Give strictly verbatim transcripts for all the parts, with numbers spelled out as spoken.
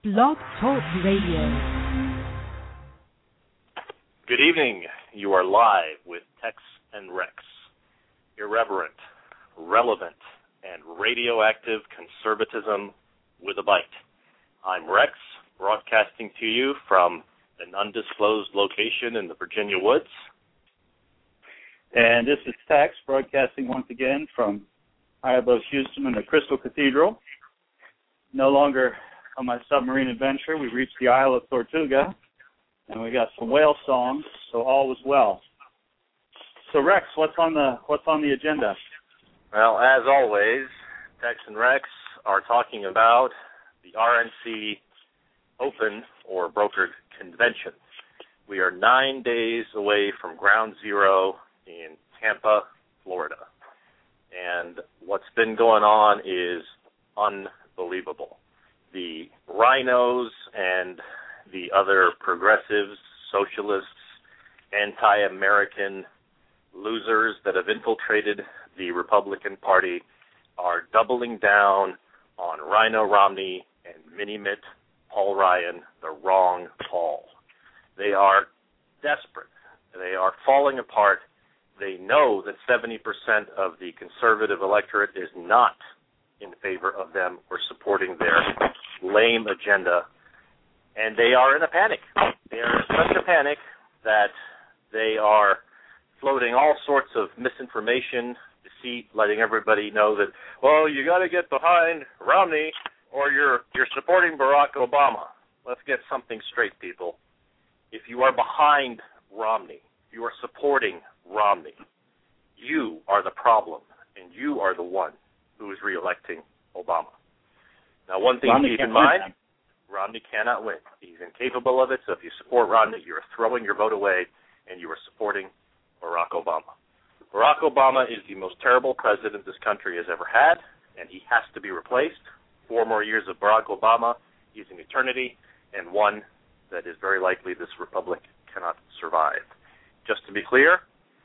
Blog Talk Radio. Good evening. You are live with Tex and Rex. Irreverent, relevant, and radioactive conservatism with a bite. I'm Rex, broadcasting to you from an undisclosed location in the Virginia woods. And this is Tex, broadcasting once again from high above Houston in the Crystal Cathedral. No longer on my submarine adventure. We've reached the Isle of Tortuga, and we got some whale songs, so all was well. So Rex, what's on the what's on the agenda? Well, as always, Tex and Rex are talking about the R N C Open or Brokered Convention. We are nine days away from Ground Zero in Tampa, Florida. And what's been going on is unbelievable. The rhinos and the other progressives, socialists, anti-American losers that have infiltrated the Republican Party are doubling down on Rhino Romney and Mini-Mitt Paul Ryan, the wrong Paul. They are desperate. They are falling apart. They know that seventy percent of the conservative electorate is not in favor of them or supporting their lame agenda, and they are in a panic. They are in such a panic that they are floating all sorts of misinformation, deceit, letting everybody know that, well, you got to get behind Romney or you're you're supporting Barack Obama. Let's get something straight, people. If you are behind Romney, you are supporting Romney, you are the problem, and you are the one who is reelecting Obama. Now, one thing Romney to keep in win, mind, man. Romney cannot win. He's incapable of it, so if you support Romney, you're throwing your vote away, and you are supporting Barack Obama. Barack Obama is the most terrible president this country has ever had, and he has to be replaced. Four more years of Barack Obama is an eternity, and one that is very likely this republic cannot survive. Just to be clear,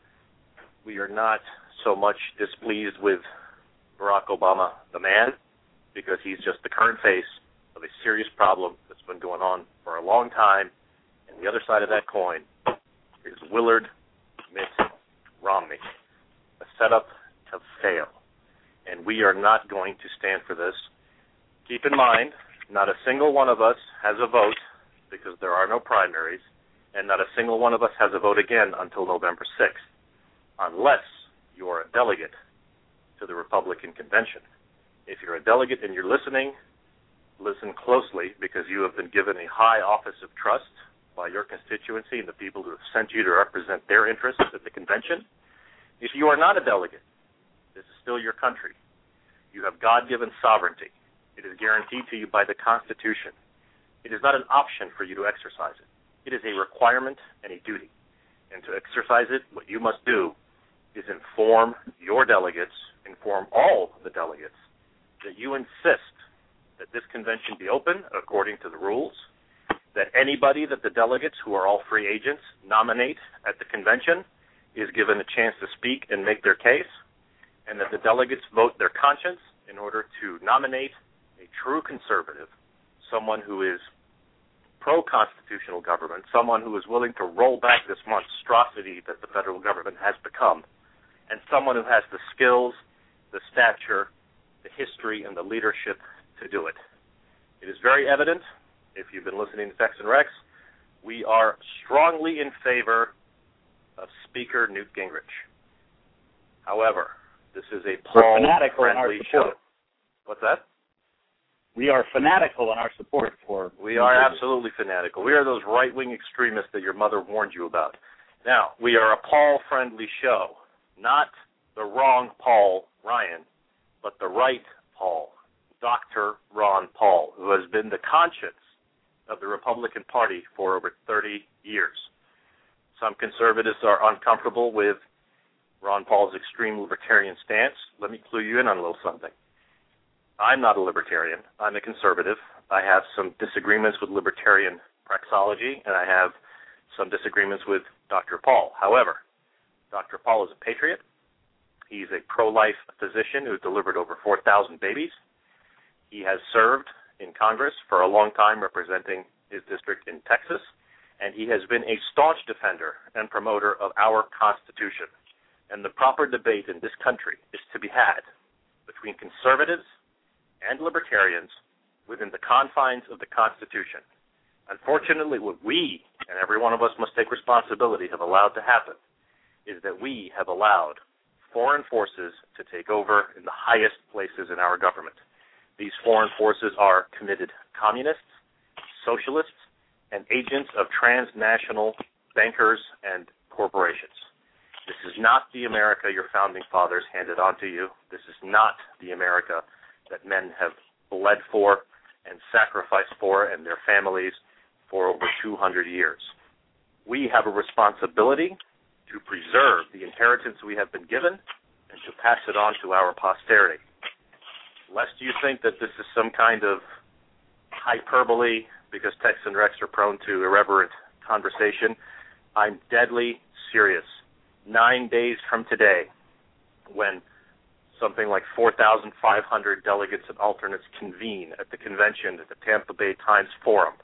we are not so much displeased with Barack Obama, the man, because he's just the current face of a serious problem that's been going on for a long time. And the other side of that coin is Willard Mitt Romney, a setup to fail. And we are not going to stand for this. Keep in mind, not a single one of us has a vote because there are no primaries, and not a single one of us has a vote again until November sixth, unless you are a delegate to the Republican Convention. If you're a delegate and you're listening, listen closely, because you have been given a high office of trust by your constituency and the people who have sent you to represent their interests at the convention. If you are not a delegate, this is still your country. You have God-given sovereignty. It is guaranteed to you by the Constitution. It is not an option for you to exercise it. It is a requirement and a duty. And to exercise it, what you must do is inform your delegates, inform all the delegates, that you insist that this convention be open according to the rules, that anybody that the delegates, who are all free agents, nominate at the convention is given a chance to speak and make their case, and that the delegates vote their conscience in order to nominate a true conservative, someone who is pro-constitutional government, someone who is willing to roll back this monstrosity that the federal government has become, and someone who has the skills, the stature, the history, and the leadership to do it. It is very evident, if you've been listening to Tex and Rex, we are strongly in favor of Speaker Newt Gingrich. However, this is a Paul-friendly show. What's that? We are fanatical in our support for... We are absolutely fanatical. We are those right-wing extremists that your mother warned you about. Now, we are a Paul-friendly show, not the wrong Paul Ryan, but the right Paul, Doctor Ron Paul, who has been the conscience of the Republican Party for over thirty years. Some conservatives are uncomfortable with Ron Paul's extreme libertarian stance. Let me clue you in on a little something. I'm not a libertarian. I'm a conservative. I have some disagreements with libertarian praxeology, and I have some disagreements with Doctor Paul. However, Doctor Paul is a patriot. He's a pro-life physician who's delivered over four thousand babies. He has served in Congress for a long time representing his district in Texas, and he has been a staunch defender and promoter of our Constitution. And the proper debate in this country is to be had between conservatives and libertarians within the confines of the Constitution. Unfortunately, what we, and every one of us must take responsibility, have allowed to happen is that we have allowed foreign forces to take over in the highest places in our government. These foreign forces are committed communists, socialists, and agents of transnational bankers and corporations. This is not the America your founding fathers handed on to you. This is not the America that men have bled for and sacrificed for and their families for over two hundred years. We have a responsibility to preserve the inheritance we have been given and to pass it on to our posterity. Lest you think that this is some kind of hyperbole because Tex and Rex are prone to irreverent conversation, I'm deadly serious. Nine days from today, when something like four thousand five hundred delegates and alternates convene at the convention at the Tampa Bay Times Forum,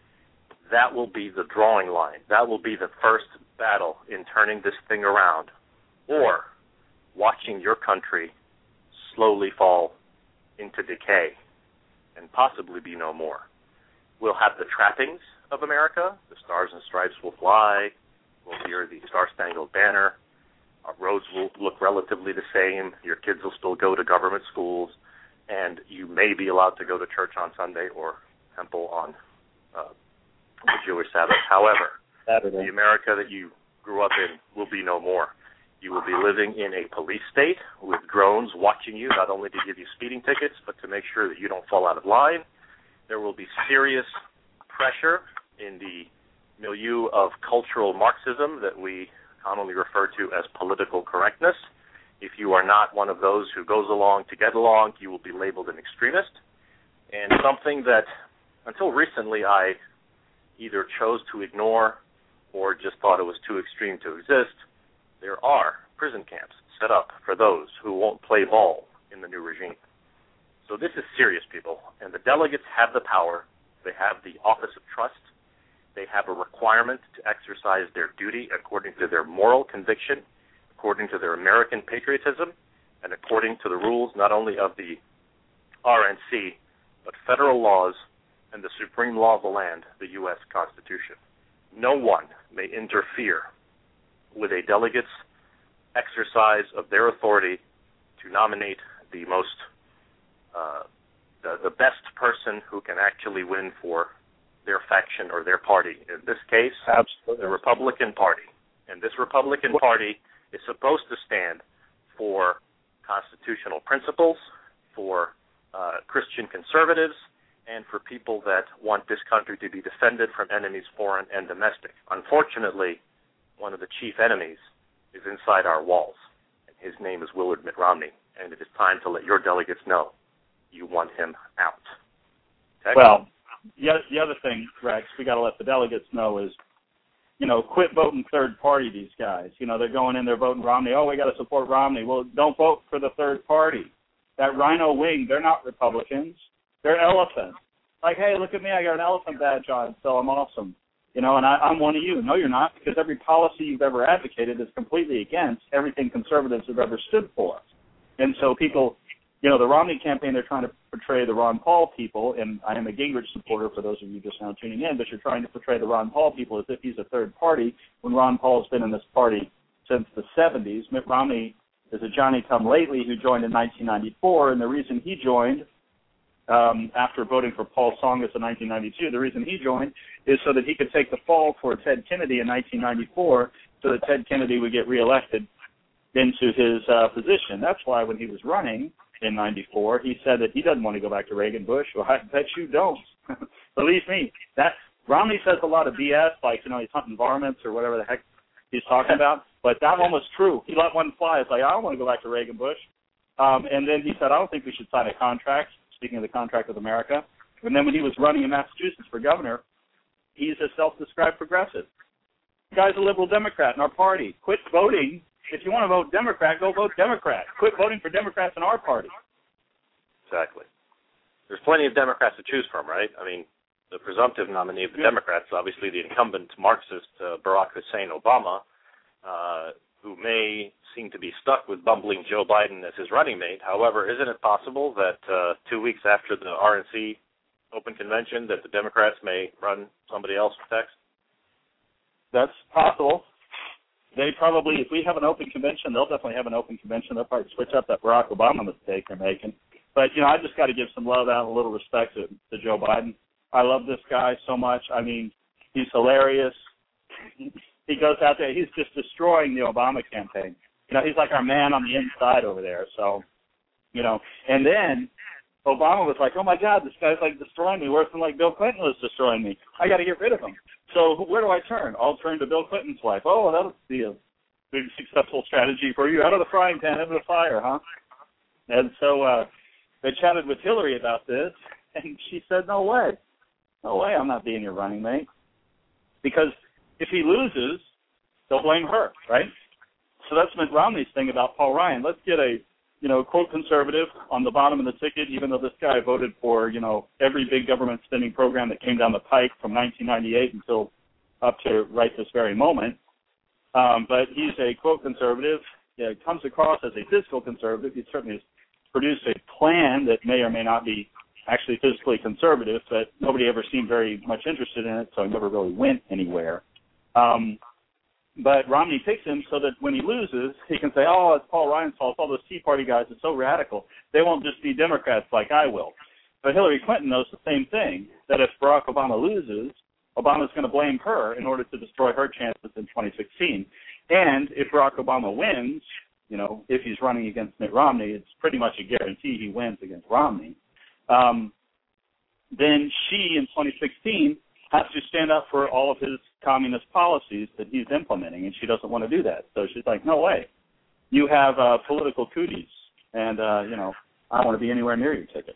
that will be the drawing line. That will be the first battle in turning this thing around, or watching your country slowly fall into decay and possibly be no more. We'll have the trappings of America. The Stars and Stripes will fly. We'll hear the Star-Spangled Banner. Our roads will look relatively the same. Your kids will still go to government schools, and you may be allowed to go to church on Sunday or temple on uh, the Jewish Sabbath. However, Saturday. The America that you grew up in will be no more. You will be living in a police state with drones watching you, not only to give you speeding tickets, but to make sure that you don't fall out of line. There will be serious pressure in the milieu of cultural Marxism that we commonly refer to as political correctness. If you are not one of those who goes along to get along, you will be labeled an extremist. And something that, until recently, I either chose to ignore or just thought it was too extreme to exist, there are prison camps set up for those who won't play ball in the new regime. So this is serious, people, and the delegates have the power. They have the office of trust. They have a requirement to exercise their duty according to their moral conviction, according to their American patriotism, and according to the rules not only of the R N C, but federal laws and the supreme law of the land, the U S Constitution. No one may interfere with a delegate's exercise of their authority to nominate the most, uh, the, the best person who can actually win for their faction or their party. In this case, Absolutely. The Republican Party. And this Republican Party is supposed to stand for constitutional principles, for uh, Christian conservatives, and for people that want this country to be defended from enemies, foreign and domestic. Unfortunately, one of the chief enemies is inside our walls, and his name is Willard Mitt Romney, and it is time to let your delegates know you want him out. Okay? Well, the other, the other thing, Rex, we got to let the delegates know is, you know, quit voting third party, these guys. You know, they're going in there voting Romney. Oh, we got to support Romney. Well, don't vote for the third party. That rhino wing, they're not Republicans. They're elephants. Like, hey, look at me. I got an elephant badge on, so I'm awesome. You know, and I, I'm one of you. No, you're not, because every policy you've ever advocated is completely against everything conservatives have ever stood for. And so people, you know, the Romney campaign, they're trying to portray the Ron Paul people, and I am a Gingrich supporter for those of you just now tuning in, but you're trying to portray the Ron Paul people as if he's a third party when Ron Paul's been in this party since the seventies. Mitt Romney is a Johnny-come-lately who joined in nineteen ninety-four, and the reason he joined um, after voting for Paul Tsongas in nineteen ninety-two, the reason he joined is so that he could take the fall for Ted Kennedy in nineteen ninety-four so that Ted Kennedy would get reelected into his uh, position. That's why when he was running in ninety-four, he said that he doesn't want to go back to Reagan Bush. Well, I bet you don't. Believe me, that Romney says a lot of B S, like, you know, he's hunting varmints or whatever the heck he's talking about, but that one was true. He let one fly. It's like, I don't want to go back to Reagan Bush. Um, and then he said, I don't think we should sign a contract, speaking of the contract with America. And then when he was running in Massachusetts for governor, he's a self-described progressive. The guy's a liberal Democrat in our party. Quit voting. If you want to vote Democrat, go vote Democrat. Quit voting for Democrats in our party. Exactly. there's plenty of Democrats to choose from, right? I mean, the presumptive nominee of the yeah. Democrats, obviously the incumbent Marxist uh, Barack Hussein Obama, uh, who may seem to be stuck with bumbling Joe Biden as his running mate. However, isn't it possible that uh, two weeks after the R N C open convention that the Democrats may run somebody else for Texas? That's possible. They probably, if we have an open convention, they'll definitely have an open convention. They'll probably switch up that Barack Obama mistake they're making. But, you know, I just got to give some love out and a little respect to, to Joe Biden. I love this guy so much. I mean, he's hilarious. He goes out there. He's just destroying the Obama campaign. You know, he's like our man on the inside over there. So, you know, and then Obama was like, oh, my God, this guy's like destroying me worse than like Bill Clinton was destroying me. I got to get rid of him. So where do I turn? I'll turn to Bill Clinton's wife. Oh, that'll be a big successful strategy for you. Out of the frying pan, into the fire, huh? And so uh, they chatted with Hillary about this, and she said, no way. No way I'm not being your running mate. Because if he loses, they'll blame her, right? So that's Mitt Romney's thing about Paul Ryan. Let's get a, you know, quote conservative on the bottom of the ticket, even though this guy voted for, you know, every big government spending program that came down the pike from nineteen ninety-eight until up to right this very moment. Um, but he's a quote conservative. Yeah, comes across as a fiscal conservative. He certainly has produced a plan that may or may not be actually fiscally conservative, but nobody ever seemed very much interested in it, so he never really went anywhere. Um, But Romney picks him so that when he loses, he can say, oh, it's Paul Ryan's fault. All those Tea Party guys are so radical. They won't just be Democrats like I will. But Hillary Clinton knows the same thing, that if Barack Obama loses, Obama's going to blame her in order to destroy her chances in twenty sixteen. And if Barack Obama wins, you know, if he's running against Mitt Romney, it's pretty much a guarantee he wins against Romney. Um, then she, in twenty sixteen, has to stand up for all of his communist policies that he's implementing, and she doesn't want to do that. So she's like, no way. You have uh, political cooties, and, uh, you know, I don't want to be anywhere near your ticket.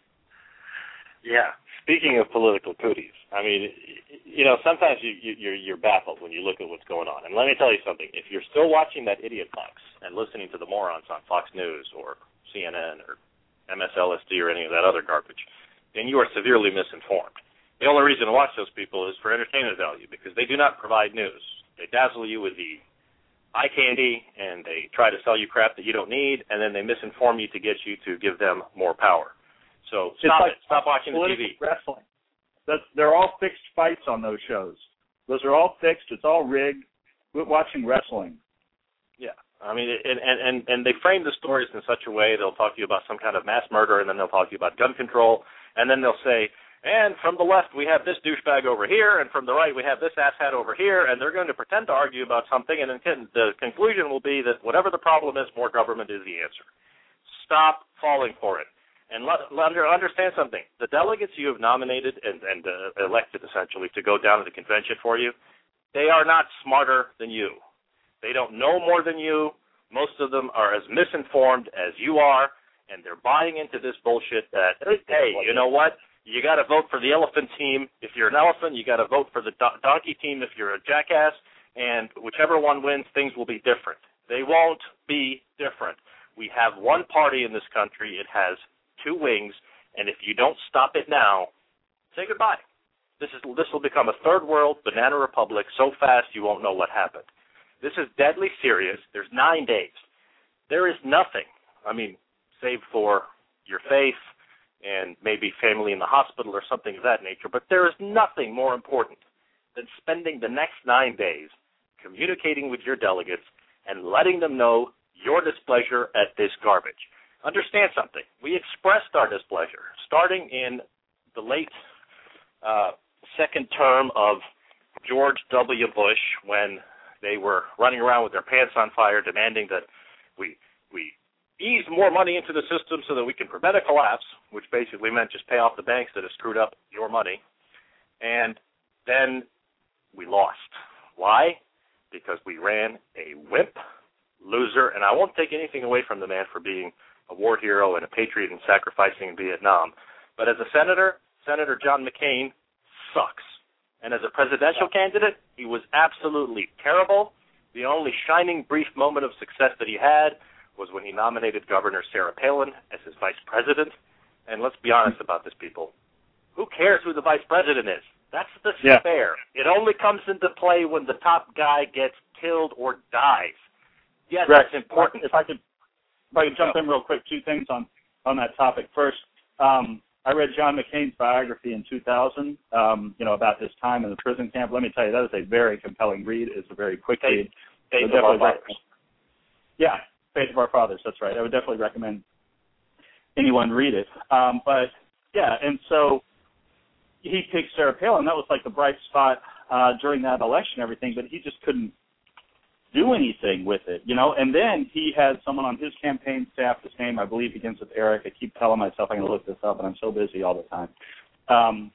Yeah. Speaking of political cooties, I mean, you know, sometimes you, you, you're, you're baffled when you look at what's going on. And let me tell you something. If you're still watching that Idiot Box and listening to the morons on Fox News or C N N or M S L S D or any of that other garbage, then you are severely misinformed. The only reason to watch those people is for entertainment value, because they do not provide news. They dazzle you with the eye candy, and they try to sell you crap that you don't need, and then they misinform you to get you to give them more power. So stop like it. Stop watching the T V. Wrestling. That's, they're all fixed fights on those shows. Those are all fixed. It's all rigged. We're watching wrestling. Yeah. I mean, and, and, and they frame the stories in such a way, they'll talk to you about some kind of mass murder, and then they'll talk to you about gun control, and then they'll say, and from the left, we have this douchebag over here, and from the right, we have this asshat over here, and they're going to pretend to argue about something, and then the conclusion will be that whatever the problem is, more government is the answer. Stop falling for it. And let, let understand something. The delegates you have nominated and, and uh, elected, essentially, to go down to the convention for you, they are not smarter than you. They don't know more than you. Most of them are as misinformed as you are, and they're buying into this bullshit that, hey, you know what? You got to vote for the elephant team if you're an elephant. You got to vote for the do- donkey team if you're a jackass. And whichever one wins, things will be different. They won't be different. We have one party in this country. It has two wings. And if you don't stop it now, say goodbye. This is this will become a third world banana republic so fast you won't know what happened. This is deadly serious. There's nine days. There is nothing, I mean, save for your faith and maybe family in the hospital or something of that nature, but there is nothing more important than spending the next nine days communicating with your delegates and letting them know your displeasure at this garbage. Understand something. We expressed our displeasure starting in the late uh, second term of George W. Bush, when they were running around with their pants on fire demanding that we we ease more money into the system so that we can prevent a collapse, which basically meant just pay off the banks that have screwed up your money. And then we lost. Why? Because we ran a wimp, loser, and I won't take anything away from the man for being a war hero and a patriot and sacrificing in Vietnam. But as a senator, Senator John McCain sucks. And as a presidential candidate, he was absolutely terrible. The only shining brief moment of success that he had was when he nominated Governor Sarah Palin as his vice president. and let's be honest about this, people, who cares who the vice president is? That's the yeah. fair. It only comes into play when the top guy gets killed or dies. Yes, right. that's important. If I could, if I could jump in real quick, two things on, on that topic. First, um, I read John McCain's biography in two thousand, um, you know, about his time in the prison camp. Let me tell you, that is a very compelling read. It's a very quick Faith, read. Faith of Our Fathers. Yeah, Faith of Our Fathers, that's right. I would definitely recommend anyone read it. Um, but, yeah, and so he picked Sarah Palin. That was like the bright spot uh, during that election and everything, but he just couldn't do anything with it, you know. And then he had someone on his campaign staff, his name, I believe, begins with Eric. I keep telling myself I'm going to look this up, and I'm so busy all the time. Um,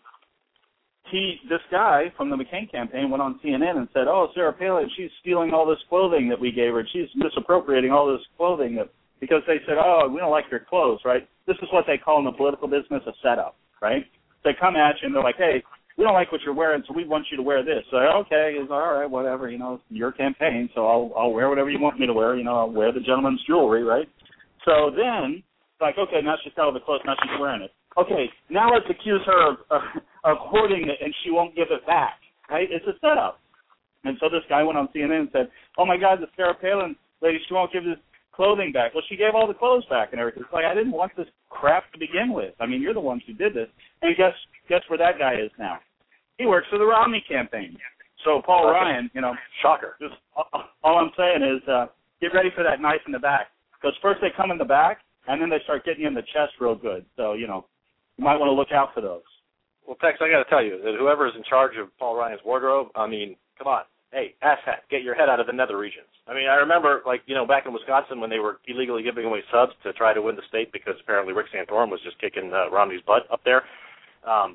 he, this guy from the McCain campaign went on C N N and said, oh, Sarah Palin, she's stealing all this clothing that we gave her. She's misappropriating all this clothing that, because they said, oh, we don't like your clothes, right? This is what they call in the political business a setup, right? They come at you and they're like, hey, we don't like what you're wearing, so we want you to wear this. So, okay, it's all right, whatever, you know, it's your campaign, so I'll I'll wear whatever you want me to wear. You know, I'll wear the gentleman's jewelry, right? So then, like, okay, now she's got all the clothes, now she's wearing it. Okay, now let's accuse her of, uh, of hoarding it, and she won't give it back, right? It's a setup. And so this guy went on C N N and said, oh, my God, the Sarah Palin lady, she won't give this clothing back. Well, she gave all the clothes back and everything. It's like, I didn't want this crap to begin with. I mean, you're the ones who did this. And guess guess where that guy is now? He works for the Romney campaign. So Paul Ryan, you know, shocker. Just all, all I'm saying is uh, get ready for that knife in the back. Because first they come in the back, and then they start getting you in the chest real good. So, you know, you might want to look out for those. Well, Tex, I got to tell you that whoever is in charge of Paul Ryan's wardrobe, I mean, come on. Hey, asshat, get your head out of the nether regions. I mean, I remember, like, you know, back in Wisconsin when they were illegally giving away subs to try to win the state because apparently Rick Santorum was just kicking uh, Romney's butt up there. Um,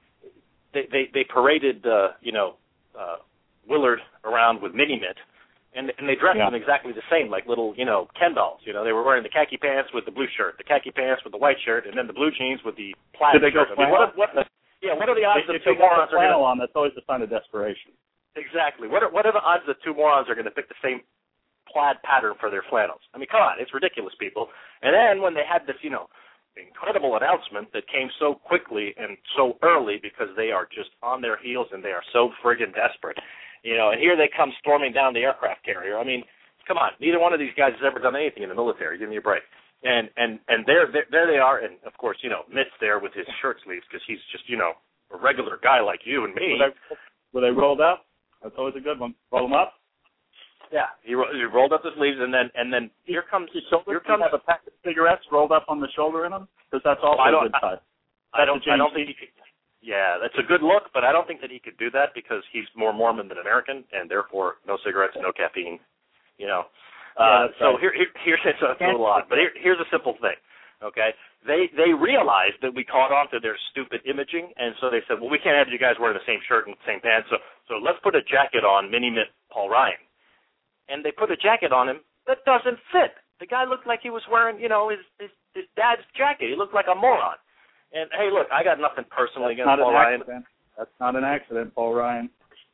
they, they they paraded, uh, you know, uh, Willard around with mini-mitt, and, and they dressed yeah. them exactly the same, like little, you know, Ken dolls. You know, they were wearing the khaki pants with the blue shirt, the khaki pants with the white shirt, and then the blue jeans with the plaid Did they shirt. go I mean, what, what, yeah, what are the odds if, that if two morons are going to... on, that's always a sign of desperation. Exactly. What are, what are the odds that two morons are going to pick the same plaid pattern for their flannels? I mean, come on, it's ridiculous, people. And then when they had this, you know, incredible announcement that came so quickly and so early because they are just on their heels and they are so friggin' desperate, you know, and here they come storming down the aircraft carrier. I mean, come on, neither one of these guys has ever done anything in the military. Give me a break. And and and there there, there they are, and of course, you know, Mitt's there with his shirt sleeves because he's just, you know, a regular guy like you and me. Were they, were they rolled up? That's always a good one. Roll them up. Yeah, he, ro- he rolled up his sleeves, and then and then here comes here comes have a pack of cigarettes rolled up on the shoulder in them, because that's also I don't, a good side. I, I don't I don't think he could. Yeah, that's a good look, but I don't think that he could do that because he's more Mormon than American, and therefore no cigarettes, no caffeine. You know. Uh, yeah, so right. here, here here's it's a little odd, but here, here's a simple thing. Okay, they they realized that we caught on to their stupid imaging, and so they said, well, we can't have you guys wearing the same shirt and the same pants, so so let's put a jacket on mini-mitt Paul Ryan. And they put a jacket on him that doesn't fit. The guy looked like he was wearing, you know, his his, his dad's jacket. He looked like a moron. And hey, look, I got nothing personally That's against Paul Ryan. Accident. That's not an accident, Paul Ryan.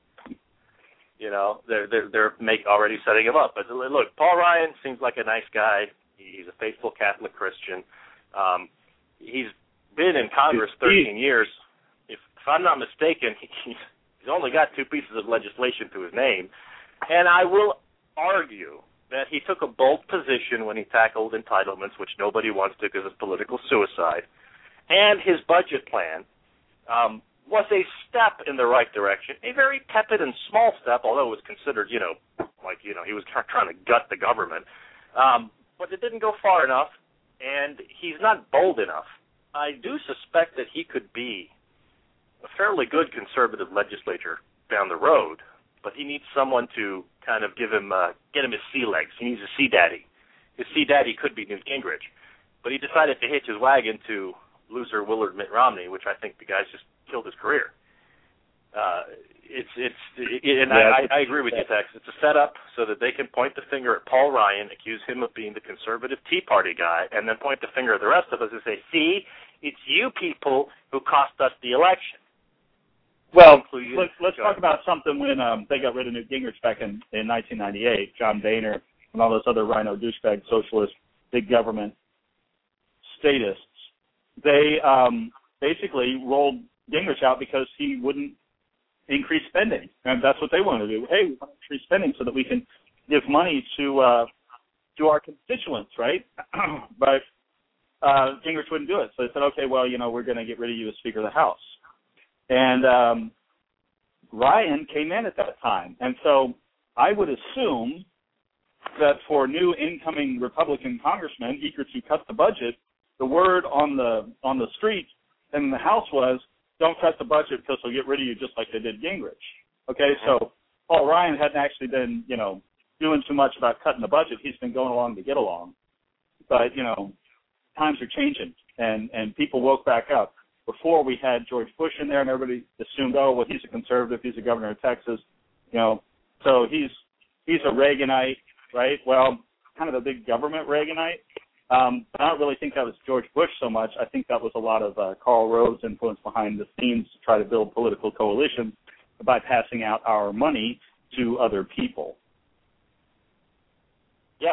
You know, they're they're they're make already setting him up. But look, Paul Ryan seems like a nice guy. He's a faithful Catholic Christian. Um, he's been in Congress thirteen years. If, if I'm not mistaken, he, he's only got two pieces of legislation to his name. And I will argue that he took a bold position when he tackled entitlements, which nobody wants to because it's political suicide. And his budget plan um, was a step in the right direction, a very tepid and small step, although it was considered, you know, like, you know, he was trying to gut the government. Um, but it didn't go far enough, and he's not bold enough. I do suspect that he could be a fairly good conservative legislator down the road, but he needs someone to kind of give him, uh, get him his sea legs. He needs a sea daddy. His sea daddy could be Newt Gingrich, but he decided to hitch his wagon to loser Willard Mitt Romney, which I think the guy's just killed his career. Uh, it's it's it, and yeah, I, I agree with you, Tex. It's a setup so that they can point the finger at Paul Ryan, accuse him of being the conservative Tea Party guy, and then point the finger at the rest of us and say, "See, it's you people who cost us the election." Well, let's, let's talk about something when um, they got rid of Newt Gingrich back in, in nineteen ninety-eight. John Boehner and all those other rhino douchebag socialist big government statists they um, basically rolled Gingrich out because he wouldn't increase spending, and that's what they wanted to do. Hey, we want to increase spending so that we can give money to uh, to our constituents, right? But uh, Gingrich wouldn't do it, so they said, okay, well, you know, we're going to get rid of you as Speaker of the House. And um, Ryan came in at that time, and so I would assume that for new incoming Republican congressmen eager to cut the budget, the word on the on the street and in the House was, don't cut the budget because they'll get rid of you just like they did Gingrich. Okay, so Paul Ryan hadn't actually been, you know, doing too much about cutting the budget. He's been going along to get along. But, you know, times are changing, and, and people woke back up. Before we had George Bush in there, and everybody assumed, oh, well, he's a conservative, he's a governor of Texas, you know, so he's he's a Reaganite, right? Well, kind of a big government Reaganite. Um, but I don't really think that was George Bush so much. I think that was a lot of uh, Karl Rove's influence behind the scenes to try to build political coalitions by passing out our money to other people. Yeah.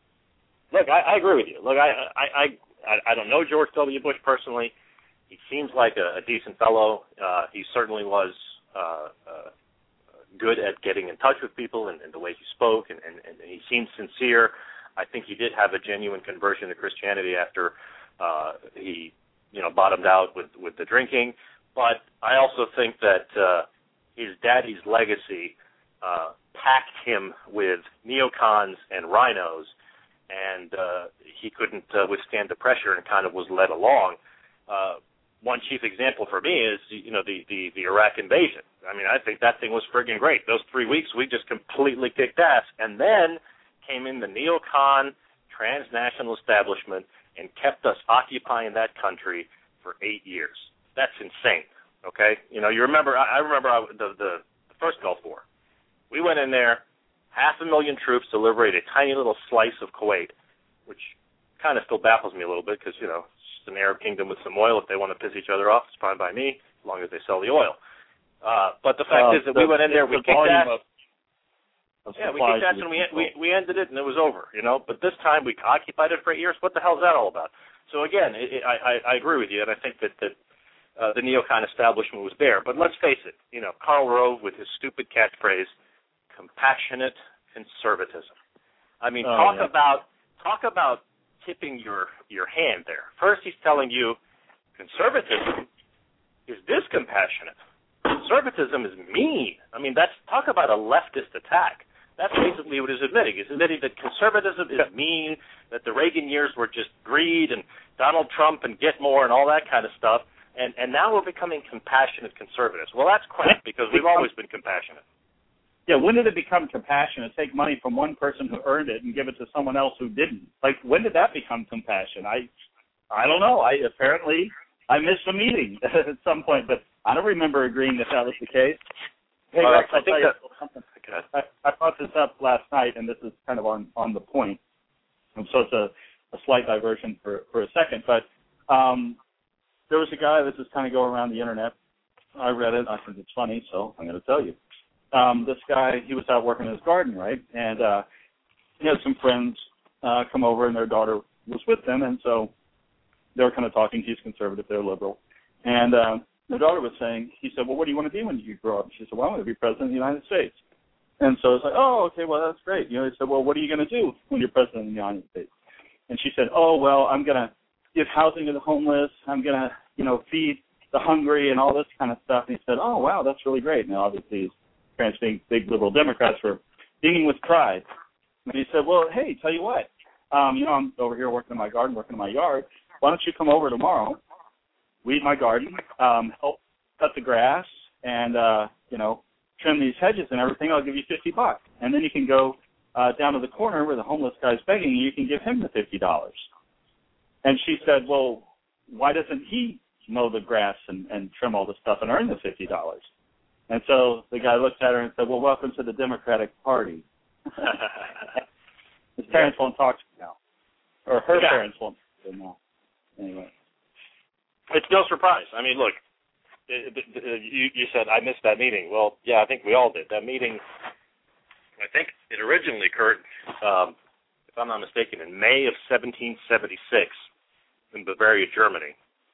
Look, I, I agree with you. Look, I, I I I don't know George W. Bush personally. He seems like a, a decent fellow. Uh, he certainly was uh, uh, good at getting in touch with people and, and the way he spoke, and, and, and he seemed sincere. I think he did have a genuine conversion to Christianity after uh, he, you know, bottomed out with, with the drinking. But I also think that uh, his daddy's legacy uh, packed him with neocons and rhinos, and uh, he couldn't uh, withstand the pressure and kind of was led along. Uh, one chief example for me is, you know, the, the, the Iraq invasion. I mean, I think that thing was friggin' great. Those three weeks, we just completely kicked ass. And then came in the neocon transnational establishment and kept us occupying that country for eight years. That's insane, okay? You know, you remember, I remember I, the, the, the first Gulf War. We went in there, half a million troops to liberate a tiny little slice of Kuwait, which kind of still baffles me a little bit because, you know, it's just an Arab kingdom with some oil. If they want to piss each other off, it's fine by me, as long as they sell the oil. Uh, but the fact uh, is that the, we went in there, we kicked ass. Of- Yeah, we kicked ass and we, we we ended it and it was over, you know. But this time we occupied it for eight years. What the hell is that all about? So again, it, it, I, I agree with you, and I think that, that uh, the neocon establishment was there. But let's face it, you know, Karl Rove with his stupid catchphrase, compassionate conservatism. I mean, oh, talk yeah. about talk about tipping your your hand there. First, he's telling you conservatism is discompassionate. Conservatism is mean. I mean, that's talk about a leftist attack. That's basically what he's admitting. He's admitting that conservatism is mean, that the Reagan years were just greed and Donald Trump and get more and all that kind of stuff, and, and now we're becoming compassionate conservatives. Well, that's crap because we've always been compassionate. Yeah, when did it become compassionate? Take money from one person who earned it and give it to someone else who didn't. Like, when did that become compassion? I, I don't know. I apparently I missed a meeting at some point, but I don't remember agreeing that that was the case. Hey, uh, Rex, I think that, something. I, I brought this up last night, and this is kind of on, on the point. And so it's a, a slight diversion for, for a second. But um, there was a guy, this is kind of going around the Internet. I read it. I think it's funny, so I'm going to tell you. Um, this guy, he was out working in his garden, right? And uh, he had some friends uh, come over, and their daughter was with them. And so they were kind of talking. He's conservative. They're liberal. And uh, their daughter was saying, he said, well, what do you want to be when you grow up? She said, well, I want to be president of the United States. And so it's like, oh, okay, well, that's great. You know, he said, well, what are you going to do when you're president of the United States? And she said, oh, well, I'm going to give housing to the homeless. I'm going to, you know, feed the hungry and all this kind of stuff. And he said, oh, wow, that's really great. Now, obviously, his parents being big liberal Democrats were beaming with pride. And he said, well, hey, tell you what, um, you know, I'm over here working in my garden, working in my yard. Why don't you come over tomorrow, weed my garden, um, help cut the grass, and, uh, you know, trim these hedges and everything. I'll give you fifty bucks. And then you can go uh, down to the corner where the homeless guy's begging, and you can give him the fifty dollars. And she said, well, why doesn't he mow the grass and, and trim all the stuff and earn the fifty dollars? And so the guy looked at her and said, well, welcome to the Democratic Party. His parents won't talk to him now. Or her yeah. parents won't talk to him now. Anyway. It's no surprise. I mean, look, it, it, it, you, you said, I missed that meeting. Well, yeah, I think we all did. That meeting, I think it originally occurred, um, if I'm not mistaken, in May of seventeen seventy-six in Bavaria, Germany.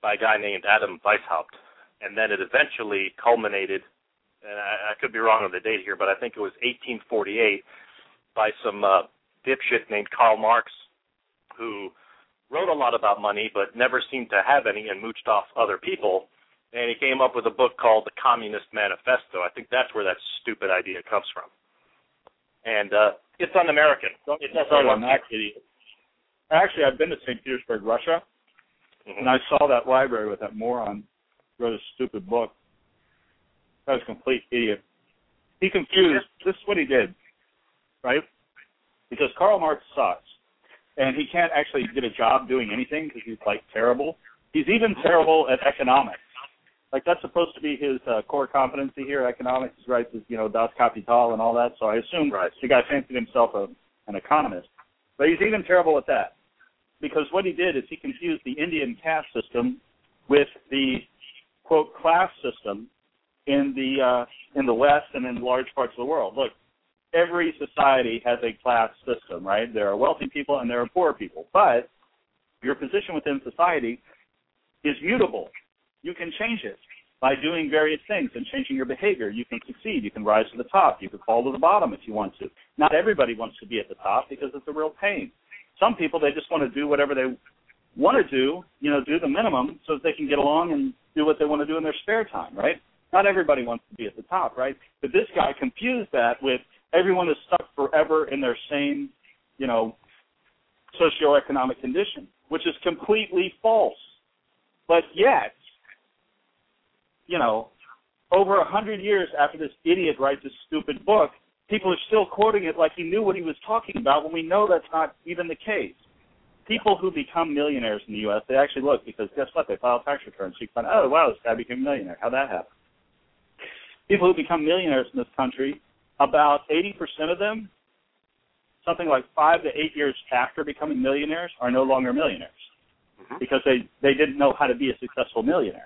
by a guy named Adam Weishaupt. And then it eventually culminated, and I, I could be wrong on the date here, but I think it was eighteen forty-eight, by some uh, dipshit named Karl Marx, who wrote a lot about money but never seemed to have any and mooched off other people. And he came up with a book called The Communist Manifesto. I think that's where that stupid idea comes from. And uh, it's un-American. Don't it's start on that, idiot. Actually, I've been to Saint Petersburg, Russia, mm-hmm. and I saw that library with that moron who wrote a stupid book. That was a complete idiot. He confused. This is what he did, right? Because Karl Marx sucks, and he can't actually get a job doing anything because he's, like, terrible. He's even terrible at economics. Like, that's supposed to be his uh, core competency here, economics. He writes his, you know, Das Kapital and all that, so I assume right. the guy fancied himself a, an economist. But he's even terrible at that. Because what he did is he confused the Indian caste system with the, quote, class system in the uh, in the West and in large parts of the world. Look, every society has a class system, right? There are wealthy people and there are poor people. But your position within society is mutable. You can change it by doing various things and changing your behavior. You can succeed. You can rise to the top. You can fall to the bottom if you want to. Not everybody wants to be at the top because it's a real pain. Some people, they just want to do whatever they want to do, you know, do the minimum so that they can get along and do what they want to do in their spare time, right? Not everybody wants to be at the top, right? But this guy confused that with everyone is stuck forever in their same, you know, socioeconomic condition, which is completely false. But yet, you know, over a hundred years after this idiot writes this stupid book, people are still quoting it like he knew what he was talking about when we know that's not even the case. People who become millionaires in the U S, they actually look because guess what? They file tax returns. So you find, oh, wow, this guy became a millionaire. How'd that happen? People who become millionaires in this country, about eighty percent of them, something like five to eight years after becoming millionaires, are no longer millionaires mm-hmm. because they, they didn't know how to be a successful millionaire.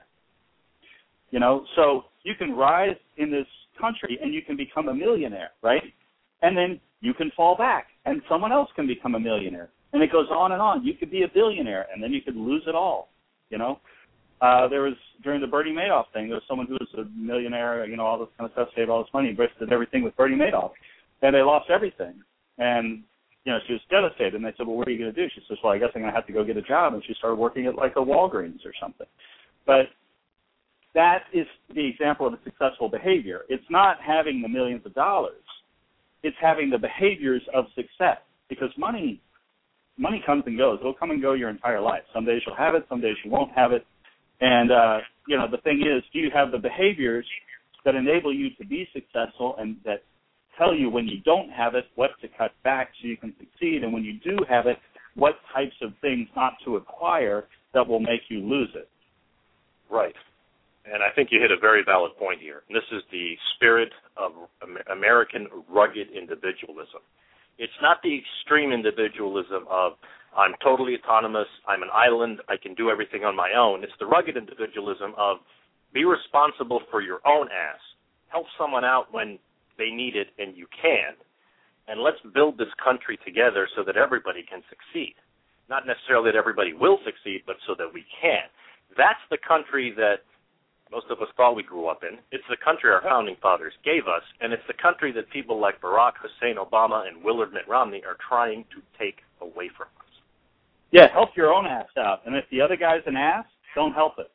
You know, so you can rise in this country and you can become a millionaire, right? And then you can fall back and someone else can become a millionaire. And it goes on and on. You could be a billionaire and then you could lose it all, you know? Uh, there was, during the Bernie Madoff thing, there was someone who was a millionaire, you know, all this kind of stuff, saved all this money, invested everything with Bernie Madoff. And they lost everything. And, you know, she was devastated. And they said, well, what are you going to do? She says, well, I guess I'm going to have to go get a job. And she started working at, like, a Walgreens or something. But that is the example of a successful behavior. It's not having the millions of dollars. It's having the behaviors of success. Because money, money comes and goes. It'll come and go your entire life. Some days you'll have it. Some days you won't have it. And, uh, you know, the thing is, do you have the behaviors that enable you to be successful and that tell you when you don't have it what to cut back so you can succeed, and when you do have it, what types of things not to acquire that will make you lose it? Right. And I think you hit a very valid point here. And this is the spirit of American rugged individualism. It's not the extreme individualism of I'm totally autonomous, I'm an island, I can do everything on my own. It's the rugged individualism of be responsible for your own ass, help someone out when they need it and you can, and let's build this country together so that everybody can succeed. Not necessarily that everybody will succeed, but so that we can. That's the country that most of us thought we grew up in. It's the country our founding fathers gave us, and it's the country that people like Barack Hussein Obama and Willard Mitt Romney are trying to take away from us. Yeah, help your own ass out. And if the other guy's an ass, don't help it.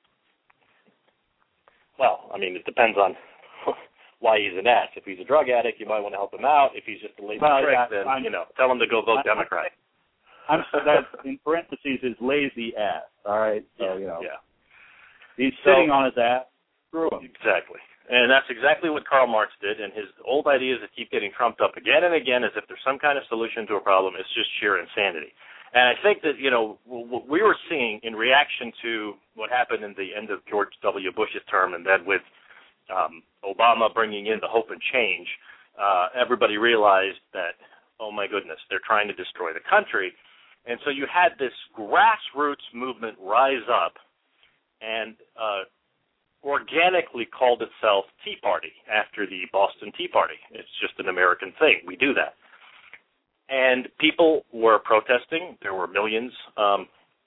Well, I mean, it depends on why he's an ass. If he's a drug addict, you might want to help him out. If he's just a lazy well, prick, yeah, then, I'm, you know, tell him to go vote I'm, Democrat. I'm so that in parentheses is lazy ass, all right? So, yeah, you know. Yeah. He's So, sitting on his ass. Screw him. Exactly. And that's exactly what Karl Marx did, and his old ideas that keep getting trumped up again and again as if there's some kind of solution to a problem is just sheer insanity. And I think that, you know, what we were seeing in reaction to what happened in the end of George W. Bush's term and then with um, Obama bringing in the hope and change, uh, everybody realized that, oh, my goodness, they're trying to destroy the country. And so you had this grassroots movement rise up and uh, organically called itself Tea Party after the Boston Tea Party. It's just an American thing. We do that. And people were protesting. There were millions. Um,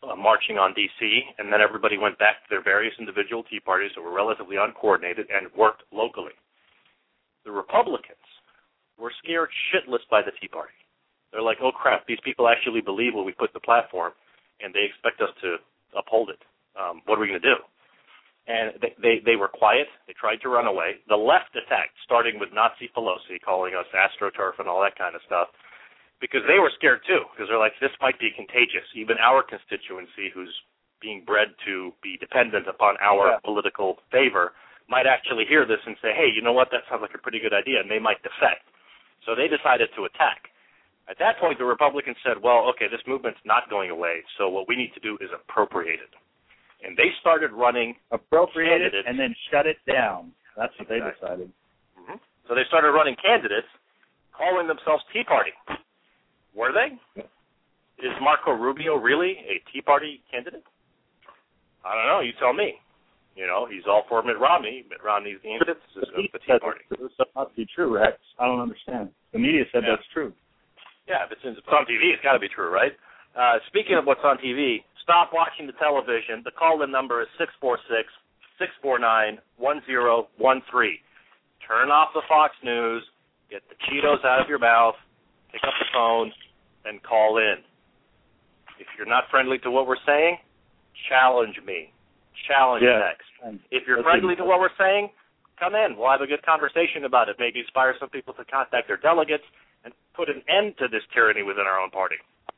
uh, marching on D C, and then everybody went back to their various individual Tea Parties that were relatively uncoordinated and worked locally. The Republicans were scared shitless by the Tea Party. They're like, oh, crap, these people actually believe what we put in the platform, and they expect us to uphold it. Um, what are we going to do? And they, they, they were quiet. They tried to run away. The left attacked, starting with Nazi Pelosi, calling us AstroTurf and all that kind of stuff, because they were scared too, because they're like, this might be contagious. Even our constituency, who's being bred to be dependent upon our yeah. political favor, might actually hear this and say, hey, you know what, that sounds like a pretty good idea, and they might defect. So they decided to attack. At that point, the Republicans said, well, okay, this movement's not going away, so what we need to do is appropriate it. And they started running appropriate it and then shut it down. That's what exactly. they decided. Mm-hmm. So they started running candidates calling themselves Tea Party. Were they? Is Marco Rubio really a Tea Party candidate? I don't know. You tell me. You know, he's all for Mitt Romney. Mitt Romney's the antithesis of the Tea Party. This must be true, Rex. I don't understand. The media said yeah. that's true. Yeah, if it's, if it's on T V, it's got to be true, right? Uh, speaking of what's on T V, stop watching the television. The call-in number is six four six, six four nine, one zero one three. Turn off the Fox News, get the Cheetos out of your mouth, pick up the phone, and call in. If you're not friendly to what we're saying, challenge me. Challenge yeah. next. If you're friendly to what we're saying, come in. We'll have a good conversation about it. Maybe inspire some people to contact their delegates and put an end to this tyranny within our own party.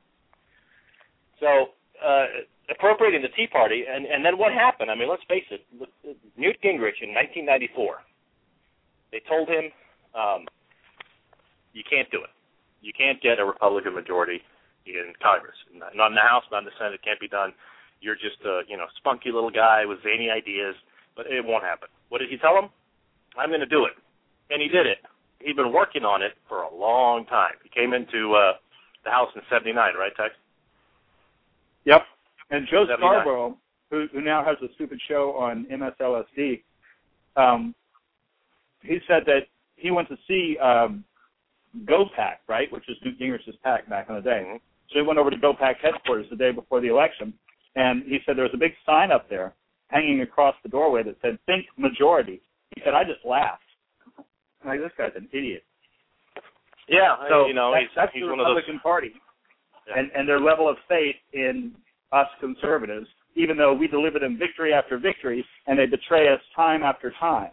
So, uh, appropriating the Tea Party, and, and then what happened? I mean, let's face it. Newt Gingrich in nineteen ninety-four, they told him, um, you can't do it. You can't get a Republican majority in Congress. Not in the House, not in the Senate. It can't be done. You're just a, you know, spunky little guy with zany ideas, but it won't happen. What did he tell him? I'm going to do it. And he did it. He'd been working on it for a long time. He came into uh, the House in seventy-nine, right, Tex? Yep. And Joe Scarborough, who, who now has a stupid show on M S L S D, um, he said that he went to see um, GoPAC, right, which is Newt Gingrich's PAC back in the day. Mm-hmm. So he went over to GoPAC headquarters the day before the election, and he said there was a big sign up there hanging across the doorway that said, think majority. He said, I just laughed. I'm like, this guy's an idiot. Yeah, so you know, that's, he's, that's he's the one of those. Republican Party. Yeah. And, and their level of faith in us conservatives, even though we deliver them victory after victory, and they betray us time after time.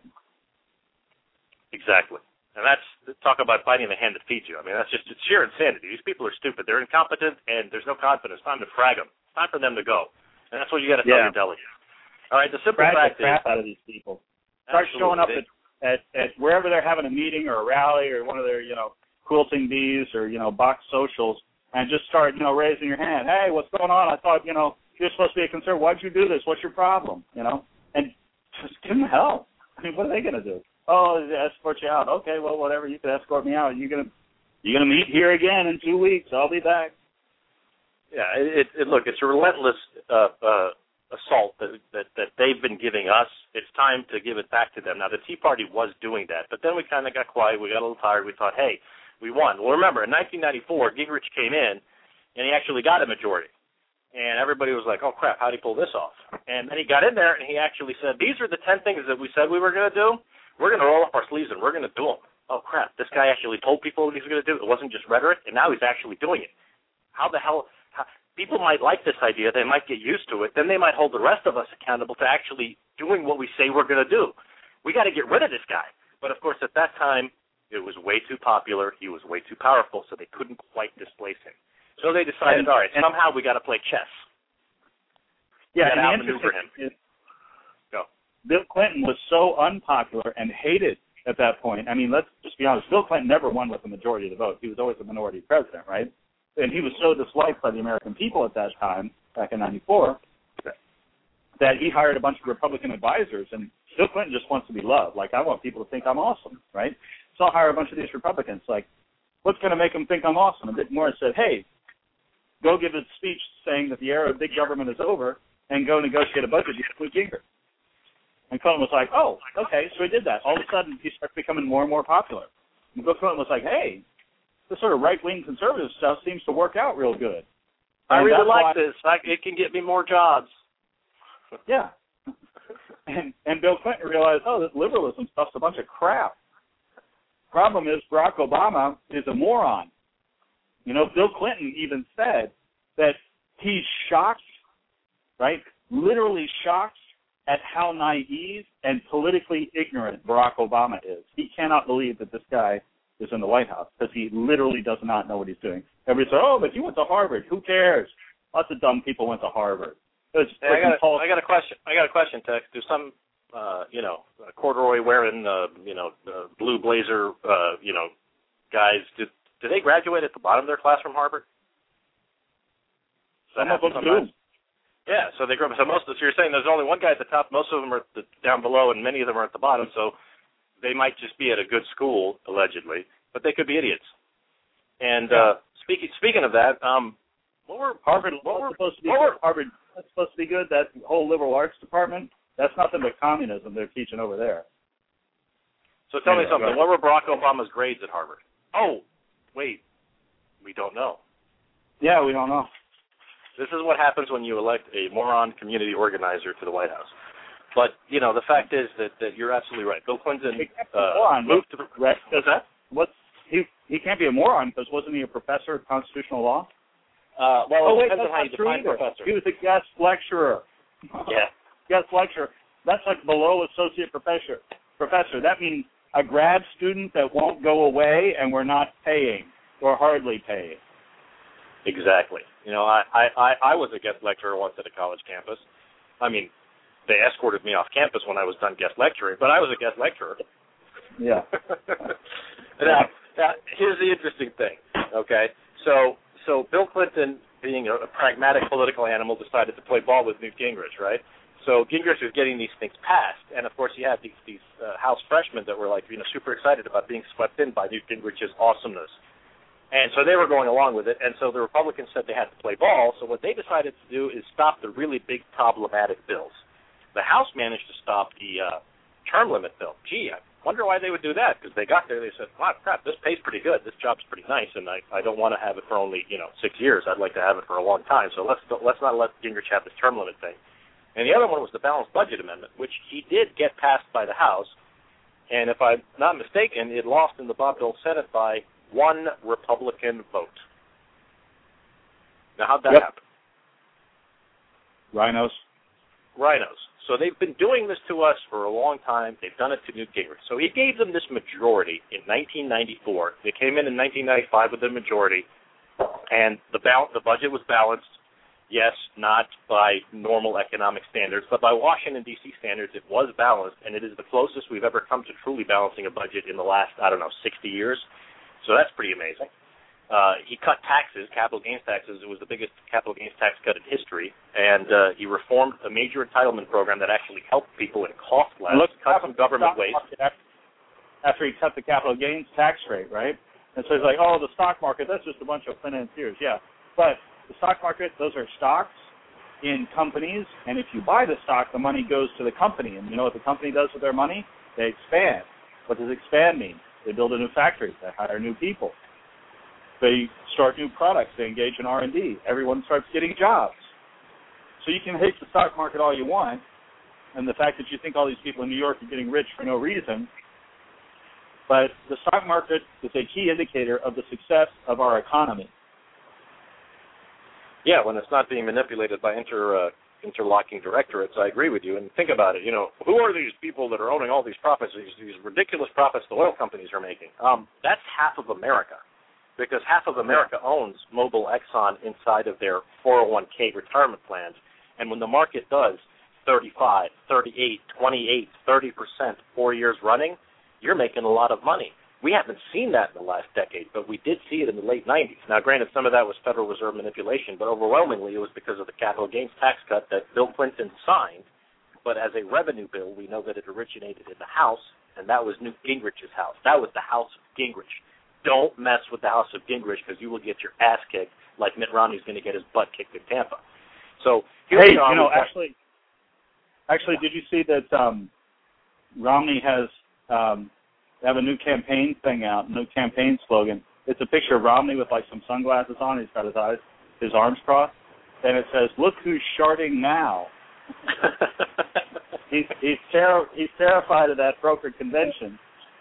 Exactly. And that's, talk about biting the hand that feeds you. I mean, that's just it's sheer insanity. These people are stupid. They're incompetent, and there's no confidence. It's time to frag them. It's time for them to go. And that's what you got to tell yeah. your delegates. All right, the simple frag fact the crap is... out of these people. Start showing up at, at, at wherever they're having a meeting or a rally or one of their, you know, quilting bees or, you know, box socials, and just start, you know, raising your hand. Hey, what's going on? I thought, you know, you're supposed to be a conservative. Why'd you do this? What's your problem? You know? And just give them help. I mean, what are they going to do? Oh, escort you out. Okay, well, whatever. You can escort me out. You're going to you're gonna meet here again in two weeks. I'll be back. Yeah, it, it look, it's a relentless uh, uh, assault that, that, that they've been giving us. It's time to give it back to them. Now, the Tea Party was doing that, but then we kind of got quiet. We got a little tired. We thought, hey, we won. Well, remember, in nineteen ninety-four, Gingrich came in, and he actually got a majority. And everybody was like, oh, crap, how'd he pull this off? And then he got in there, and he actually said, these are the ten things that we said we were going to do. We're going to roll up our sleeves, and we're going to do them. Oh, crap, this guy actually told people what he was going to do. It wasn't just rhetoric, and now he's actually doing it. How the hell how, people might like this idea. They might get used to it. Then they might hold the rest of us accountable to actually doing what we say we're going to do. We got to get rid of this guy. But, of course, at that time, it was way too popular. He was way too powerful, so they couldn't quite displace him. So they decided, and, all right, and, somehow we got to play chess. Yeah, and the interesting him. Is Go. Bill Clinton was so unpopular and hated at that point. I mean, let's just be honest. Bill Clinton never won with the majority of the vote. He was always a minority president, right? And he was so disliked by the American people at that time, back in ninety-four, that he hired a bunch of Republican advisors. And Bill Clinton just wants to be loved. Like, I want people to think I'm awesome, right? So I'll hire a bunch of these Republicans. Like, what's going to make them think I'm awesome? And Dick Morris said, hey, go give a speech saying that the era of big government is over and go negotiate a budget with Gingrich. And Clinton was like, oh, okay, so he did that. All of a sudden, he started becoming more and more popular. And Bill Clinton was like, hey, this sort of right-wing conservative stuff seems to work out real good. I And really that's like why, this. I, it can get me more jobs. Yeah. And and Bill Clinton realized, oh, this liberalism stuff's a bunch of crap. Problem is, Barack Obama is a moron. You know, Bill Clinton even said that he's shocked, right, literally shocked at how naive and politically ignorant Barack Obama is. He cannot believe that this guy is in the White House because he literally does not know what he's doing. Everybody says, oh, but he went to Harvard. Who cares? Lots of dumb people went to Harvard. It's hey, I, got a, I got a question. I got a question, Tex. Do some, uh, you know, corduroy wearing, uh, you know, uh, blue blazer, uh, you know, guys, do, do they graduate at the bottom of their class from Harvard? Some of them do. Yeah, so they grew up. So most of, so you're saying there's only one guy at the top. Most of them are at the, down below, and many of them are at the bottom. So they might just be at a good school, allegedly, but they could be idiots. And uh, speaking speaking of that, um, what were Harvard? What were supposed to be what were, Harvard? That's supposed to be good. That whole liberal arts department. That's nothing but communism they're teaching over there. So tell anyway, me something. What were Barack Obama's grades at Harvard? Oh, wait, we don't know. Yeah, we don't know. This is what happens when you elect a moron community organizer to the White House. But, you know, the fact is that, that you're absolutely right. Bill Clinton uh, moron, moved to... Right, what's that? What's, he, he can't be a moron because wasn't he a professor of constitutional law? Uh, well, oh, it wait, depends that's on how you not true define either. professor. He was a guest lecturer. Yeah. Guest lecturer. That's like below associate professor. Professor. That means a grad student that won't go away and we're not paying or hardly paying. Exactly. You know, I, I, I was a guest lecturer once at a college campus. I mean, they escorted me off campus when I was done guest lecturing, but I was a guest lecturer. Yeah. now, now, here's the interesting thing, okay? So, so Bill Clinton, being a, a pragmatic political animal, decided to play ball with Newt Gingrich, right? So Gingrich was getting these things passed, and of course you had these, these uh, House freshmen that were like, you know, super excited about being swept in by Newt Gingrich's awesomeness. And so they were going along with it, and so the Republicans said they had to play ball, so what they decided to do is stop the really big problematic bills. The House managed to stop the uh, term limit bill. Gee, I wonder why they would do that, because they got there, they said, wow, crap, this pays pretty good, this job's pretty nice, and I, I don't want to have it for only, you know, six years. I'd like to have it for a long time, so let's let's not let Gingrich have this term limit thing. And the other one was the balanced budget amendment, which he did get passed by the House, and if I'm not mistaken, it lost in the Bob Dole Senate by one Republican vote. Now, how'd that yep. happen? Rhinos. Rhinos. So they've been doing this to us for a long time. They've done it to Newt Gingrich. So he gave them this majority in nineteen ninety-four. They came in in nineteen ninety-five with a majority, and the bal- the budget was balanced. Yes, not by normal economic standards, but by Washington, D C standards, it was balanced, and it is the closest we've ever come to truly balancing a budget in the last, I don't know, sixty years. So that's pretty amazing. Uh, he cut taxes, capital gains taxes. It was the biggest capital gains tax cut in history, and uh, he reformed a major entitlement program that actually helped people and cost less, Look, cut some government waste. After he cut the capital gains tax rate, right? And so he's like, oh, the stock market, that's just a bunch of financiers. Yeah, but the stock market, those are stocks in companies, and if you buy the stock, the money goes to the company. And you know what the company does with their money? They expand. What does expand mean? They build a new factory. They hire new people. They start new products. They engage in R and D. Everyone starts getting jobs. So you can hate the stock market all you want, and the fact that you think all these people in New York are getting rich for no reason, but the stock market is a key indicator of the success of our economy. Yeah, when it's not being manipulated by inter, uh, interlocking directorates, I agree with you. And think about it, you know, who are these people that are owning all these profits, these, these ridiculous profits the oil companies are making? Um, that's half of America, because half of America owns Mobil, Exxon inside of their four oh one k retirement plans. And when the market does thirty-five, thirty-eight, twenty-eight, thirty percent four years running, you're making a lot of money. We haven't seen that in the last decade, but we did see it in the late nineties. Now, granted, some of that was Federal Reserve manipulation, but overwhelmingly it was because of the capital gains tax cut that Bill Clinton signed. But as a revenue bill, we know that it originated in the House, and that was Newt Gingrich's house. That was the House of Gingrich. Don't mess with the House of Gingrich, because you will get your ass kicked like Mitt Romney's going to get his butt kicked in Tampa. So here hey, we are. you know, actually, actually, did you see that um, Romney has um, they have a new campaign thing out, a new campaign slogan? It's a picture of Romney with like some sunglasses on. He's got his eyes, his arms crossed, and it says, "Look who's sharding now." he's he's, ter- he's terrified of that brokered convention.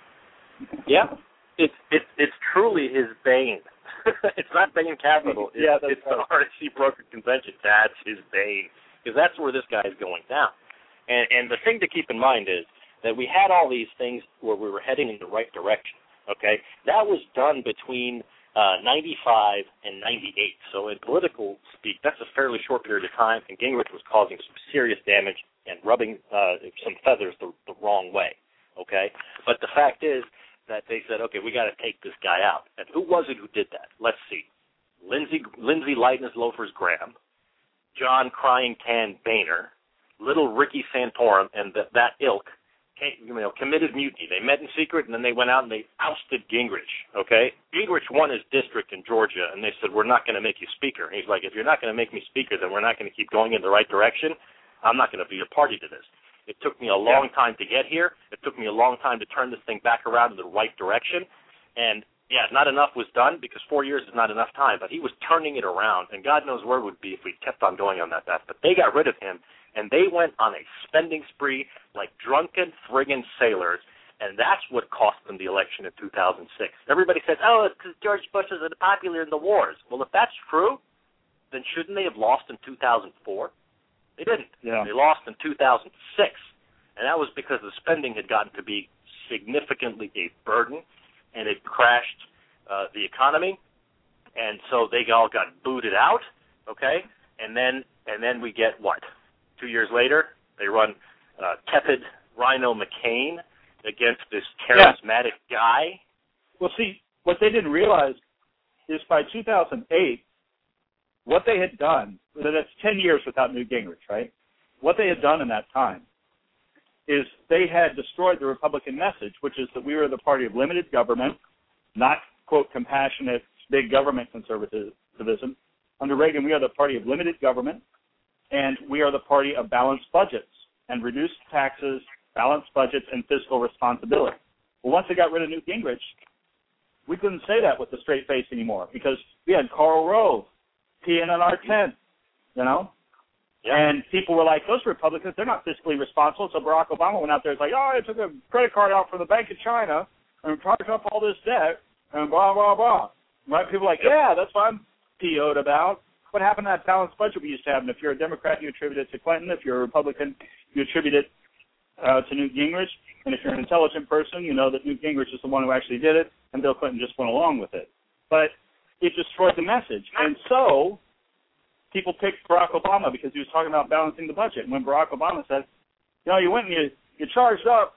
Yeah, it's it's it's truly his bane. It's not Bain Capital. It's, yeah, that's it's right. the R N C brokered convention. That's his bane, because that's where this guy is going down. And and the thing to keep in mind is that we had all these things where we were heading in the right direction. Okay, that was done between uh, ninety-five and ninety-eight. So in political speak, that's a fairly short period of time, and Gingrich was causing some serious damage and rubbing uh, some feathers the, the wrong way. Okay, but the fact is that they said, okay, we got to take this guy out. And who was it who did that? Let's see. Lindsey Lindsey Lightness Loafers Graham, John Crying Can Boehner, little Ricky Santorum, and the, that ilk, you know, committed mutiny. They met in secret, and then they went out and they ousted Gingrich, okay? Gingrich won his district in Georgia, and they said, we're not going to make you speaker. And he's like, if you're not going to make me speaker, then we're not going to keep going in the right direction. I'm not going to be a party to this. It took me a long time to get here. It took me a long time to turn this thing back around in the right direction. And, yeah, not enough was done because four years is not enough time. But he was turning it around, and God knows where it would be if we kept on going on that path. But they got rid of him, and they went on a spending spree like drunken friggin' sailors, and that's what cost them the election in two thousand six. Everybody says, oh, it's because George Bush was unpopular in the wars. Well, if that's true, then shouldn't they have lost in two thousand four? They didn't. Yeah. They lost in two thousand six, and that was because the spending had gotten to be significantly a burden, and it crashed uh, the economy, and so they all got booted out, okay? And then and then we get what? Two years later, they run uh, tepid Rhino McCain against this charismatic yeah. guy. Well, see, what they didn't realize is by two thousand eight, what they had done, that's ten years without Newt Gingrich, right? What they had done in that time is they had destroyed the Republican message, which is that we were the party of limited government, not, quote, compassionate, big government conservatism. Under Reagan, we are the party of limited government, and we are the party of balanced budgets and reduced taxes, balanced budgets, and fiscal responsibility. Well, once they got rid of Newt Gingrich, we couldn't say that with a straight face anymore because we had Karl Rove peeing in our tent, you know? Yeah. And people were like, those Republicans, they're not fiscally responsible. So Barack Obama went out there and was like, oh, I took a credit card out from the Bank of China and charged up all this debt and blah, blah, blah. Right? People are like, yeah, that's what I'm P O'd about. What happened to that balanced budget we used to have? And if you're a Democrat, you attribute it to Clinton. If you're a Republican, you attribute it uh, to Newt Gingrich. And if you're an intelligent person, you know that Newt Gingrich is the one who actually did it, and Bill Clinton just went along with it. But it destroyed the message. And so people picked Barack Obama because he was talking about balancing the budget. And when Barack Obama said, you know, you went and you, you charged up,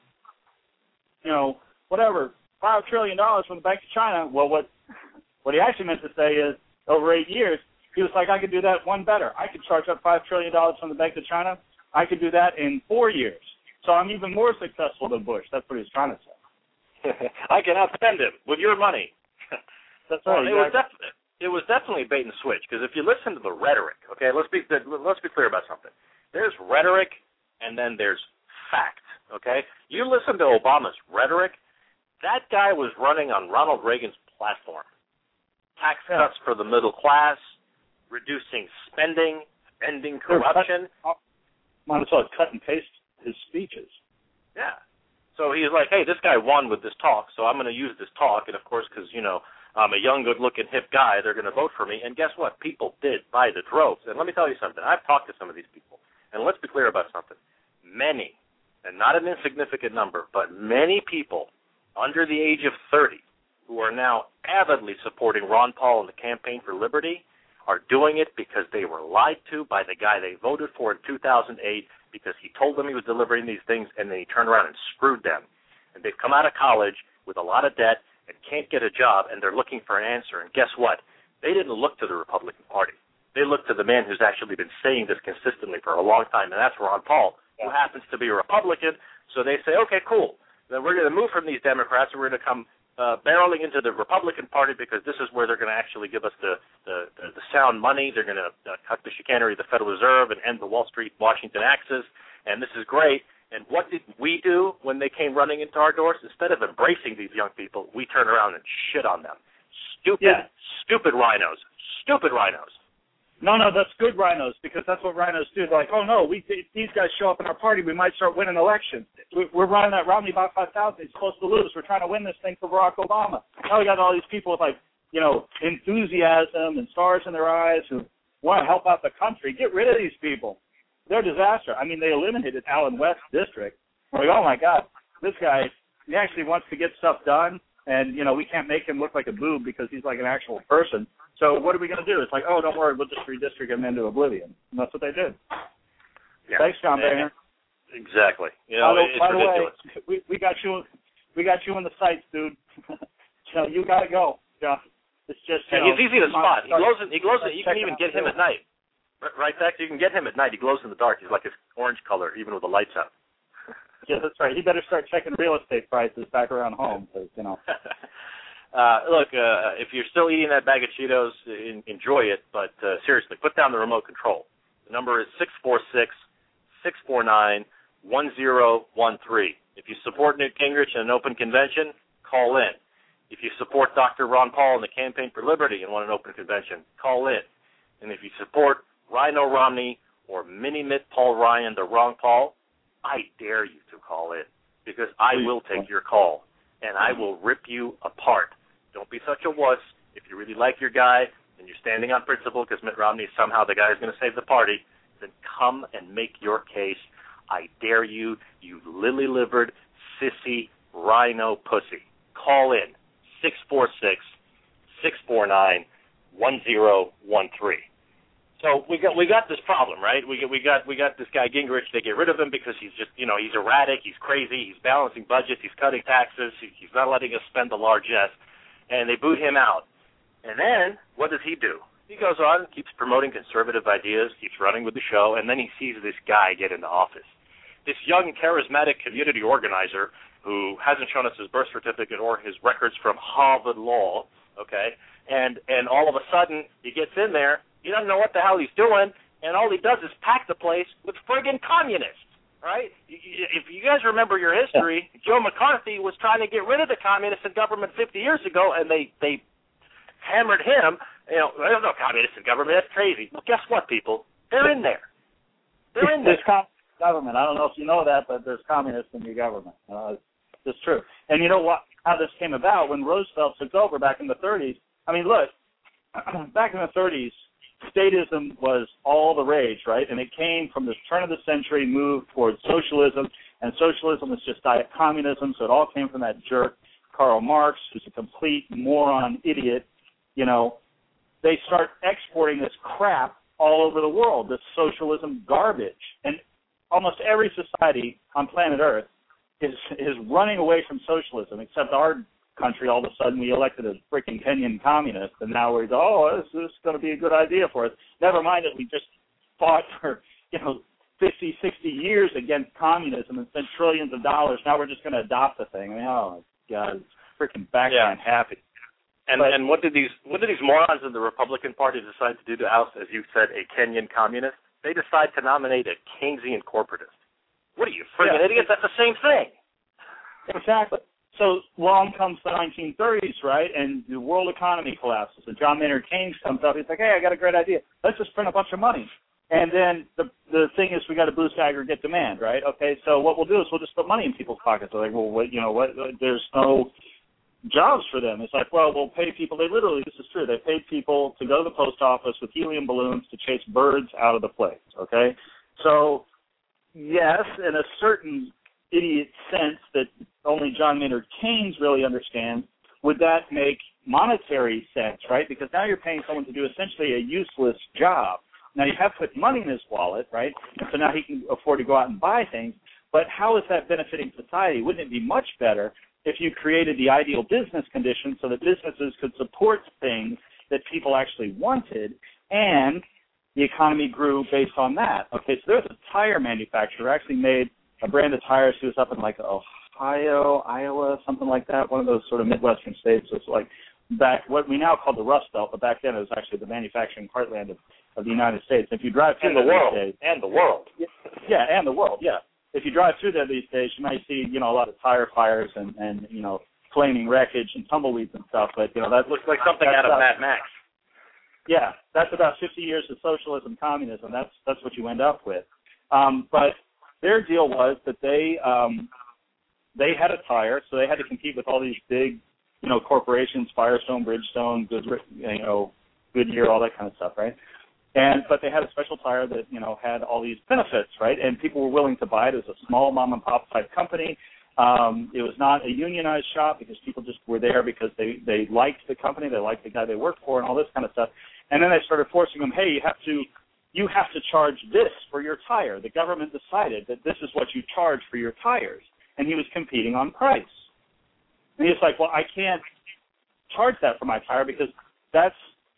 you know, whatever, five trillion dollars from the Bank of China, well, what what he actually meant to say is over eight years, he was like, I could do that one better. I could charge up five trillion dollars from the Bank of China. I could do that in four years. So I'm even more successful than Bush. That's what he was trying to say. I can outspend him with your money. That's right. Well, it, was def- it was definitely a bait and switch because if you listen to the rhetoric, okay, let's be let's be clear about something. There's rhetoric and then there's fact, okay? You listen to Obama's rhetoric, that guy was running on Ronald Reagan's platform. Tax cuts for the middle class, reducing spending, ending corruption. Might as well cut and paste his speeches. Yeah. So he's like, hey, this guy won with this talk, so I'm going to use this talk. And, of course, because, you know, I'm a young, good-looking, hip guy, they're going to vote for me. And guess what? People did by the droves. And let me tell you something. I've talked to some of these people. And let's be clear about something. Many, and not an insignificant number, but many people under the age of thirty who are now avidly supporting Ron Paul and the Campaign for Liberty are doing it because they were lied to by the guy they voted for in two thousand eight because he told them he was delivering these things and then he turned around and screwed them. And they've come out of college with a lot of debt and can't get a job and they're looking for an answer. And guess what? They didn't look to the Republican Party. They looked to the man who's actually been saying this consistently for a long time, and that's Ron Paul, who happens to be a Republican. So they say, okay, cool. Then we're going to move from these Democrats and we're going to come Uh, barreling into the Republican Party because this is where they're going to actually give us the, the, the, the sound money. They're going to uh, cut the chicanery of the Federal Reserve and end the Wall Street Washington axis, and this is great. And what did we do when they came running into our doors? Instead of embracing these young people, we turn around and shit on them. Stupid, yeah. stupid rhinos. Stupid rhinos. No, no, that's good rhinos, because that's what rhinos do. They're like, oh, no, we if these guys show up in our party, we might start winning elections. We, we're running that Romney about five thousand. He's supposed to lose. We're trying to win this thing for Barack Obama. Now we got all these people with, like, you know, enthusiasm and stars in their eyes who want to help out the country. Get rid of these people. They're a disaster. I mean, they eliminated Allen West District. We're like, oh, my God, this guy, he actually wants to get stuff done, and, you know, we can't make him look like a boob because he's like an actual person. So what are we going to do? It's like, oh, don't worry, we'll just redistrict him into oblivion. And that's what they did. Yeah. Thanks, John Boehner. Exactly. You know, by the, it's by the ridiculous. way, we, we got you we got you in the sights, dude. So you got to go, John. It's just, you yeah, know, he's easy to spot. He glows. In, he glows. In, you can even get him out. at night. Right, Zach? You can get him at night. He glows in the dark. He's like his orange color, even with the lights out. Yeah, that's right. He better start checking real estate prices back around home, because, you know. Uh, look, uh, if you're still eating that bag of Cheetos, in, enjoy it, but uh, seriously, put down the remote control. The number is six four six, six four nine, one zero one three. If you support Newt Gingrich in an open convention, call in. If you support Doctor Ron Paul in the Campaign for Liberty and want an open convention, call in. And if you support Rhino Romney or Mini-Mitt Paul Ryan, the wrong Paul, I dare you to call in, because I will take your call, and I will rip you apart. Don't be such a wuss. If you really like your guy and you're standing on principle because Mitt Romney is somehow the guy who's going to save the party, then come and make your case. I dare you, you lily-livered, sissy, rhino pussy. Call in, six four six, six four nine, one zero one three. So we got we got this problem, right? We got we got we got this guy Gingrich. They get rid of him because he's just, you know, he's erratic, he's crazy, he's balancing budgets, he's cutting taxes, he, he's not letting us spend the largesse. And they boot him out. And then, what does he do? He goes on, keeps promoting conservative ideas, keeps running with the show, and then he sees this guy get into office. This young, charismatic community organizer who hasn't shown us his birth certificate or his records from Harvard Law, okay, and, and all of a sudden he gets in there, he doesn't know what the hell he's doing, and all he does is pack the place with friggin' communists. Right? If you guys remember your history, yeah. Joe McCarthy was trying to get rid of the communists in government fifty years ago, and they, they hammered him. You know, there's no communists in government. That's crazy. Well, guess what, people? They're in there. They're in there. There's communist government. I don't know if you know that, but there's communists in your government. Uh, it's, it's true. And you know what? How this came about when Roosevelt took over back in the thirties. I mean, look, back in the thirties, statism was all the rage, right? And it came from the turn of the century move towards socialism, and socialism was just diet communism, so it all came from that jerk Karl Marx, who's a complete moron idiot. You know, they start exporting this crap all over the world, this socialism garbage. And almost every society on planet Earth is is running away from socialism, except our country. All of a sudden we elected a freaking Kenyan communist, and now we're, oh, this, this is going to be a good idea for us. Never mind that we just fought for, you know, fifty, sixty years against communism and spent trillions of dollars. Now we're just going to adopt the thing. I mean, oh, my God, it's freaking backhand yeah. happy. And but, and what did these what did these morons in the Republican Party decide to do to oust, as you said, a Kenyan communist? They decide to nominate a Keynesian corporatist. What are you, friggin' yeah. idiots? That's the same thing. Exactly. So along comes the nineteen thirties, right, and the world economy collapses, and John Maynard Keynes comes up. He's like, hey, I got a great idea. Let's just print a bunch of money. And then the the thing is, we got to boost aggregate demand, right? Okay, so what we'll do is we'll just put money in people's pockets. They're like, well, what, you know what? There's no jobs for them. It's like, well, we'll pay people. They literally, this is true. They paid people to go to the post office with helium balloons to chase birds out of the place. Okay, so yes, in a certain idiot sense that only John Maynard Keynes really understands, would that make monetary sense, right? Because now you're paying someone to do essentially a useless job. Now you have put money in his wallet, right? And so now he can afford to go out and buy things. But how is that benefiting society? Wouldn't it be much better if you created the ideal business conditions so that businesses could support things that people actually wanted, and the economy grew based on that? Okay, so there's a tire manufacturer who actually made a brand of tires. He was up in like Ohio, Iowa, something like that, one of those sort of Midwestern states. So it's like back what we now call the Rust Belt, but back then it was actually the manufacturing heartland of, of the United States. If you drive through and the world, these days, and the world, yeah, and the world, yeah. If you drive through there these days, you might see, you know, a lot of tire fires and, and you know, flaming wreckage and tumbleweeds and stuff. But you know, that looks like something out of uh, Mad Max. Yeah, that's about fifty years of socialism, communism. That's that's what you end up with. Um, but their deal was that they um, they had a tire, so they had to compete with all these big, you know, corporations, Firestone, Bridgestone, Good, you know, Goodyear, all that kind of stuff, right? And but they had a special tire that, you know, had all these benefits, right? And people were willing to buy it as a small mom and pop type company. Um, it was not a unionized shop because people just were there because they, they liked the company, they liked the guy they worked for, and all this kind of stuff. And then they started forcing them, hey, you have to you have to charge this for your tire. The government decided that this is what you charge for your tires. And he was competing on price. And he's like, well, I can't charge that for my tire because that's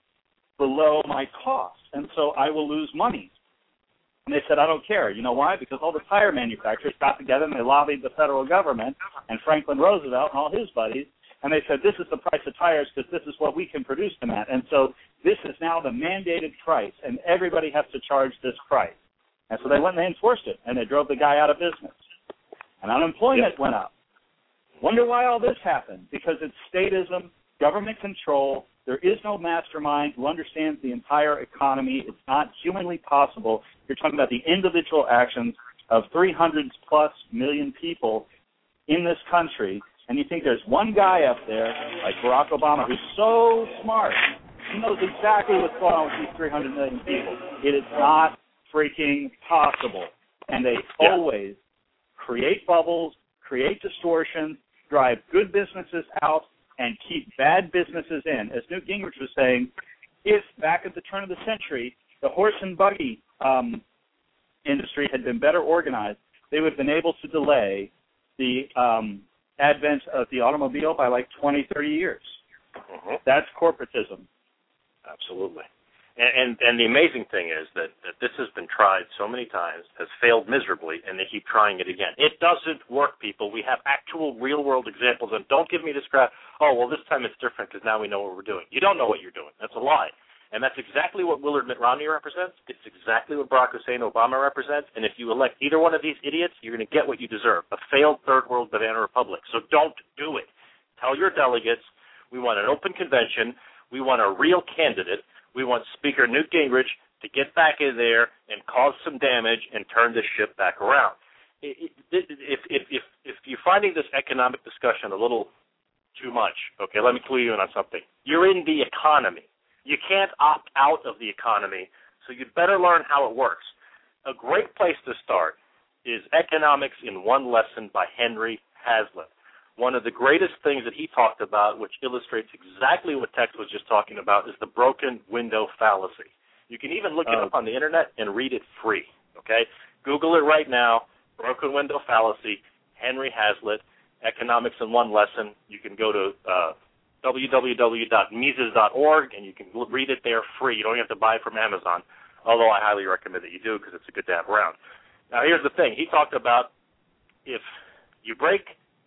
below my cost, and so I will lose money. And they said, I don't care. You know why? Because all the tire manufacturers got together and they lobbied the federal government and Franklin Roosevelt and all his buddies, and they said, this is the price of tires because this is what we can produce them at. And so this is now the mandated price, and everybody has to charge this price. And so they went and they enforced it, and they drove the guy out of business. And unemployment yep. went up. Wonder why all this happened? Because it's statism, government control. There is no mastermind who understands the entire economy. It's not humanly possible. You're talking about the individual actions of three hundred plus million people in this country, and you think there's one guy up there, like Barack Obama, who's so smart. He knows exactly what's going on with these three hundred million people. It is not freaking possible. And they yeah. always create bubbles, create distortions, drive good businesses out, and keep bad businesses in. As Newt Gingrich was saying, if back at the turn of the century, the horse and buggy um, industry had been better organized, they would have been able to delay the um, advent of the automobile by like twenty, thirty years. Mm-hmm. That's corporatism. Absolutely. And, and and the amazing thing is that, that this has been tried so many times, has failed miserably, and they keep trying it again. It doesn't work, people. We have actual real-world examples, and don't give me this crap, oh, well, this time it's different because now we know what we're doing. You don't know what you're doing. That's a lie. And that's exactly what Willard Mitt Romney represents. It's exactly what Barack Hussein Obama represents. And if you elect either one of these idiots, you're going to get what you deserve, a failed third-world banana republic. So don't do it. Tell your delegates we want an open convention. We want a real candidate. We want Speaker Newt Gingrich to get back in there and cause some damage and turn this ship back around. If, if, if, if, if you're finding this economic discussion a little too much, okay, let me clue you in on something. You're in the economy. You can't opt out of the economy, so you'd better learn how it works. A great place to start is Economics in One Lesson by Henry Hazlitt. One of the greatest things that he talked about, which illustrates exactly what Tex was just talking about, is the broken window fallacy. You can even look it up on the Internet and read it free, okay? Google it right now, broken window fallacy, Henry Hazlitt, Economics in One Lesson. You can go to uh, w w w dot mises dot org, and you can read it there free. You don't have to buy it from Amazon, although I highly recommend that you do because it's a good to have around. Now, here's the thing. He talked about if you break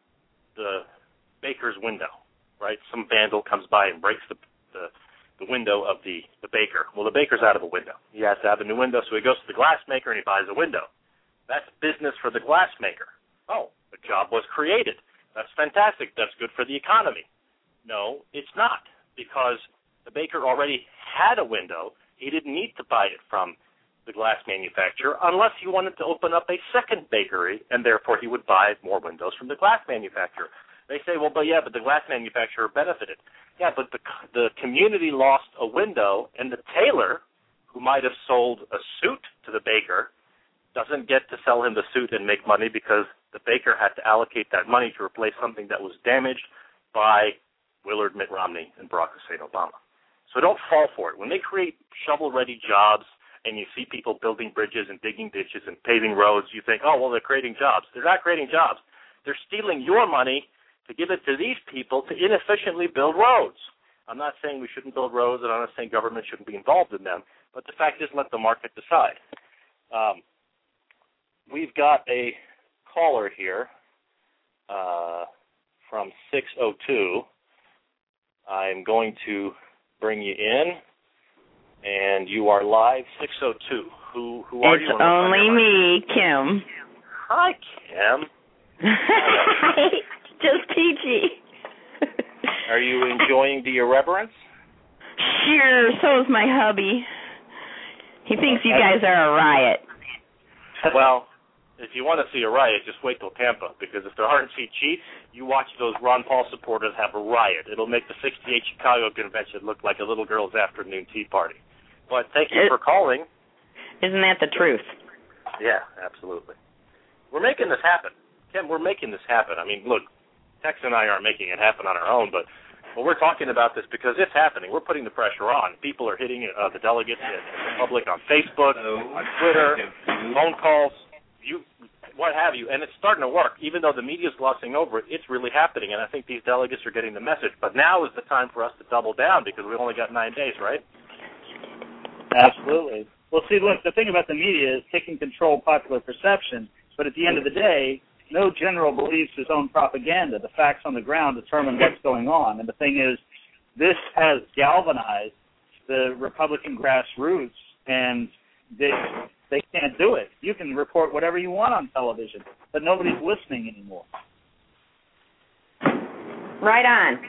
the baker's window, right? Some vandal comes by and breaks the, the the window of the, the baker. Well, the baker's out of a window. He has to have a new window, so he goes to the glass maker and he buys a window. That's business for the glass maker. Oh, a job was created. That's fantastic. That's good for the economy. No, it's not, because the baker already had a window. He didn't need to buy it from the glass manufacturer unless he wanted to open up a second bakery, and therefore he would buy more windows from the glass manufacturer. They say, well, but yeah, but the glass manufacturer benefited. Yeah, but the the community lost a window, and the tailor, who might have sold a suit to the baker, doesn't get to sell him the suit and make money because the baker had to allocate that money to replace something that was damaged by Willard Mitt Romney and Barack Hussein Obama. So don't fall for it. When they create shovel-ready jobs, and you see people building bridges and digging ditches and paving roads, you think, oh, well, they're creating jobs. They're not creating jobs. They're stealing your money to give it to these people to inefficiently build roads. I'm not saying we shouldn't build roads, and I'm not saying government shouldn't be involved in them, but the fact is, let the market decide. Um, we've got a caller here uh, from six oh two. I'm going to bring you in. And you are live, six oh two. Who who are it's you? It's only me, Kim. Hi, Kim. Hi, just peachy. Are you enjoying the irreverence? Sure, so is my hubby. He thinks you guys are a riot. Well, if you want to see a riot, just wait till Tampa, because if there aren't seat cheats, you watch those Ron Paul supporters have a riot. It'll make the sixty-eight Chicago convention look like a little girl's afternoon tea party. But thank you it, for calling. Isn't that the truth? Yeah, absolutely. We're making this happen. Kim, we're making this happen. I mean, look, Tex and I aren't making it happen on our own, but well, we're talking about this because it's happening. We're putting the pressure on. People are hitting uh, the delegates and the public on Facebook, on Twitter, phone calls, you, what have you, and it's starting to work. Even though the media's glossing over it, it's really happening, and I think these delegates are getting the message. But now is the time for us to double down because we've only got nine days, right? Absolutely. Well, see, look, the thing about the media is taking control of popular perception, but at the end of the day, no general believes his own propaganda. The facts on the ground determine what's going on. And the thing is, this has galvanized the Republican grassroots, and they, they can't do it. You can report whatever you want on television, but nobody's listening anymore. Right on.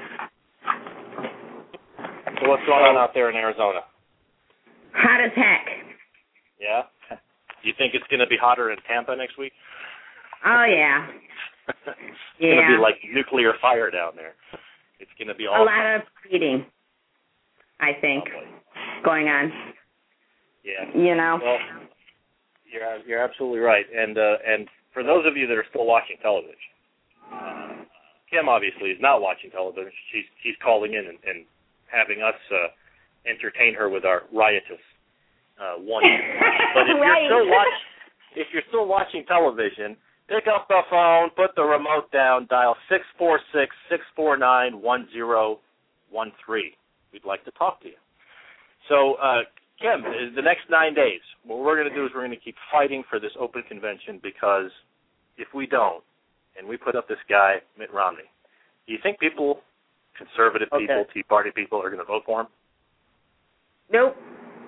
So what's going on out there in Arizona? Hot as heck. Yeah? You think it's going to be hotter in Tampa next week? Oh, yeah. It's yeah. going to be like nuclear fire down there. It's going to be all... A lot of eating, I think, Probably. going on. Yeah. You know? Well, you're, you're absolutely right. And uh, and for those of you that are still watching television, uh, Kim obviously is not watching television. She's, she's calling in and, and having us uh, entertain her with our riotous uh, one. But if right. you're still watching... If you're still watching television, pick up the phone, put the remote down, dial six four six, six four nine, one zero one three. We'd like to talk to you. So, uh, Kim, the next nine days, what we're going to do is we're going to keep fighting for this open convention, because if we don't, and we put up this guy, Mitt Romney, do you think people, conservative okay. people, Tea Party people, are going to vote for him? Nope.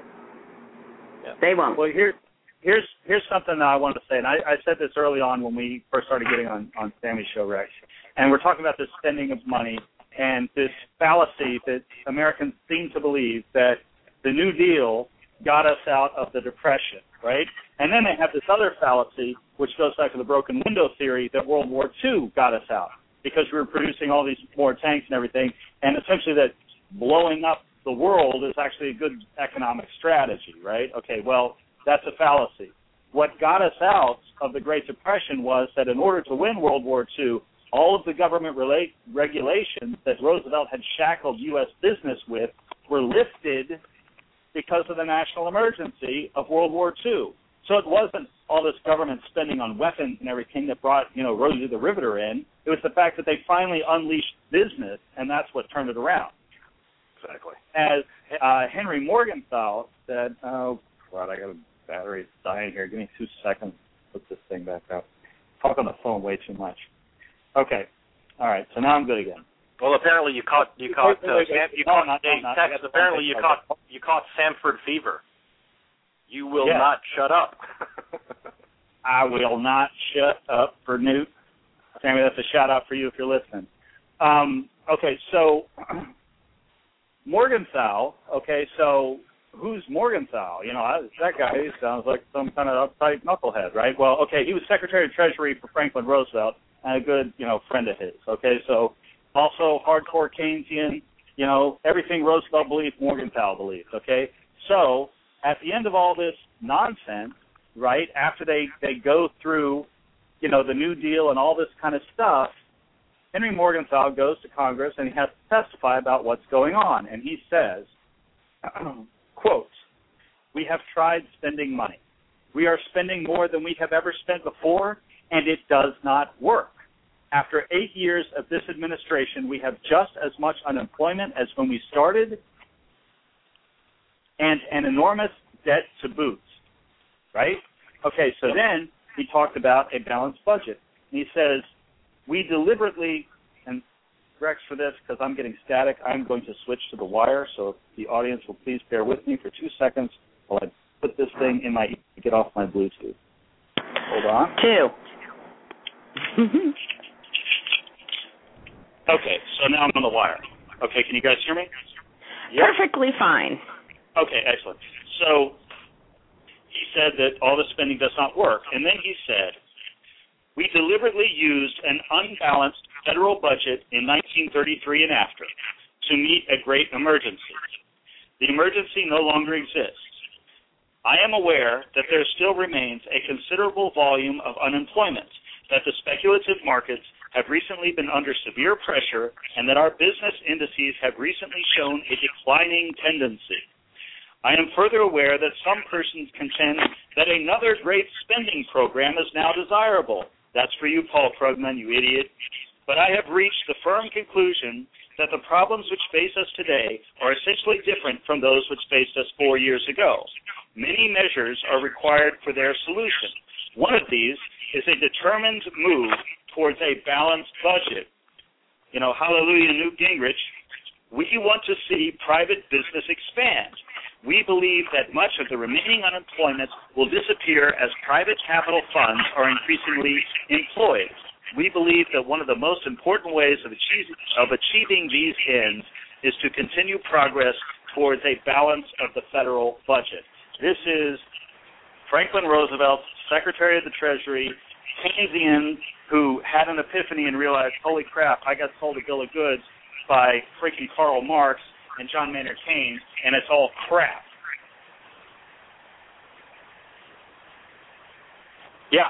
Yeah. They won't. Well, here, here's here's something that I wanted to say, and I, I said this early on when we first started getting on, on Sammy's show, Rex, and we're talking about this spending of money and this fallacy that Americans seem to believe that the New Deal got us out of the Depression, right? And then they have this other fallacy, which goes back to the broken window theory, that World War Two got us out because we were producing all these more tanks and everything, and essentially that blowing up the world is actually a good economic strategy, right? Okay, well, that's a fallacy. What got us out of the Great Depression was that in order to win World War Two, all of the government relate regulations that Roosevelt had shackled U S business with were lifted because of the national emergency of World War Two. So it wasn't all this government spending on weapons and everything that brought, you know, Rosie the Riveter in. It was the fact that they finally unleashed business, and that's what turned it around. Exactly. As uh, Henry Morgenthau said, oh, God, I got a battery dying here. Give me two seconds to put this thing back up. Talk on the phone way too much. Okay. All right. So now I'm good again. Well, apparently you caught you caught uh, Sam, you no, caught not, hey, not, Tex, not, apparently you caught you caught Sanford fever. You will yeah. not shut up. I will not shut up for Newt. Sammy, that's a shout out for you if you're listening. Um, okay, so Morgenthau. Okay, so who's Morgenthau? You know, I, that guy he sounds like some kind of uptight knucklehead, right? Well, okay, he was Secretary of Treasury for Franklin Roosevelt and a good, you know, friend of his. Okay, so also hardcore Keynesian, you know, everything Roosevelt believed, Morgenthau believed. Okay, so at the end of all this nonsense, right, after they, they go through, you know, the New Deal and all this kind of stuff, Henry Morgenthau goes to Congress and he has to testify about what's going on. And he says, quote, "We have tried spending money. We are spending more than we have ever spent before, and it does not work. After eight years of this administration, we have just as much unemployment as when we started and an enormous debt to boot." Right? Okay, so then he talked about a balanced budget. And he says, we deliberately, and Rex, for this, because I'm getting static, I'm going to switch to the wire, so if the audience will please bear with me for two seconds while I put this thing in my, get off my Bluetooth. Hold on. Two. Okay, so now I'm on the wire. Okay, can you guys hear me? Yep. Perfectly fine. Okay, excellent. So he said that all the spending does not work. And then he said, we deliberately used an unbalanced federal budget in nineteen thirty-three and after to meet a great emergency. The emergency no longer exists. I am aware that there still remains a considerable volume of unemployment, that the speculative markets have recently been under severe pressure, and that our business indices have recently shown a declining tendency. I am further aware that some persons contend that another great spending program is now desirable. That's for you, Paul Krugman, you idiot. But I have reached the firm conclusion that the problems which face us today are essentially different from those which faced us four years ago. Many measures are required for their solution. One of these is a determined move towards a balanced budget. You know, hallelujah, Newt Gingrich. We want to see private business expand. We believe that much of the remaining unemployment will disappear as private capital funds are increasingly employed. We believe that one of the most important ways of achieving, of achieving these ends is to continue progress towards a balance of the federal budget. This is Franklin Roosevelt, Secretary of the Treasury, Keynesian, who had an epiphany and realized, holy crap, I got sold a bill of goods by freaking Karl Marx and John Maynard Keynes, and it's all crap. Yeah.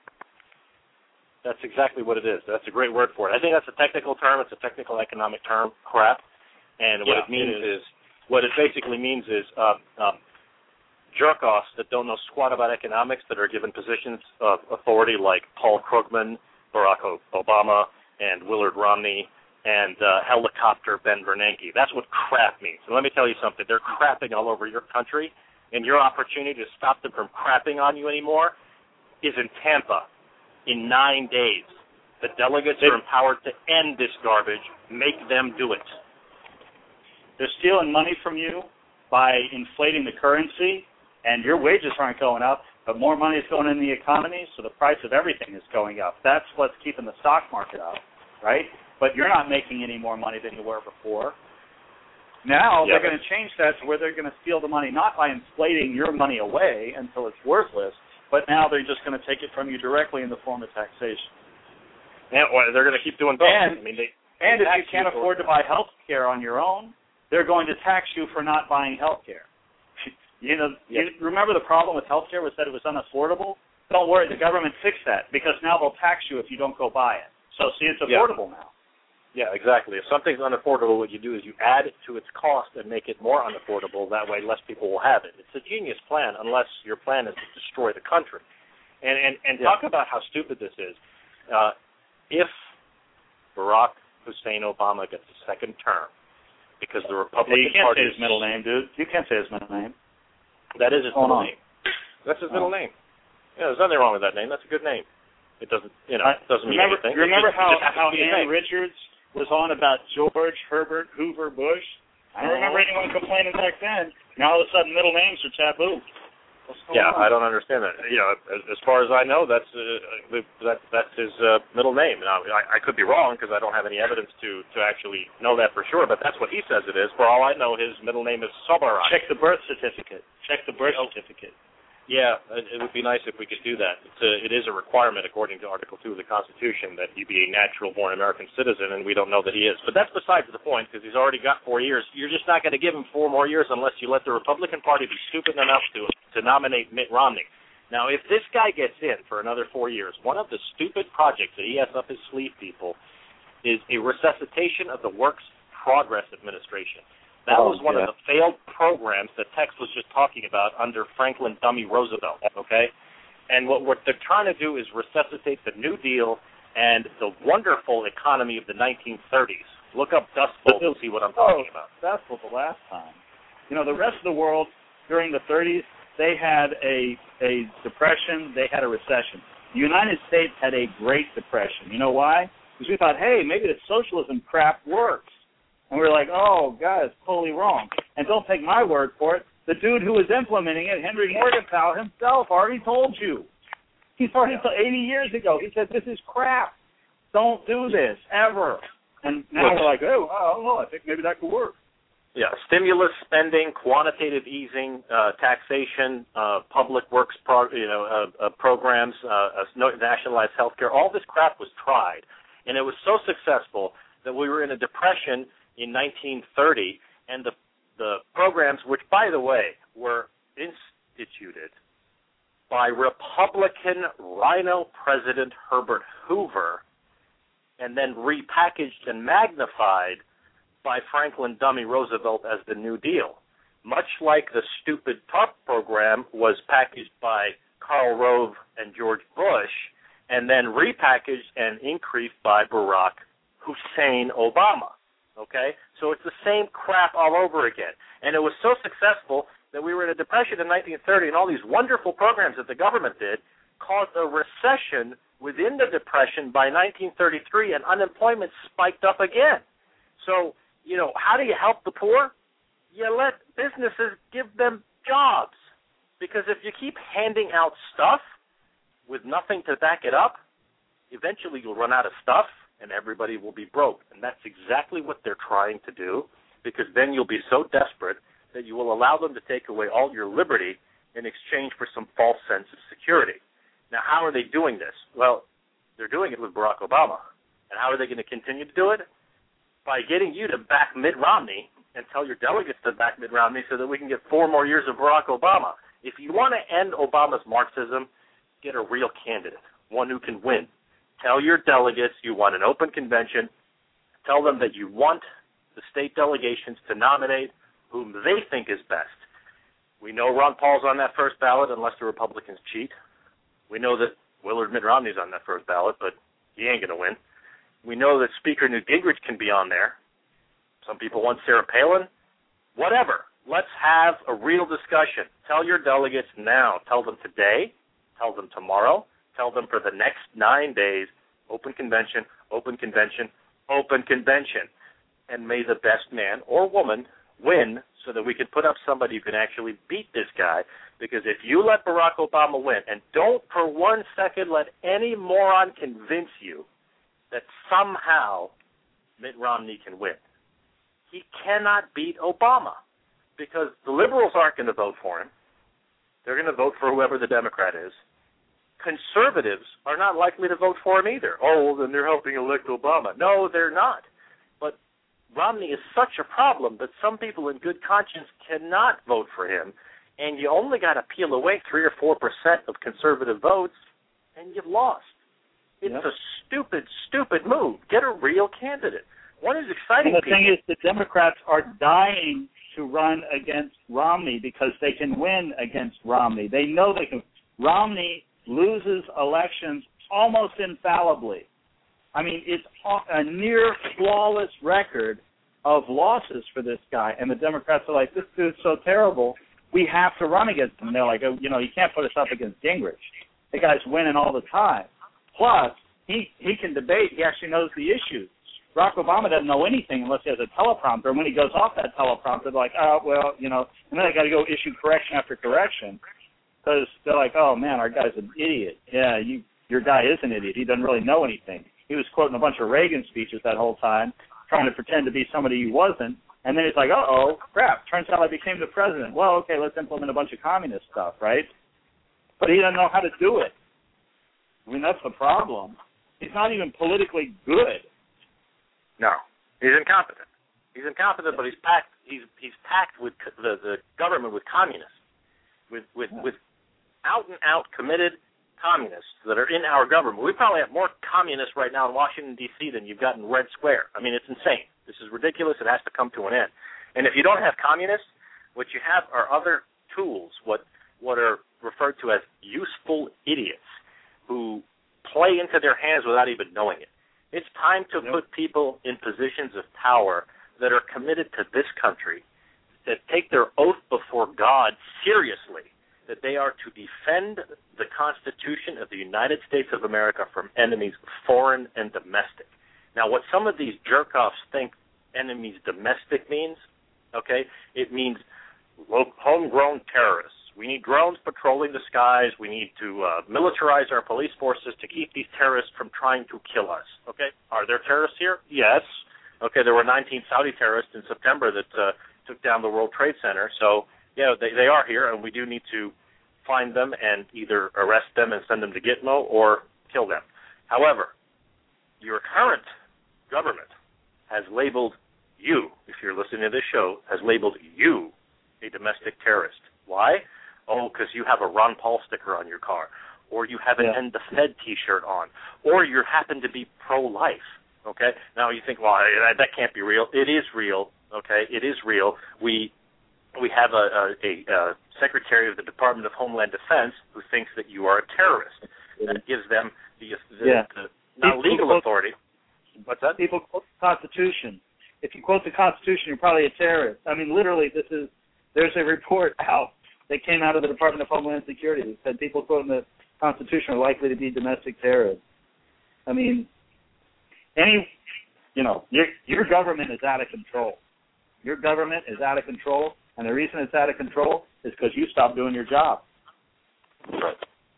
That's exactly what it is. That's a great word for it. I think that's a technical term. It's a technical economic term, crap. And what yeah, it means it is. is, what it basically means is uh, um, jerk-offs that don't know squat about economics that are given positions of authority like Paul Krugman, Barack Obama, and Willard Romney, and uh, helicopter Ben Bernanke. That's what crap means. And let me tell you something. They're crapping all over your country, and your opportunity to stop them from crapping on you anymore is in Tampa in nine days. The delegates are empowered to end this garbage. Make them do it. They're stealing money from you by inflating the currency, and your wages aren't going up, but more money is going in the economy, so the price of everything is going up. That's what's keeping the stock market up, right? But you're not making any more money than you were before. Now yeah, they're going to change that to where they're going to steal the money, not by inflating your money away until it's worthless, but now they're just going to take it from you directly in the form of taxation. And well, they're going to keep doing both. And, I mean, they, and they if you can't you afford to buy health care on your own, they're going to tax you for not buying health care. You know, yes. you remember the problem with health care was that it was unaffordable? Don't worry, the government fixed that, because now they'll tax you if you don't go buy it. So, see, it's affordable yeah. now. Yeah, exactly. If something's unaffordable, what you do is you add it to its cost and make it more unaffordable. That way less people will have it. It's a genius plan unless your plan is to destroy the country. And and, and yeah. talk about how stupid this is. Uh, if Barack Hussein Obama gets a second term because the Republican yeah, you can't Party... say his middle name, dude. You can't say his middle name. That is his Hold middle on. name. That's his middle oh. name. Yeah, there's nothing wrong with that name. That's a good name. It doesn't, you know, it doesn't remember, mean anything. Remember just, how, how Ann Richards was on about George Herbert Hoover Bush? I don't remember anyone complaining back then. Now all of a sudden middle names are taboo. Yeah, on? I don't understand that. You know, as, as far as I know, that's uh, that, that's his uh, middle name. Now, I, I could be wrong because I don't have any evidence to, to actually know that for sure, but that's what he says it is. For all I know, his middle name is Sobarai. Check the birth certificate. Check the birth oh. certificate. Yeah, it, it would be nice if we could do that. It's a, it is a requirement, according to Article two of the Constitution, that he be a natural-born American citizen, and we don't know that he is. But that's besides the point, because he's already got four years. You're just not going to give him four more years unless you let the Republican Party be stupid enough to to nominate Mitt Romney. Now, if this guy gets in for another four years, one of the stupid projects that he has up his sleeve, people, is a resuscitation of the Works Progress Administration. That oh, was one yeah. of the failed programs that Tex was just talking about under Franklin Dummy Roosevelt, okay? And what, what they're trying to do is resuscitate the New Deal and the wonderful economy of the nineteen thirties. Look up Dust Bowl to see what I'm talking about. That's what the last time. You know, the rest of the world during the thirties, they had a a depression, they had a recession. The United States had a Great Depression. You know why? Because we thought, hey, maybe the socialism crap works. And we were like, oh, God, it's totally wrong. And don't take my word for it. The dude who was implementing it, Henry Morgenthau himself, already told you. He's already told eighty years ago. He said, this is crap. Don't do this, ever. And now we're like, oh, I don't know. I think maybe that could work. Yeah, stimulus spending, quantitative easing, uh, taxation, uh, public works, pro- you know, uh, uh, programs, uh, uh, nationalized health care. All this crap was tried, and it was so successful that we were in a depression in nineteen thirty, and the the programs, which, by the way, were instituted by Republican Rhino President Herbert Hoover, and then repackaged and magnified by Franklin Dummy Roosevelt as the New Deal. Much like the stupid TARP program was packaged by Karl Rove and George Bush, and then repackaged and increased by Barack Hussein Obama. Okay? So it's the same crap all over again. And it was so successful that we were in a depression in nineteen thirty, and all these wonderful programs that the government did caused a recession within the depression by nineteen thirty-three, and unemployment spiked up again. So, you know, how do you help the poor? You let businesses give them jobs. Because if you keep handing out stuff with nothing to back it up, eventually you'll run out of stuff and everybody will be broke. And that's exactly what they're trying to do, because then you'll be so desperate that you will allow them to take away all your liberty in exchange for some false sense of security. Now, how are they doing this? Well, they're doing it with Barack Obama. And how are they going to continue to do it? By getting you to back Mitt Romney and tell your delegates to back Mitt Romney so that we can get four more years of Barack Obama. If you want to end Obama's Marxism, get a real candidate, one who can win. Tell your delegates you want an open convention. Tell them that you want the state delegations to nominate whom they think is best. We know Ron Paul's on that first ballot unless the Republicans cheat. We know that Willard Mitt Romney's on that first ballot, but he ain't going to win. We know that Speaker Newt Gingrich can be on there. Some people want Sarah Palin. Whatever. Let's have a real discussion. Tell your delegates now. Tell them today. Tell them tomorrow. Tell them for the next nine days, open convention, open convention, open convention. And may the best man or woman win so that we can put up somebody who can actually beat this guy. Because if you let Barack Obama win, and don't for one second let any moron convince you that somehow Mitt Romney can win. He cannot beat Obama because the liberals aren't going to vote for him. They're going to vote for whoever the Democrat is. Conservatives are not likely to vote for him either. Oh, well, then they're helping elect Obama. No, they're not. But Romney is such a problem that some people in good conscience cannot vote for him, and you only got to peel away three or four percent of conservative votes, and you've lost. It's yep. a stupid, stupid move. Get a real candidate. One is exciting. And the people. thing is, the Democrats are dying to run against Romney because they can win against Romney. They know they can. Romney loses elections almost infallibly. I mean, it's a near flawless record of losses for this guy. And the Democrats are like, this dude's so terrible, we have to run against him. And they're like, oh, you know, you can't put us up against Gingrich. The guy's winning all the time. Plus, he, he can debate. He actually knows the issues. Barack Obama doesn't know anything unless he has a teleprompter. And when he goes off that teleprompter, they're like, oh, well, you know, and then they got to go issue correction after correction because they're like, oh, man, our guy's an idiot. Yeah, you, your guy is an idiot. He doesn't really know anything. He was quoting a bunch of Reagan speeches that whole time, trying to pretend to be somebody he wasn't. And then he's like, uh-oh, crap, turns out I became the president. Well, okay, let's implement a bunch of communist stuff, right? But he doesn't know how to do it. I mean, that's the problem. He's not even politically good. No, he's incompetent. He's incompetent, but he's packed. He's he's packed with the, the government with communists, with with yeah. with out and out committed communists that are in our government. We probably have more communists right now in Washington D C than you've got in Red Square. I mean, it's insane. This is ridiculous. It has to come to an end. And if you don't have communists, what you have are other tools, what what are referred to as useful idiots who play into their hands without even knowing it. It's time to yep. put people in positions of power that are committed to this country, that take their oath before God seriously, that they are to defend the Constitution of the United States of America from enemies foreign and domestic. Now, what some of these jerk-offs think enemies domestic means, okay, it means homegrown terrorists. We need drones patrolling the skies. We need to uh, militarize our police forces to keep these terrorists from trying to kill us. Okay, are there terrorists here? Yes. Okay, there were nineteen Saudi terrorists in September that uh, took down the World Trade Center. So, yeah, they, they are here, and we do need to find them and either arrest them and send them to Gitmo or kill them. However, your current government has labeled you, if you're listening to this show, has labeled you a domestic terrorist. Why? Oh, because you have a Ron Paul sticker on your car, or you have an yeah. End the Fed T-shirt on, or you happen to be pro-life. Okay? Now you think, well, that can't be real. It is real. Okay? It is real. We we have a, a, a Secretary of the Department of Homeland Defense who thinks that you are a terrorist. That gives them the, the, yeah. the not People legal quote, authority. What's that? People quote the Constitution. If you quote the Constitution, you're probably a terrorist. I mean, literally, this is there's a report out that came out of the Department of Homeland Security that said people quoting the Constitution are likely to be domestic terrorists. I mean, any, you know, your your government is out of control. Your government is out of control, and the reason it's out of control is because you stopped doing your job. Right.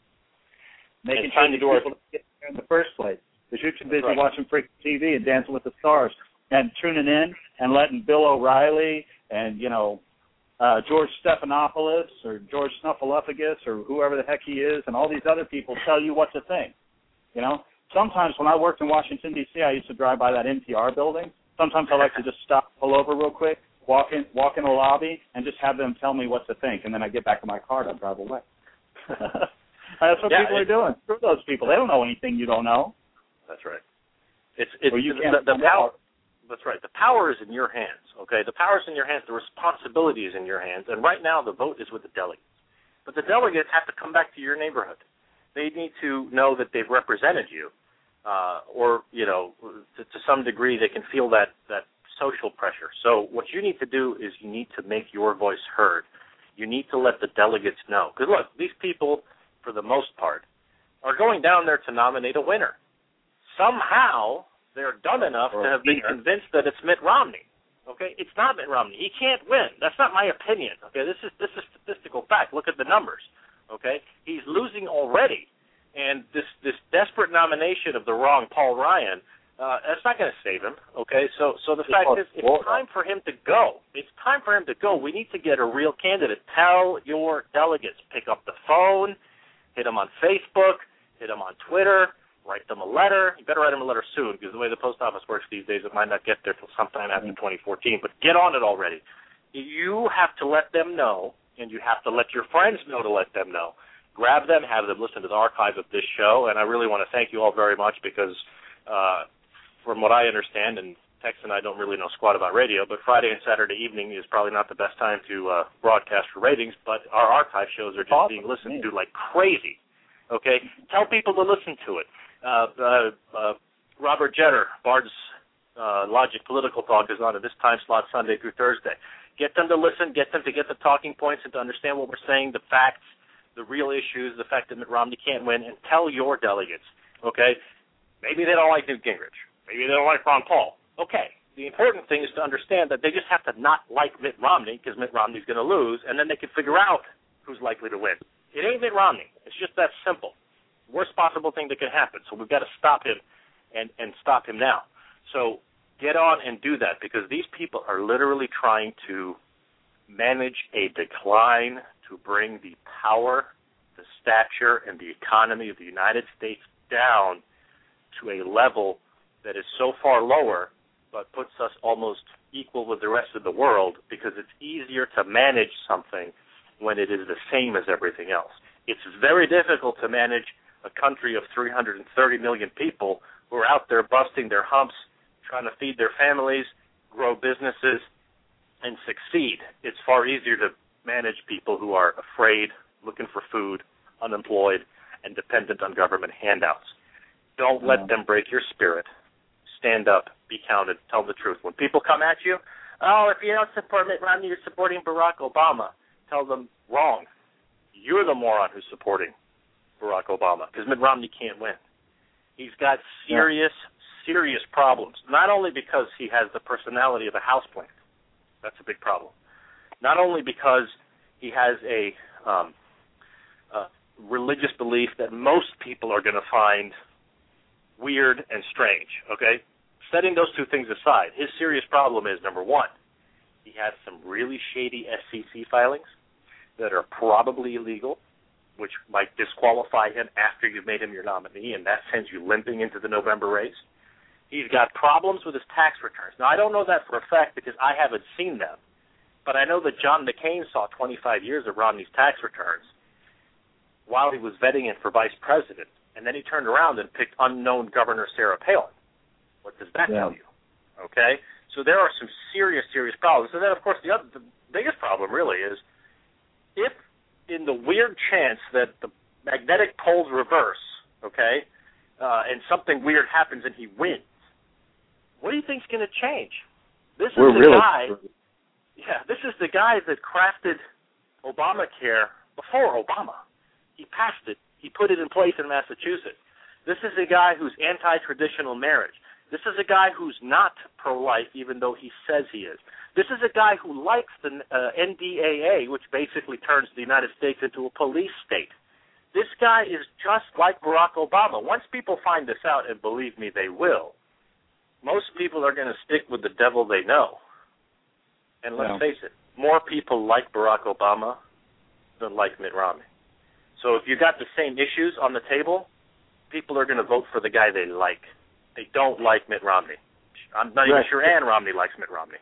Making it's sure time to these do our, people get there in the first place. Because you're too busy right. watching freaking T V and Dancing with the Stars and tuning in and letting Bill O'Reilly and, you know, uh, George Stephanopoulos or George Snuffleupagus or whoever the heck he is and all these other people tell you what to think. You know, sometimes when I worked in Washington, D C, I used to drive by that N P R building. Sometimes I like to just stop, pull over real quick, walk in, walk in the lobby, and just have them tell me what to think, and then I get back in my car and I drive away. That's what yeah, people it, are doing. Screw those people. They don't know anything you don't know. That's right. It's it's or you the, can't the, the power. That's right. The power is in your hands. Okay, the power is in your hands. The responsibility is in your hands. And right now, the vote is with the delegates. But the delegates have to come back to your neighborhood. They need to know that they've represented you, uh, or you know, to, to some degree, they can feel that that social pressure. So what you need to do is you need to make your voice heard. You need to let the delegates know. Because look, these people, for the most part, are going down there to nominate a winner. Somehow they're dumb enough to have been convinced that it's Mitt Romney. Okay, it's not Mitt Romney. He can't win. That's not my opinion. Okay, this is this is statistical fact. Look at the numbers. Okay, he's losing already, and this this desperate nomination of the wrong Paul Ryan, uh, that's not going to save him. Okay, so so the fact is, it's time for him to go. It's time for him to go. We need to get a real candidate. Tell your delegates, pick up the phone, hit them on Facebook, hit them on Twitter. Write them a letter. You better write them a letter soon, because the way the post office works these days, it might not get there till sometime after twenty fourteen. But get on it already. You have to let them know, and you have to let your friends know to let them know. Grab them, have them listen to the archive of this show, and I really want to thank you all very much because uh, from what I understand, and Tex and I don't really know squat about radio, but Friday and Saturday evening is probably not the best time to uh, broadcast for ratings, but our archive shows are just awesome. Being listened to like crazy. Okay? Tell people to listen to it. Uh, uh, uh, Robert Jeter, Bard's uh, Logic Political Talk is on at this time slot Sunday through Thursday. Get them to listen, get them to get the talking points and to understand what we're saying, the facts, the real issues, the fact that Mitt Romney can't win, and tell your delegates, okay? Maybe they don't like Newt Gingrich. Maybe they don't like Ron Paul. Okay. The important thing is to understand that they just have to not like Mitt Romney because Mitt Romney's going to lose, and then they can figure out who's likely to win. It ain't Mitt Romney. It's just that simple. Worst possible thing that could happen. So we've got to stop him and, and stop him now. So get on and do that because these people are literally trying to manage a decline to bring the power, the stature, and the economy of the United States down to a level that is so far lower but puts us almost equal with the rest of the world because it's easier to manage something when it is the same as everything else. It's very difficult to manage a country of three hundred thirty million people who are out there busting their humps, trying to feed their families, grow businesses, and succeed. It's far easier to manage people who are afraid, looking for food, unemployed, and dependent on government handouts. Don't let yeah. them break your spirit. Stand up, be counted, tell the truth. When people come at you, oh, if you don't support Mitt Romney, you're supporting Barack Obama. Tell them, wrong. You're the moron who's supporting Barack Obama, because Mitt Romney can't win. He's got serious, yeah. serious problems, not only because he has the personality of a houseplant. That's a big problem. Not only because he has a, um, a religious belief that most people are going to find weird and strange, okay? Setting those two things aside, his serious problem is, number one, He has some really shady S E C filings that are probably illegal, which might disqualify him after you've made him your nominee, and that sends you limping into the November race. He's got problems with his tax returns. Now, I don't know that for a fact because I haven't seen them, but I know that John McCain saw twenty-five years of Romney's tax returns while he was vetting him for vice president, and then he turned around and picked unknown Governor Sarah Palin. What does that yeah. tell you? Okay? So there are some serious, serious problems. And then, of course, the, other, the biggest problem really is if in the weird chance that the magnetic poles reverse, okay, uh, and something weird happens and he wins, what do you think's going to change? This is We're the really guy. Yeah, this is the guy that crafted Obamacare before Obama. He passed it. He put it in place in Massachusetts. This is a guy who's anti-traditional marriage. This is a guy who's not pro-life, even though he says he is. This is a guy who likes the uh, N D A A, which basically turns the United States into a police state. This guy is just like Barack Obama. Once people find this out, and believe me, they will, most people are going to stick with the devil they know. And let's yeah. face it, more people like Barack Obama than like Mitt Romney. So if you got the same issues on the table, people are going to vote for the guy they like. They don't like Mitt Romney. I'm not even right. sure Ann Romney likes Mitt Romney.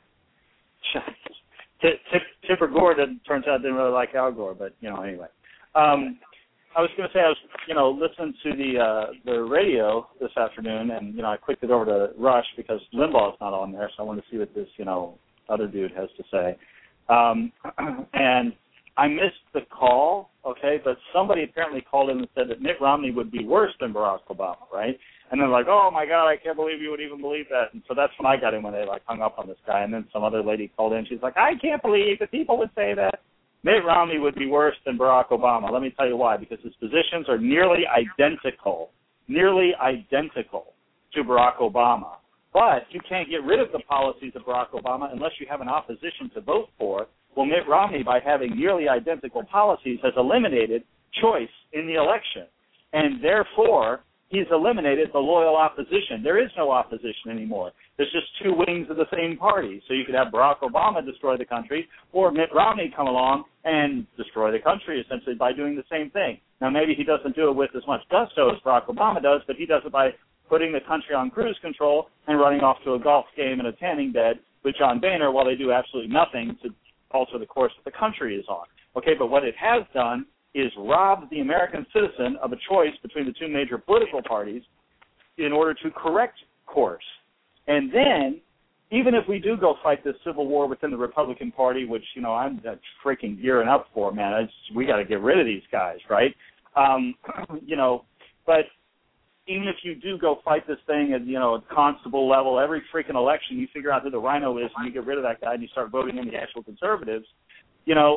Tipper Gore, didn't, turns out, didn't really like Al Gore, but, you know, anyway. Um, I was going to say I was, you know, listening to the uh, the radio this afternoon, and, you know, I clicked it over to Rush because Limbaugh's not on there, so I wanted to see what this, you know, other dude has to say. Um, and I missed the call, okay, but somebody apparently called in and said that Mitt Romney would be worse than Barack Obama, right? And they're like, oh, my God, I can't believe you would even believe that. And so that's when I got in when they, like, hung up on this guy. And then some other lady called in. She's like, I can't believe that people would say that. Mitt Romney would be worse than Barack Obama. Let me tell you why. Because his positions are nearly identical, nearly identical to Barack Obama. But you can't get rid of the policies of Barack Obama unless you have an opposition to vote for. Well, Mitt Romney, by having nearly identical policies, has eliminated choice in the election. And therefore, he's eliminated the loyal opposition. There is no opposition anymore. There's just two wings of the same party. So you could have Barack Obama destroy the country or Mitt Romney come along and destroy the country, essentially, by doing the same thing. Now, maybe he doesn't do it with as much gusto as Barack Obama does, but he does it by putting the country on cruise control and running off to a golf game and a tanning bed with John Boehner while they do absolutely nothing to alter the course that the country is on. Okay, but what it has done is rob the American citizen of a choice between the two major political parties in order to correct course. And then, even if we do go fight this civil war within the Republican Party, which, you know, I'm uh, freaking gearing up for, man, it's, we got to get rid of these guys, right? Um, you know, but even if you do go fight this thing at, you know, a constable level, every freaking election you figure out who the rhino is and you get rid of that guy and you start voting in the actual conservatives, you know,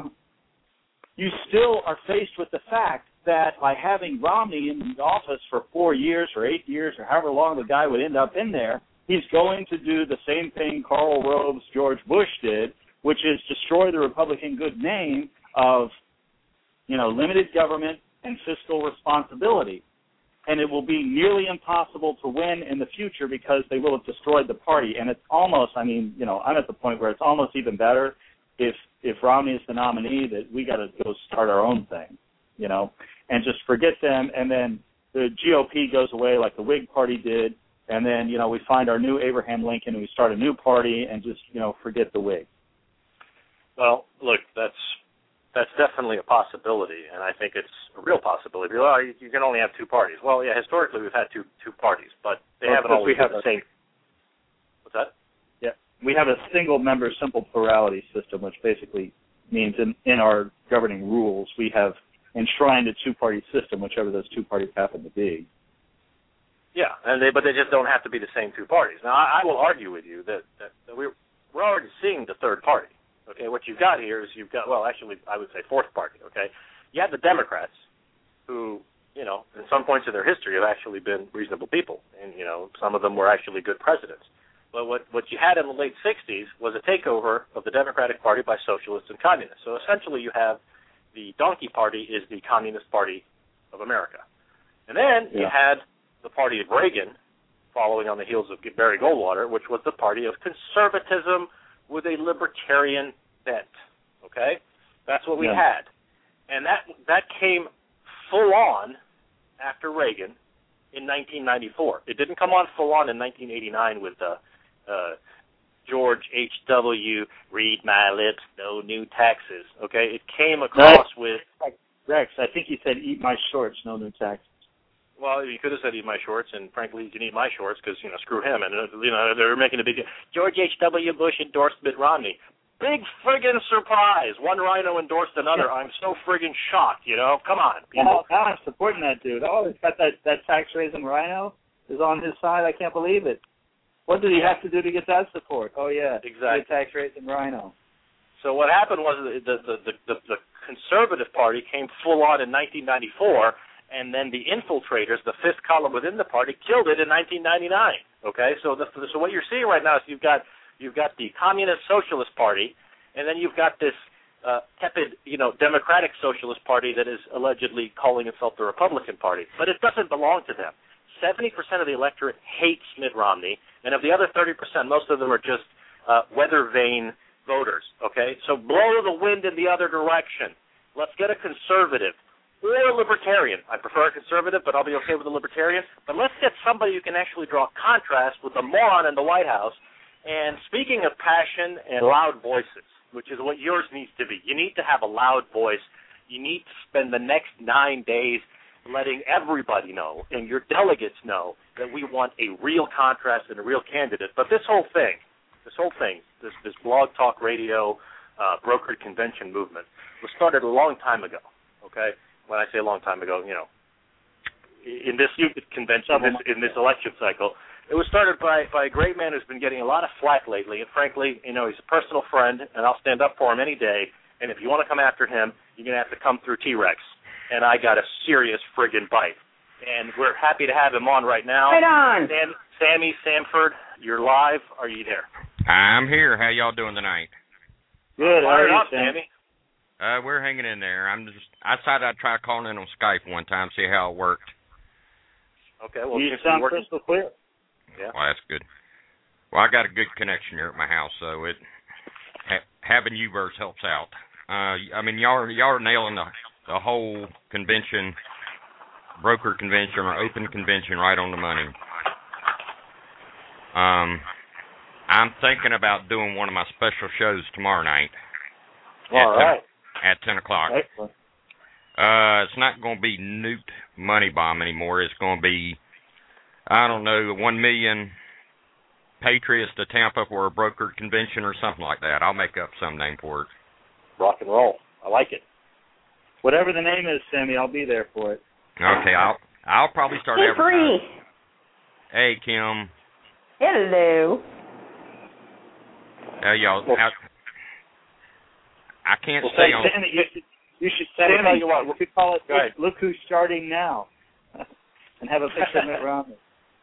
you still are faced with the fact that by having Romney in the office for four years or eight years or however long the guy would end up in there, he's going to do the same thing Karl Rove's George Bush did, which is destroy the Republican good name of, you know, limited government and fiscal responsibility. And it will be nearly impossible to win in the future because they will have destroyed the party. And it's almost, I mean, you know, I'm at the point where it's almost even better if if Romney is the nominee that we got to go start our own thing, you know, and just forget them. And then the G O P goes away like the Whig Party did. And then, you know, we find our new Abraham Lincoln and we start a new party and just, you know, forget the Whig. Well, look, that's that's definitely a possibility, and I think it's a real possibility. Well, you, you can only have two parties. Well, yeah, historically we've had two two parties, but they well, haven't always been the same. What's that? Yeah, we have a single-member simple plurality system, which basically means in, in our governing rules we have enshrined a two-party system, whichever those two parties happen to be. Yeah, and they, but they just don't have to be the same two parties. Now, I, I will argue with you that, that, that we're, we're already seeing the third party. Okay, what you've got here is you've got, well, actually, I would say fourth party, okay? You have the Democrats who, you know, in some points of their history have actually been reasonable people, and, you know, some of them were actually good presidents. But what, what you had in the late sixties was a takeover of the Democratic Party by socialists and communists. So essentially you have the donkey party is the Communist Party of America. And then yeah. you had the party of Reagan following on the heels of Barry Goldwater, which was the party of conservatism, with a libertarian bent, okay? That's what we yeah. had. And that that came full on after Reagan in nineteen ninety-four. It didn't come on full on in nineteen eighty-nine with uh, uh, George H W, read my lips, no new taxes, okay? It came across with... Rex, I think he said, eat my shorts, no new taxes. Well, you could have said eat my shorts, and frankly, you can eat my shorts because, you know, screw him. And, uh, you know, they're making a big deal. George H W. Bush endorsed Mitt Romney. Big friggin' surprise. One rhino endorsed another. I'm so friggin' shocked, you know. Come on, people. Now, now I'm supporting that dude. Oh, he's got that, that tax-raising rhino is on his side. I can't believe it. What did he have to do to get that support? Oh, yeah. Exactly. The tax-raising rhino. So what happened was the the, the, the, the Conservative Party came full on in nineteen ninety-four, and then the infiltrators, the fifth column within the party, killed it in nineteen ninety-nine. Okay, so the, so what you're seeing right now is you've got you've got the Communist Socialist Party, and then you've got this uh, tepid, you know, Democratic Socialist Party that is allegedly calling itself the Republican Party, but it doesn't belong to them. seventy percent of the electorate hates Mitt Romney, and of the other thirty percent, most of them are just uh, weather vane voters, okay? So blow the wind in the other direction. Let's get a conservative or a libertarian. I prefer a conservative, but I'll be okay with a libertarian. But let's get somebody who can actually draw contrast with the moron in the White House. And speaking of passion and loud voices, which is what yours needs to be, you need to have a loud voice. You need to spend the next nine days letting everybody know and your delegates know that we want a real contrast and a real candidate. But this whole thing, This whole thing, this this blog talk radio uh, brokered convention movement was started a long time ago, okay? When I say a long time ago, you know, in this convention, in this, in this election cycle, it was started by, by a great man who's been getting a lot of flack lately, and frankly, you know, he's a personal friend, and I'll stand up for him any day, and if you want to come after him, you're going to have to come through T-Rex, and I got a serious friggin' bite. And we're happy to have him on right now. Right on. Sam, Sammy Sanford, you're live. Are you there? I'm here. How y'all doing tonight? Good. How are you, up, Sammy? Uh, we're hanging in there. I'm just. I decided I'd try calling in on Skype one time, see how it worked. Okay. Well, you it sound working. crystal clear. Yeah. Well, that's good. Well, I got a good connection here at my house, so it ha- having you verse helps out. Uh, I mean, y'all are, y'all are nailing the the whole convention, broker convention or open convention right on the money. Um. I'm thinking about doing one of my special shows tomorrow night. All at right. ten, at ten o'clock. Excellent. Uh, it's not going to be Newt Money Bomb anymore. It's going to be, I don't know, one million Patriots to Tampa for a brokered convention or something like that. I'll make up some name for it. Rock and roll. I like it. Whatever the name is, Sammy, I'll be there for it. Okay, I'll I'll probably start Hey, advertising. Bree. Hey, Kim. Hello. Uh, y'all, I, I can't Well, stay thank on. Sammy, you should, you should Sammy, Sammy, you what? you could call it, Go ahead. look, look Who's Starting Now, and have a picture of Mitt Romney.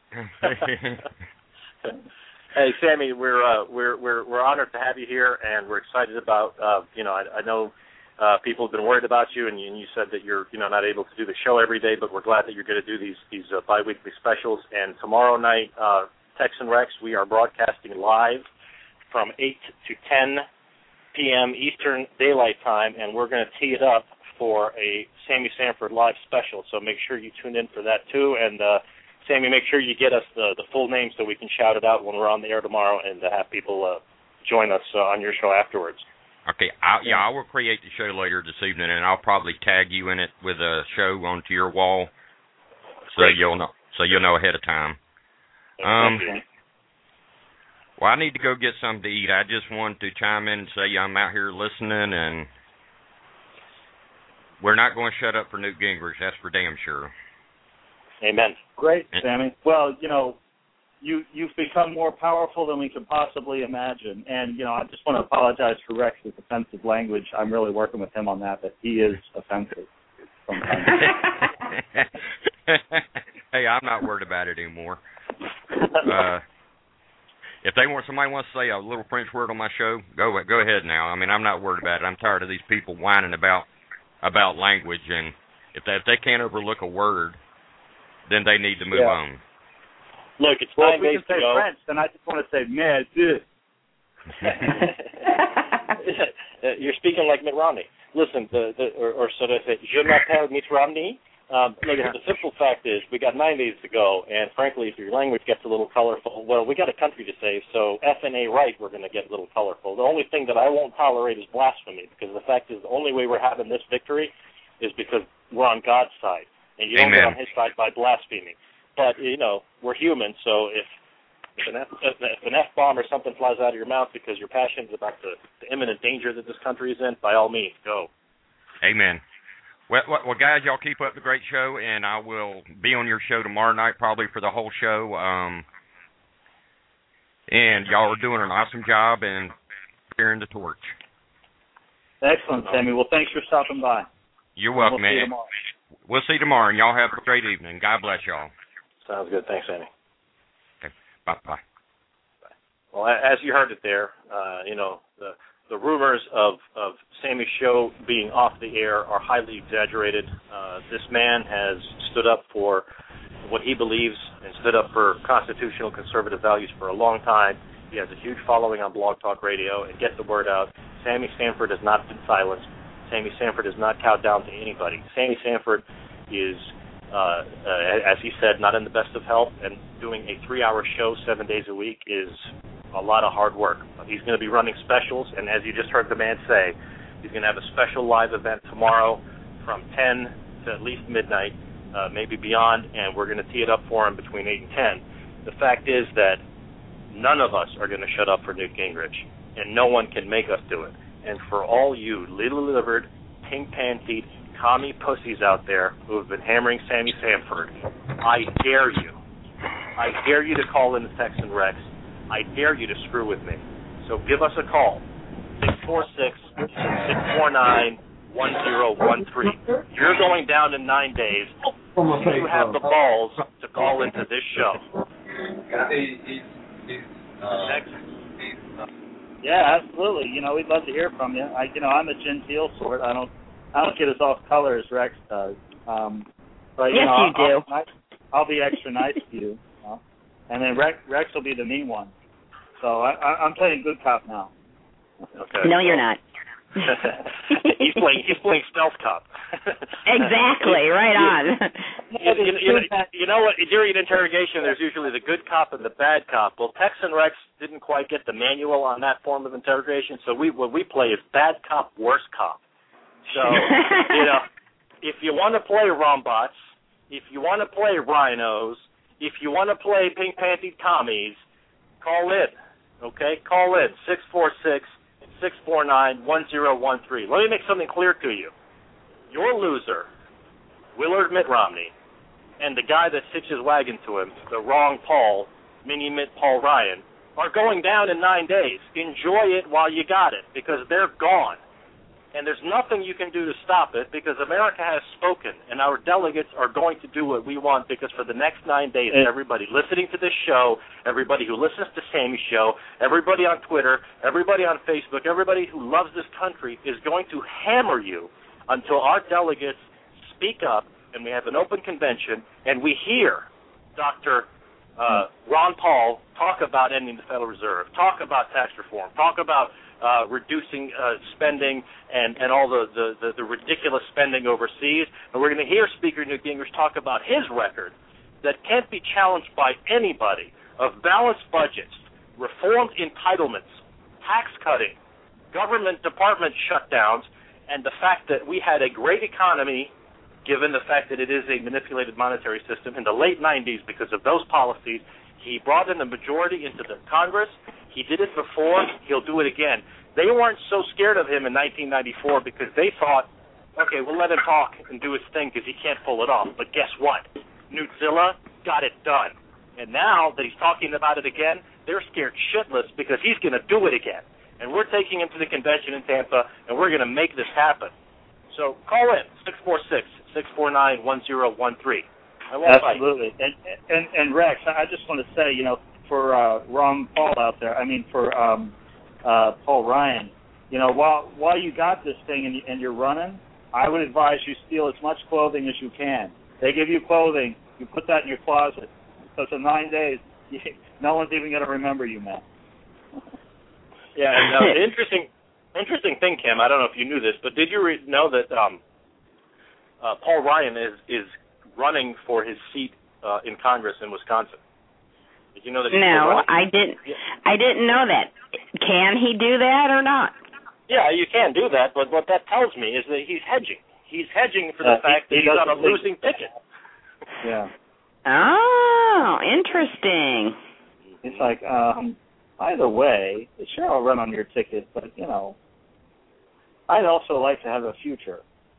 Hey, Sammy, we're uh, we're we're we're honored to have you here, and we're excited about. Uh, you know, I, I know uh, people have been worried about you, and you, and you said that you're you know not able to do the show every day, but we're glad that you're going to do these these uh, biweekly specials. And tomorrow night, uh, Texan Rex, we are broadcasting live from eight to ten p.m. Eastern Daylight Time, and we're going to tee it up for a Sammy Sanford live special. So make sure you tune in for that too, and uh, Sammy, make sure you get us the, the full name so we can shout it out when we're on the air tomorrow and uh, have people uh, join us uh, on your show afterwards. Okay, I, yeah, I will create the show later this evening, and I'll probably tag you in it with a show onto your wall, so Great. you'll know. So you'll know ahead of time. Um, well, I need to go get something to eat. I just wanted to chime in and say I'm out here listening, and we're not going to shut up for Newt Gingrich. That's for damn sure. Amen. Great, Sammy. Well, you know, you, you've become more powerful than we could possibly imagine. And, you know, I just want to apologize for Rex's offensive language. I'm really working with him on that, but he is offensive sometimes. Hey, I'm not worried about it anymore. Uh, if they want somebody wants to say a little French word on my show, go go ahead now. I mean, I'm not worried about it. I'm tired of these people whining about about language, and if they, if they can't overlook a word, then they need to move Yeah. on. Look, it's Well, nine if we days can to say go. French, then I just want to say, merde. You're speaking like Mitt Romney. Listen, the, the, or, or so to say, je m'appelle Mitt Romney. Um, look, the simple fact is we got nine days to go, and frankly, if your language gets a little colorful, well, we got a country to save, so F and A right, we're going to get a little colorful. The only thing that I won't tolerate is blasphemy, because the fact is the only way we're having this victory is because we're on God's side, and you don't Amen. get on his side by blaspheming. But, you know, we're human, so if, if, an, F, if an F-bomb or something flies out of your mouth because you're passionate about the, the imminent danger that this country is in, by all means, go. Amen. Well, well, guys, y'all keep up the great show, and I will be on your show tomorrow night probably for the whole show. Um, and y'all are doing an awesome job and carrying the torch. Excellent, Sammy. Well, thanks for stopping by. You're welcome, we'll man. See you tomorrow. We'll see you tomorrow, and y'all have a great evening. God bless y'all. Sounds good. Thanks, Sammy. Okay. Bye-bye. Well, as you heard it there, uh, you know, the the rumors of, of Sammy's show being off the air are highly exaggerated. Uh, this man has stood up for what he believes and stood up for constitutional conservative values for a long time. He has a huge following on Blog Talk Radio, and get the word out. Sammy Sanford has not been silenced. Sammy Sanford has not cowed down to anybody. Sammy Sanford is, uh, uh, as he said, not in the best of health, and doing a three-hour show seven days a week is a lot of hard work. He's going to be running specials, and as you just heard the man say, he's going to have a special live event tomorrow from ten to at least midnight, uh, maybe beyond, and we're going to tee it up for him between eight and ten. The fact is that none of us are going to shut up for Newt Gingrich, and no one can make us do it. And for all you little-livered, pink-pantied, commie pussies out there who have been hammering Sammy Sanford, I dare you. I dare you to call in the Texan Rex. I dare you to screw with me. So give us a call, six four six, six four nine, one zero one three. You're going down in nine days. You have the balls to call into this show. Next. Yeah, absolutely. You know, we'd love to hear from you. I, you know, I'm a genteel sort. I don't, I don't get as off color as Rex does. Um, but you yes, know, you do. I'll, I'll be extra nice to you, you know? And then Rex, Rex will be the mean one. So I, I, I'm playing good cop now. Okay. No, you're not. he's playing. He's playing stealth cop. Exactly. Right on. You, you, you, you know what? During an interrogation, there's usually the good cop and the bad cop. Well, Texan Rex didn't quite get the manual on that form of interrogation, so we what we play is bad cop, worse cop. So you know, if you want to play Rombots, if you want to play Rhinos, if you want to play pink panty commies, call in. Okay, call in six four six, six four nine, one zero one three. Let me make something clear to you. Your loser, Willard Mitt Romney, and the guy that hitched his wagon to him, the wrong Paul, Mini Mitt Paul Ryan, are going down in nine days. Enjoy it while you got it, because they're gone. And there's nothing you can do to stop it, because America has spoken, and our delegates are going to do what we want, because for the next nine days, everybody listening to this show, everybody who listens to Sammy's show, everybody on Twitter, everybody on Facebook, everybody who loves this country is going to hammer you until our delegates speak up, and we have an open convention, and we hear Doctor Uh, Ron Paul talk about ending the Federal Reserve, talk about tax reform, talk about Uh, reducing uh, spending and, and all the, the, the, the ridiculous spending overseas. And we're going to hear Speaker Newt Gingrich talk about his record that can't be challenged by anybody of balanced budgets, reformed entitlements, tax cutting, government department shutdowns, and the fact that we had a great economy given the fact that it is a manipulated monetary system in the late nineties because of those policies. He brought in the majority into the Congress. He did it before. He'll do it again. They weren't so scared of him in nineteen ninety-four because they thought, okay, we'll let him talk and do his thing because he can't pull it off. But guess what? Newtzilla got it done. And now that he's talking about it again, they're scared shitless because he's going to do it again. And we're taking him to the convention in Tampa, and we're going to make this happen. So call in, six four six, six four nine, one zero one three. Absolutely. And, and and Rex, I just want to say, you know, for uh, Ron Paul out there, I mean for um, uh, Paul Ryan, you know, while while you got this thing and, and you're running, I would advise you steal as much clothing as you can. They give you clothing, you put that in your closet. So for nine days, you, no one's even going to remember you, man. Yeah, and uh, the interesting, interesting thing, Kim, I don't know if you knew this, but did you re- know that um, uh, Paul Ryan is, is running for his seat uh, in Congress in Wisconsin? Did you know that? He's No, I didn't. Yeah. I didn't know that. Can he do that or not? Yeah, you can do that, but what that tells me is that he's hedging. He's hedging for the Uh, fact he- that he he's on a doesn't think- losing ticket. Yeah. Oh, interesting. It's like, um, either way, sure, I'll run on your ticket, but, you know, I'd also like to have a future.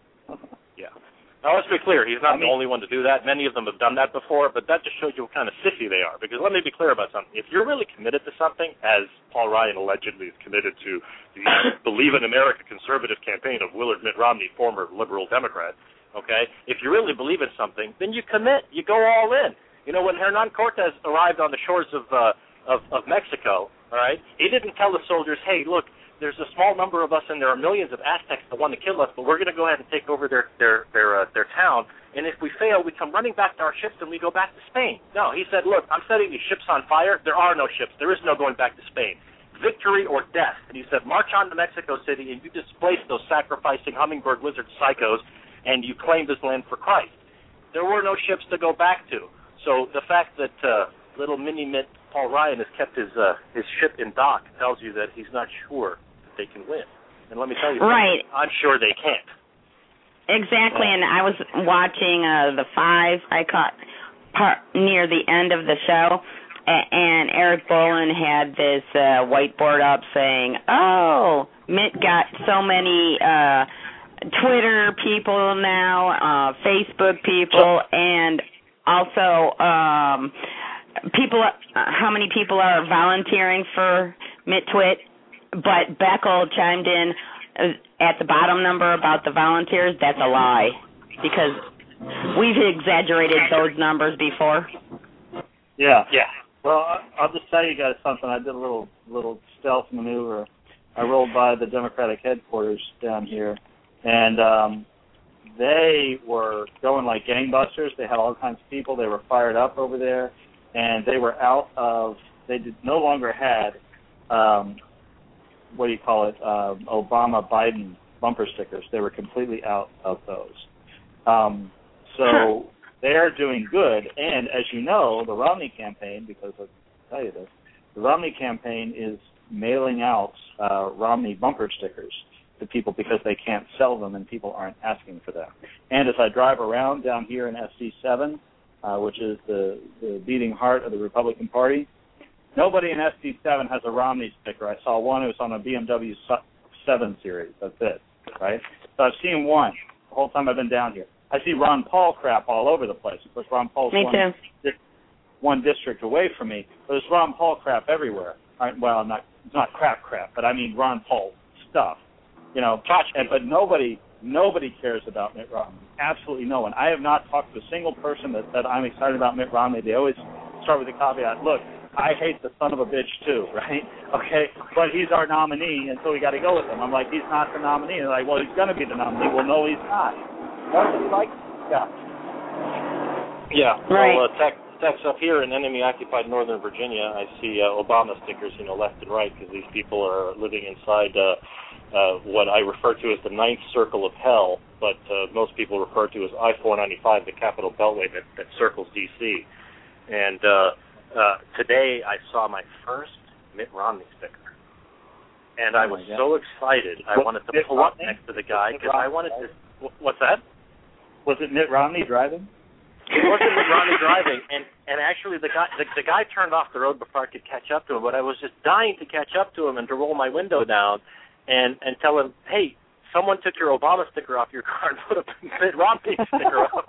Yeah. Now, let's be clear. He's not I mean, the only one to do that. Many of them have done that before, but that just shows you what kind of sissy they are. Because let me be clear about something. If you're really committed to something, as Paul Ryan allegedly is committed to the Believe in America conservative campaign of Willard Mitt Romney, former liberal Democrat, okay, if you really believe in something, then you commit. You go all in. You know, when Hernan Cortez arrived on the shores of, uh, of, of Mexico, all right, he didn't tell the soldiers, hey, look, there's a small number of us and there are millions of Aztecs that want to kill us, but we're going to go ahead and take over their their their uh, their town. And if we fail, we come running back to our ships and we go back to Spain. No, he said, look, I'm setting these ships on fire. There are no ships. There is no going back to Spain. Victory or death. And he said, march on to Mexico City and you displace those sacrificing hummingbird lizard psychos and you claim this land for Christ. There were no ships to go back to. So the fact that uh, little mini-mitt Paul Ryan has kept his uh, his ship in dock tells you that he's not sure that they can win. And let me tell you Right. something, I'm sure they can't. Exactly, and I was watching uh, the five. I caught part near the end of the show, a- and Eric Bolin had this uh, whiteboard up saying, "Oh, Mitt got so many uh, Twitter people now, uh, Facebook people, and also um, people. Uh, how many people are volunteering for Mitt Twit?" But Beckel chimed in at the bottom number about the volunteers. That's a lie, because we've exaggerated those numbers before. Yeah. Yeah. Well, I- I'll just tell you guys something. I did a little little stealth maneuver. I rolled by the Democratic headquarters down here, and um, they were going like gangbusters. They had all kinds of people. They were fired up over there, and they were out of. They did, no longer had. Um, what do you call it, uh, Obama-Biden bumper stickers. They were completely out of those. Um, so they're doing good. And as you know, the Romney campaign, because I'll tell you this, the Romney campaign is mailing out uh, Romney bumper stickers to people because they can't sell them and people aren't asking for them. And as I drive around down here in S D seven, uh, which is the, the beating heart of the Republican Party, nobody in S D seven has a Romney sticker. I saw one. It was on a B M W seven series. That's it, right? So I've seen one the whole time I've been down here. I see Ron Paul crap all over the place. Of course, Ron Paul's Me one, too. di- one district away from me, but there's Ron Paul crap everywhere. All right, well, not not crap crap, but I mean Ron Paul stuff. You know, and, but nobody nobody cares about Mitt Romney. Absolutely no one. I have not talked to a single person that said I'm excited about Mitt Romney. They always start with the caveat, look, I hate the son of a bitch too, right? Okay, but he's our nominee, and so we got to go with him. I'm like, he's not the nominee. And they're like, well, he's going to be the nominee. Well, no, he's not. What do you like? Yeah. Yeah. Right. Well, uh, text, text up here in enemy-occupied Northern Virginia, I see uh, Obama stickers, you know, left and right, because these people are living inside uh, uh, what I refer to as the ninth circle of hell, but uh, most people refer to as I four ninety-five, the Capitol Beltway that, that circles D C. And uh, uh, today I saw my first Mitt Romney sticker. And I Oh, was my God. so excited, I What, wanted to Mitt pull up Romney? next to the guy, Mitt because I Romney? wanted to... wh- What's that? Was it Mitt Romney driving? It wasn't Mitt Romney driving, and and actually the guy the, the guy turned off the road before I could catch up to him. But I was just dying to catch up to him and to roll my window down, and and tell him, hey, someone took your Obama sticker off your car and put a Mitt Romney sticker up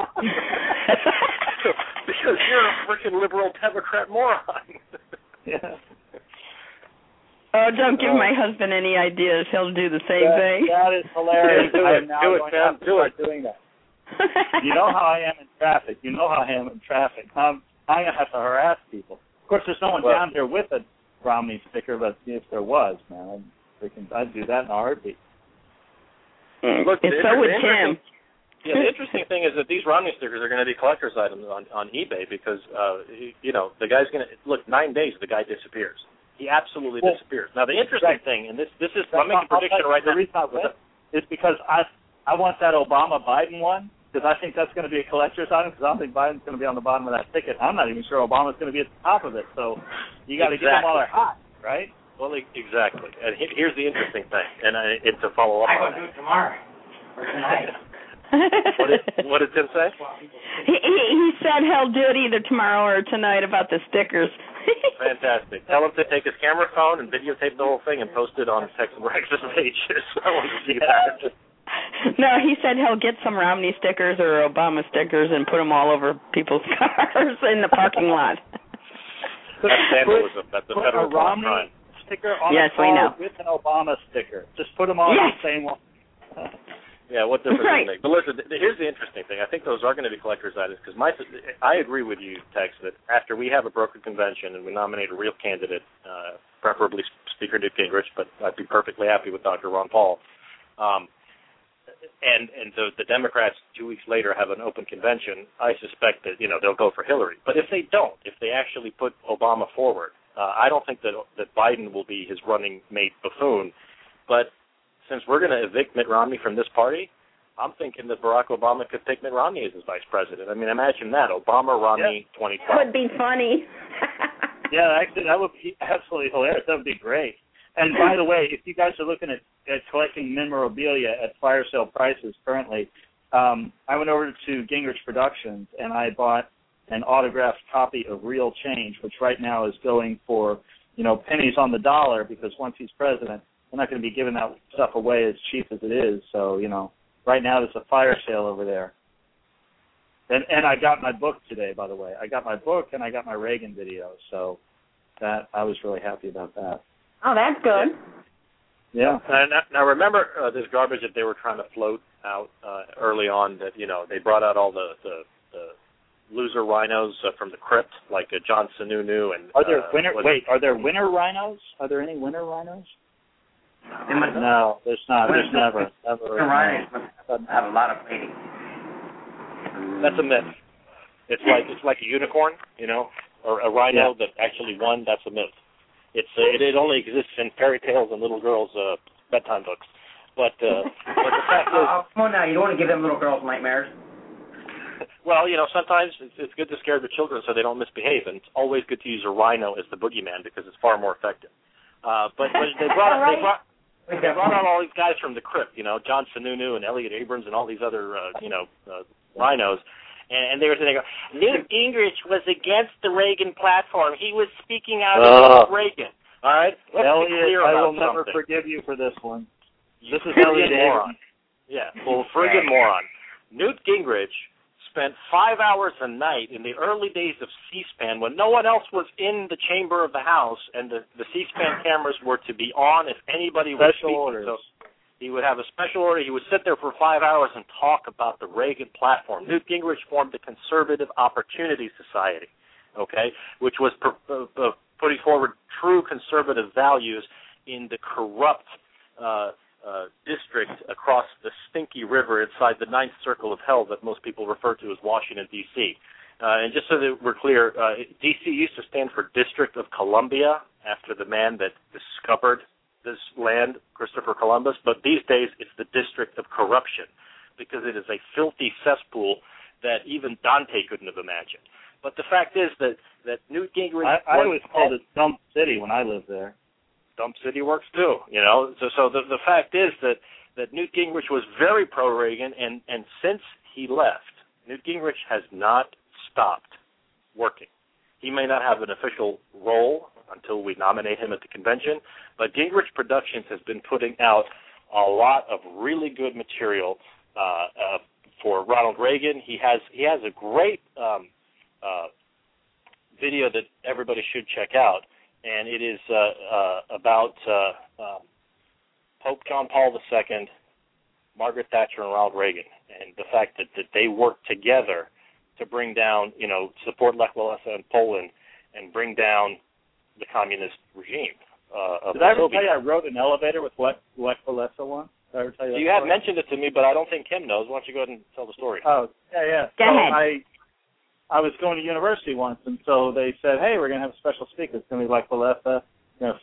because you're a freaking liberal Democrat moron. Yeah. Oh, don't give my husband any ideas. He'll do the same That, thing. that is hilarious. Do I it, am now do it, going Sam, to have to do start it. doing that. You know how I am in traffic. You know how I am in traffic. I'm, I'm going to have to harass people. Of course, there's no one Well- down here with a Romney sticker, but if there was, man, I'd, freaking, I'd do that in a heartbeat. Look, and the so would interesting- Tim. Yeah, the interesting thing is that these Romney stickers are going to be collector's items on, on eBay because, uh, he, you know, the guy's going to, look, nine days, the guy disappears. He absolutely well, disappears. Now, the interesting right. thing, and this this is, I'm making a prediction right the now. The reason I went is because I I want that Obama-Biden one, because I think that's going to be a collector's item, because I don't think Biden's going to be on the bottom of that ticket. I'm not even sure Obama's going to be at the top of it, so you got to exactly. get them while they're hot, right? Well, exactly. And here's the interesting thing, and, I, and to follow up I on will do it tomorrow or tonight. what, did, what did Tim say? He, he, he said he'll do it either tomorrow or tonight about the stickers. Fantastic. Tell him to take his camera phone and videotape the whole thing and post it on Texas Rex's pages. I want to see that. No, he said he'll get some Romney stickers or Obama stickers and put them all over people's cars in the parking lot. That's vandalism. That's a federal a Romney crime. Sticker on yes, a car we know. with an Obama sticker. Just put them all yes. the same one. Yeah, what difference right. does it make? But listen, here's the interesting thing. I think those are going to be collector's items because my, I agree with you, Tex, that after we have a brokered convention and we nominate a real candidate, uh, preferably Speaker Newt Gingrich, but I'd be perfectly happy with Doctor Ron Paul, um, and and the, the Democrats two weeks later have an open convention, I suspect that, you know, they'll go for Hillary. But if they don't, if they actually put Obama forward, uh, I don't think that that Biden will be his running mate buffoon, but since we're going to evict Mitt Romney from this party, I'm thinking that Barack Obama could take Mitt Romney as his vice president. I mean, imagine that. Obama, Romney, yeah. twenty twelve. Would be funny. Yeah, actually, that would be absolutely hilarious. That would be great. And by the way, if you guys are looking at, at collecting memorabilia at fire sale prices currently, um, I went over to Gingrich Productions and I bought an autographed copy of Real Change, which right now is going for, you know, pennies on the dollar because once he's president, we're not going to be giving that stuff away as cheap as it is. So, you know, right now there's a fire sale over there. And and I got my book today, by the way. I got my book and I got my Reagan video. So that I was really happy about that. Oh, that's good. Yeah. And now remember uh, this garbage that they were trying to float out uh, early on that, you know, they brought out all the, the, the loser rhinos uh, from the crypt, like uh, John Sununu. And, are there uh, winter, wait, are there winter rhinos? Are there any winter rhinos? No, there's not. There's never. never the rhinos have a lot of fighting. That's a myth. It's like it's like a unicorn, you know, or a rhino yeah. that actually won. That's a myth. It's uh, it, it only exists in fairy tales and little girls' uh, bedtime books. But uh, but the fact is, oh, come on now, you don't want to give them little girls nightmares. Well, you know, sometimes it's, it's good to scare the children so they don't misbehave, and it's always good to use a rhino as the boogeyman because it's far more effective. Uh, but, but they brought they brought they brought out all these guys from the crypt, you know, John Sununu and Elliot Abrams and all these other uh, you know uh, rhinos. And, and they were saying, Newt Gingrich was against the Reagan platform. He was speaking out uh, against Reagan. All right? Let's Elliot, be clear I about will never something. forgive you for this one. You this is Elliot moron. Yeah, well, friggin' moron. Newt Gingrich spent five hours a night in the early days of C-SPAN when no one else was in the chamber of the House and the, the C-SPAN cameras were to be on if anybody was Special speaking. orders. So he would have a special order. He would sit there for five hours and talk about the Reagan platform. Newt Gingrich formed the Conservative Opportunity Society, okay, which was per, uh, uh, putting forward true conservative values in the corrupt uh, uh, district across the stinky river inside the ninth circle of hell that most people refer to as Washington, D C Uh, and just so that we're clear, uh, D C used to stand for District of Columbia after the man that discovered this land, Christopher Columbus, but these days it's the District of Corruption because it is a filthy cesspool that even Dante couldn't have imagined. But the fact is that, that Newt Gingrich... I, I always called it Dump City when I lived there. Dump City works too, you know. So, so the, the fact is that, that Newt Gingrich was very pro-Reagan, and, and since he left, Newt Gingrich has not stopped working. He may not have an official role until we nominate him at the convention, but Gingrich Productions has been putting out a lot of really good material uh, uh, for Ronald Reagan. He has he has a great um, uh, video that everybody should check out, and it is uh, uh, about uh, uh, Pope John Paul the Second, Margaret Thatcher, and Ronald Reagan, and the fact that, that they worked together to bring down, you know, support Lech Walesa in Poland and bring down the communist regime. Uh, of Did I ever Soviet. tell you I rode an elevator with Lech Walesa once? Did I ever tell you that You have story? mentioned it to me, but I don't think Kim knows. Why don't you go ahead and tell the story? Oh, yeah, yeah. Go so ahead. I, I was going to university once, and so they said, hey, we're going to have a special speaker. It's going to be Lech Walesa, you know,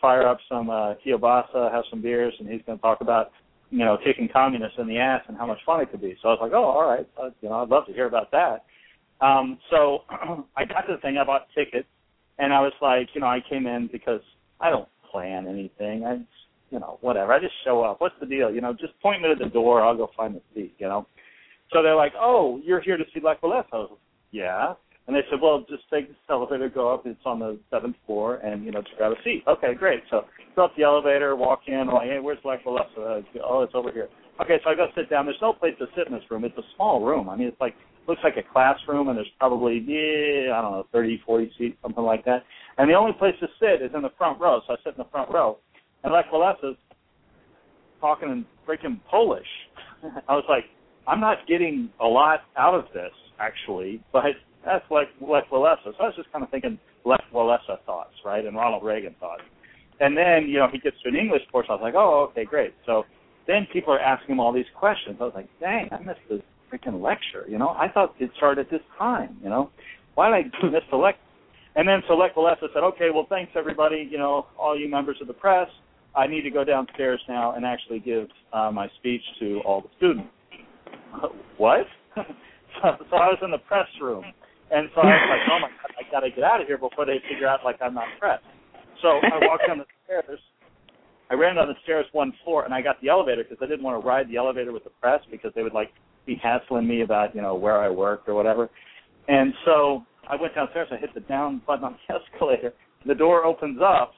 fire up some uh, kielbasa, have some beers, and he's going to talk about, you know, kicking communists in the ass and how much fun it could be. So I was like, oh, all right, uh, you know, I'd love to hear about that. Um, so I got to the thing, I bought tickets, and I was like, you know, I came in because I don't plan anything. I, you know, whatever. I just show up. What's the deal? You know, just point me to the door. I'll go find the seat, you know. So they're like, oh, you're here to see Lech Walesa. I was like, yeah. And they said, well, just take this elevator, go up. It's on the seventh floor, and, you know, just grab a seat. Okay, great. So go up the elevator, walk in. I'm like, hey, where's Lech Walesa? Oh, it's over here. Okay, so I go sit down. There's no place to sit in this room. It's a small room. I mean, it's like, looks like a classroom, and there's probably, yeah, I don't know, thirty, forty seats, something like that. And the only place to sit is in the front row, so I sit in the front row. And Lech Walesa's talking in freaking Polish. I was like, I'm not getting a lot out of this, actually, but that's like Lech Walesa. So I was just kind of thinking Lech Walesa thoughts, right, and Ronald Reagan thoughts. And then, you know, he gets to an English portion. I was like, oh, okay, great. So then people are asking him all these questions. I was like, dang, I missed this freaking lecture, you know. I thought it started at this time, you know. Why did I miss the lecture? And then so Lech Walesa said, okay, well, thanks, everybody, you know, all you members of the press. I need to go downstairs now and actually give uh, my speech to all the students. What? so, so I was in the press room. And so I was like, oh, my God, I got to get out of here before they figure out, like, I'm not press. So I walked down the stairs. I ran down the stairs one floor, and I got the elevator because I didn't want to ride the elevator with the press because they would, like, be hassling me about, you know, where I worked or whatever. And so I went downstairs. I hit the down button on the escalator. The door opens up.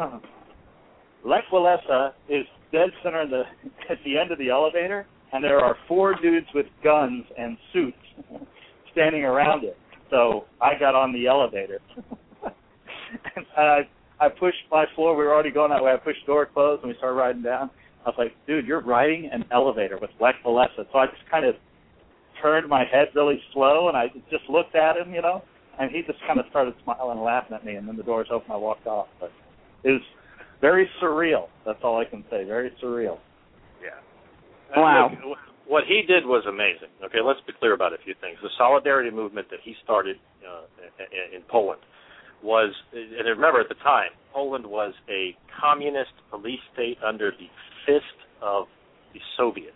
Lech Walesa is dead center in the, at the end of the elevator, and there are four dudes with guns and suits standing around it. So I got on the elevator. and I I pushed my floor. We were already going that way. I pushed the door closed, and we started riding down. I was like, dude, you're riding an elevator with Lech Walesa. So I just kind of turned my head really slow, and I just looked at him, you know, and he just kind of started smiling and laughing at me, and then the doors opened. I walked off. But it was very surreal. That's all I can say. Very surreal. Yeah. Wow. Look, what he did was amazing. Okay, let's be clear about a few things. The solidarity movement that he started uh, in Poland was, and remember at the time, Poland was a communist police state under the fist of the Soviets.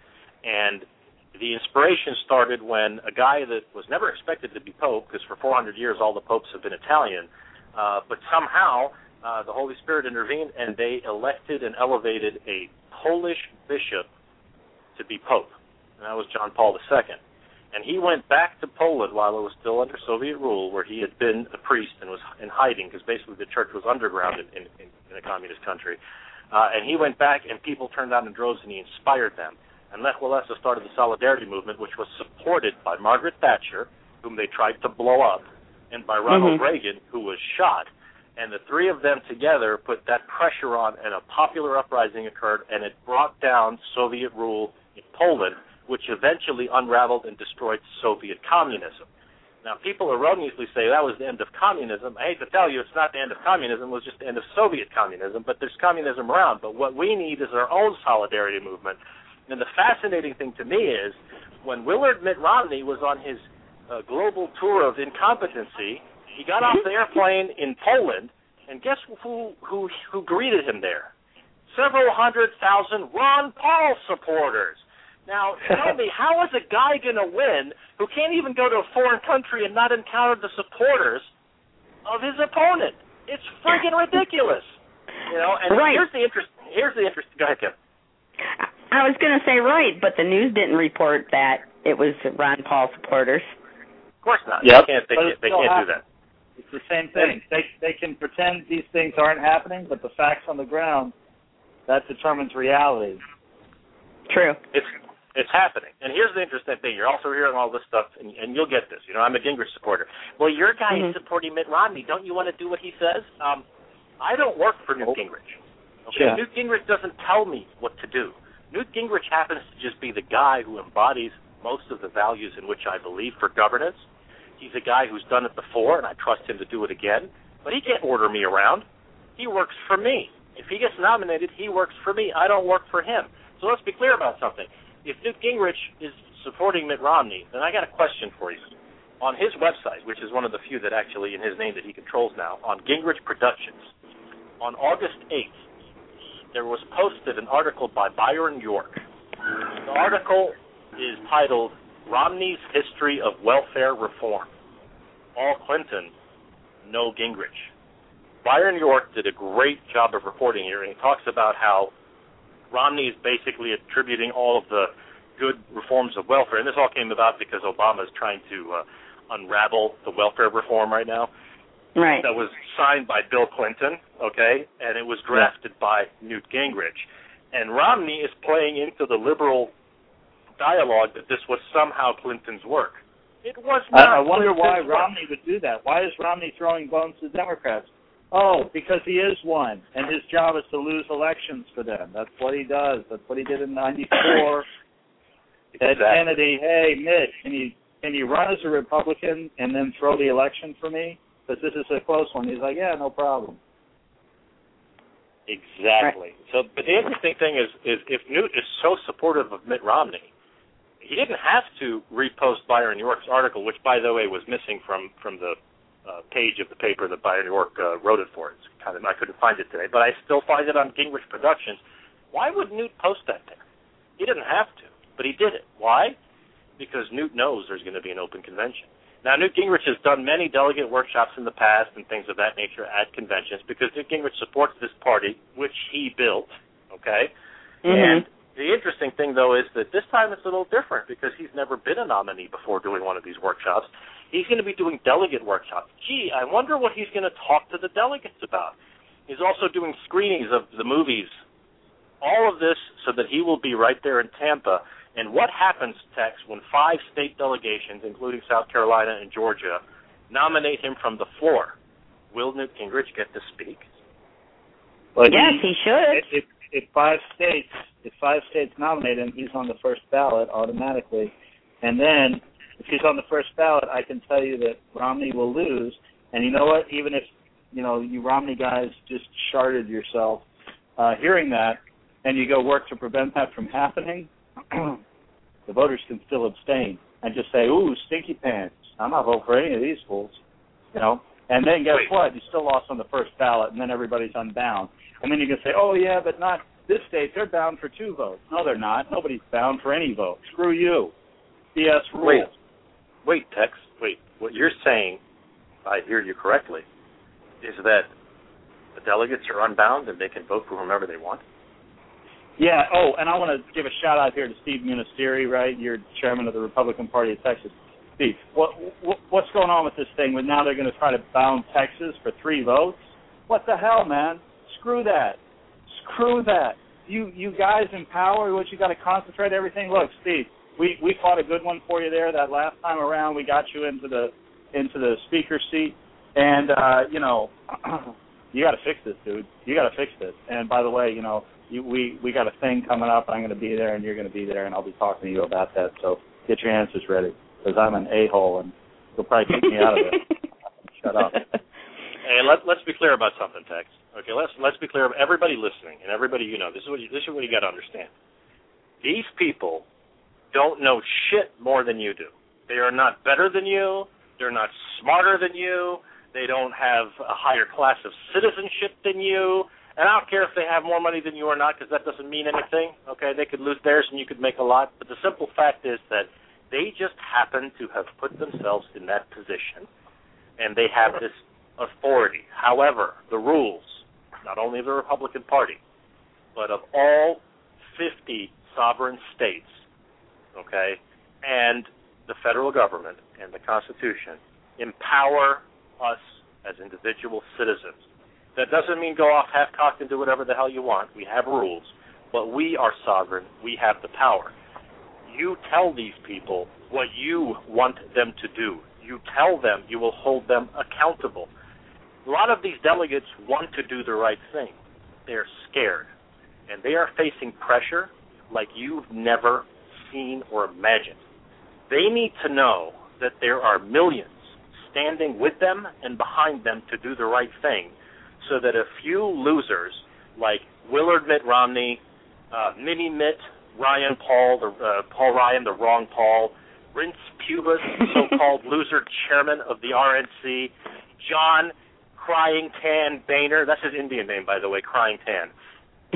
And the inspiration started when a guy that was never expected to be Pope, because for four hundred years all the popes have been Italian, uh, but somehow uh, the Holy Spirit intervened and they elected and elevated a Polish bishop to be Pope. And that was John Paul the Second. And he went back to Poland while it was still under Soviet rule, where he had been a priest and was in hiding, because basically the church was underground in, in, in a communist country. Uh, and he went back, and people turned out in droves, and he inspired them. And Lech Walesa started the Solidarity movement, which was supported by Margaret Thatcher, whom they tried to blow up, and by Ronald mm-hmm. Reagan, who was shot. And the three of them together put that pressure on, and a popular uprising occurred, and it brought down Soviet rule in Poland, which eventually unraveled and destroyed Soviet communism. Now, people erroneously say that was the end of communism. I hate to tell you, it's not the end of communism. It was just the end of Soviet communism, but there's communism around. But what we need is our own solidarity movement. And the fascinating thing to me is when Willard Mitt Romney was on his uh, global tour of incompetency, he got off the airplane in Poland, and guess who, who, who greeted him there? Several hundred thousand Ron Paul supporters. Now, tell me, how is a guy going to win who can't even go to a foreign country and not encounter the supporters of his opponent? It's friggin' ridiculous. You know, and right. here's the interest. Here's the interest. Go ahead, Kim. I was going to say right, but the news didn't report that it was Ron Paul supporters. Of course not. Yep. They can't. They can't, they can't do that. It's the same thing. They they can pretend these things aren't happening, but the facts on the ground, that determines reality. True. It's It's happening. And here's the interesting thing. You're also hearing all this stuff, and, and you'll get this. You know, I'm a Gingrich supporter. Well, your guy mm-hmm. is supporting Mitt Romney. Don't you want to do what he says? Um, I don't work for Newt Gingrich. Okay? Yeah. Newt Gingrich doesn't tell me what to do. Newt Gingrich happens to just be the guy who embodies most of the values in which I believe for governance. He's a guy who's done it before, and I trust him to do it again. But he can't order me around. He works for me. If he gets nominated, he works for me. I don't work for him. So let's be clear about something. If Newt Gingrich is supporting Mitt Romney, then I got a question for you. On his website, which is one of the few that actually in his name that he controls now, on Gingrich Productions, on August eighth, there was posted an article by Byron York. The article is titled, Romney's History of Welfare Reform. All Clinton, no Gingrich. Byron York did a great job of reporting here, and he talks about how Romney is basically attributing all of the good reforms of welfare, and this all came about because Obama is trying to uh, unravel the welfare reform right now. Right. That was signed by Bill Clinton, okay, and it was drafted yeah. by Newt Gingrich. And Romney is playing into the liberal dialogue that this was somehow Clinton's work. It was not. I, I wonder Clinton's why work. Romney would do that. Why is Romney throwing bones to Democrats? Oh, because he is one, and his job is to lose elections for them. That's what he does. That's what he did in ninety-four. Ted Exactly. Kennedy, hey, Mitch, can you, can you run as a Republican and then throw the election for me? Because this is a close one. He's like, yeah, no problem. Exactly. Right. So, but the interesting thing is, is if Newt is so supportive of Mitt Romney, he didn't have to repost Byron York's article, which, by the way, was missing from, from the uh, page of the paper that Byron York uh, wrote it for. It's kind of I couldn't find it today, but I still find it on Gingrich Productions. Why would Newt post that there? He didn't have to, but he did it. Why? Because Newt knows there's going to be an open convention. Now, Newt Gingrich has done many delegate workshops in the past and things of that nature at conventions because Newt Gingrich supports this party, which he built, okay? Mm-hmm. And the interesting thing, though, is that this time it's a little different because he's never been a nominee before doing one of these workshops. He's going to be doing delegate workshops. Gee, I wonder what he's going to talk to the delegates about. He's also doing screenings of the movies, all of this so that he will be right there in Tampa. And what happens, Tex, when five state delegations, including South Carolina and Georgia, nominate him from the floor? Will Newt Gingrich get to speak? Well, yes, he, he should. If, if five states, if five states nominate him, he's on the first ballot automatically. And then, if he's on the first ballot, I can tell you that Romney will lose. And you know what? Even if you know you Romney guys just sharded yourself, uh, hearing that, and you go work to prevent that from happening. The voters can still abstain and just say, ooh, stinky pants. I'm not voting for any of these fools. You know? And then guess Wait. what? You still lost on the first ballot, and then everybody's unbound. And then you can say, oh, yeah, but not this state. They're bound for two votes. No, they're not. Nobody's bound for any vote. Screw you. B S rules. Wait. Wait, Tex. Wait. What you're saying, if I hear you correctly, is that the delegates are unbound and they can vote for whomever they want? Yeah, oh, and I want to give a shout-out here to Steve Munisteri, right? You're chairman of the Republican Party of Texas. Steve, what, what what's going on with this thing where now they're going to try to bound Texas for three votes? What the hell, man? Screw that. Screw that. You you guys in power, what you got to concentrate everything? Look, Steve, we, we fought a good one for you there that last time around. We got you into the into the speaker seat. And, uh, you know, you got to fix this, dude. You got to fix this. And, by the way, you know, You, we we got a thing coming up. I'm going to be there, and you're going to be there, and I'll be talking to you about that. So get your answers ready, because I'm an a-hole, and you'll probably kick me out of it. Shut up. Hey, let, let's be clear about something, Tex. Okay, let's let's be clear. Everybody listening, and everybody you know, this is what you, this is what you got to understand. These people don't know shit more than you do. They are not better than you. They're not smarter than you. They don't have a higher class of citizenship than you. And I don't care if they have more money than you or not, because that doesn't mean anything. Okay, they could lose theirs and you could make a lot. But the simple fact is that they just happen to have put themselves in that position, and they have this authority. However, the rules, not only of the Republican Party, but of all fifty sovereign states, okay, and the federal government and the Constitution empower us as individual citizens. That doesn't mean go off half-cocked and do whatever the hell you want. We have rules. But we are sovereign. We have the power. You tell these people what you want them to do. You tell them you will hold them accountable. A lot of these delegates want to do the right thing. They're scared. And they are facing pressure like you've never seen or imagined. They need to know that there are millions standing with them and behind them to do the right thing, so that a few losers like Willard Mitt Romney, uh, Mini Mitt Ryan Paul, the uh, Paul Ryan, the wrong Paul, Reince Pubis, so-called loser chairman of the R N C, John Crying Tan Boehner. That's his Indian name, by the way, Crying Tan. Uh,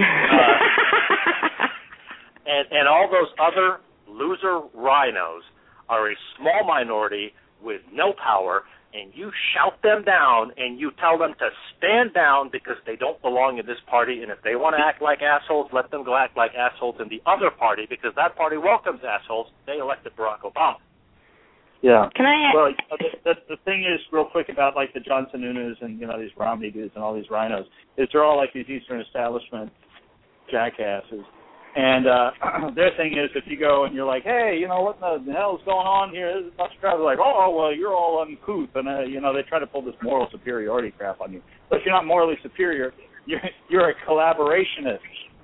and, and all those other loser rhinos are a small minority with no power, and you shout them down and you tell them to stand down because they don't belong in this party, and if they want to act like assholes, let them go act like assholes in the other party because that party welcomes assholes. They elected Barack Obama. Yeah. Can I? Well, you know, the, the, the thing is, real quick, about like the Johnson Nunes and you know these Romney dudes and all these rhinos, is they're all like these Eastern establishment jackasses. And uh, their thing is, if you go and you're like, hey, you know, what in the hell is going on here? There's a bunch of crowds like, oh, well, you're all uncouth. And, uh, you know, they try to pull this moral superiority crap on you. But if you're not morally superior, you're, you're a collaborationist.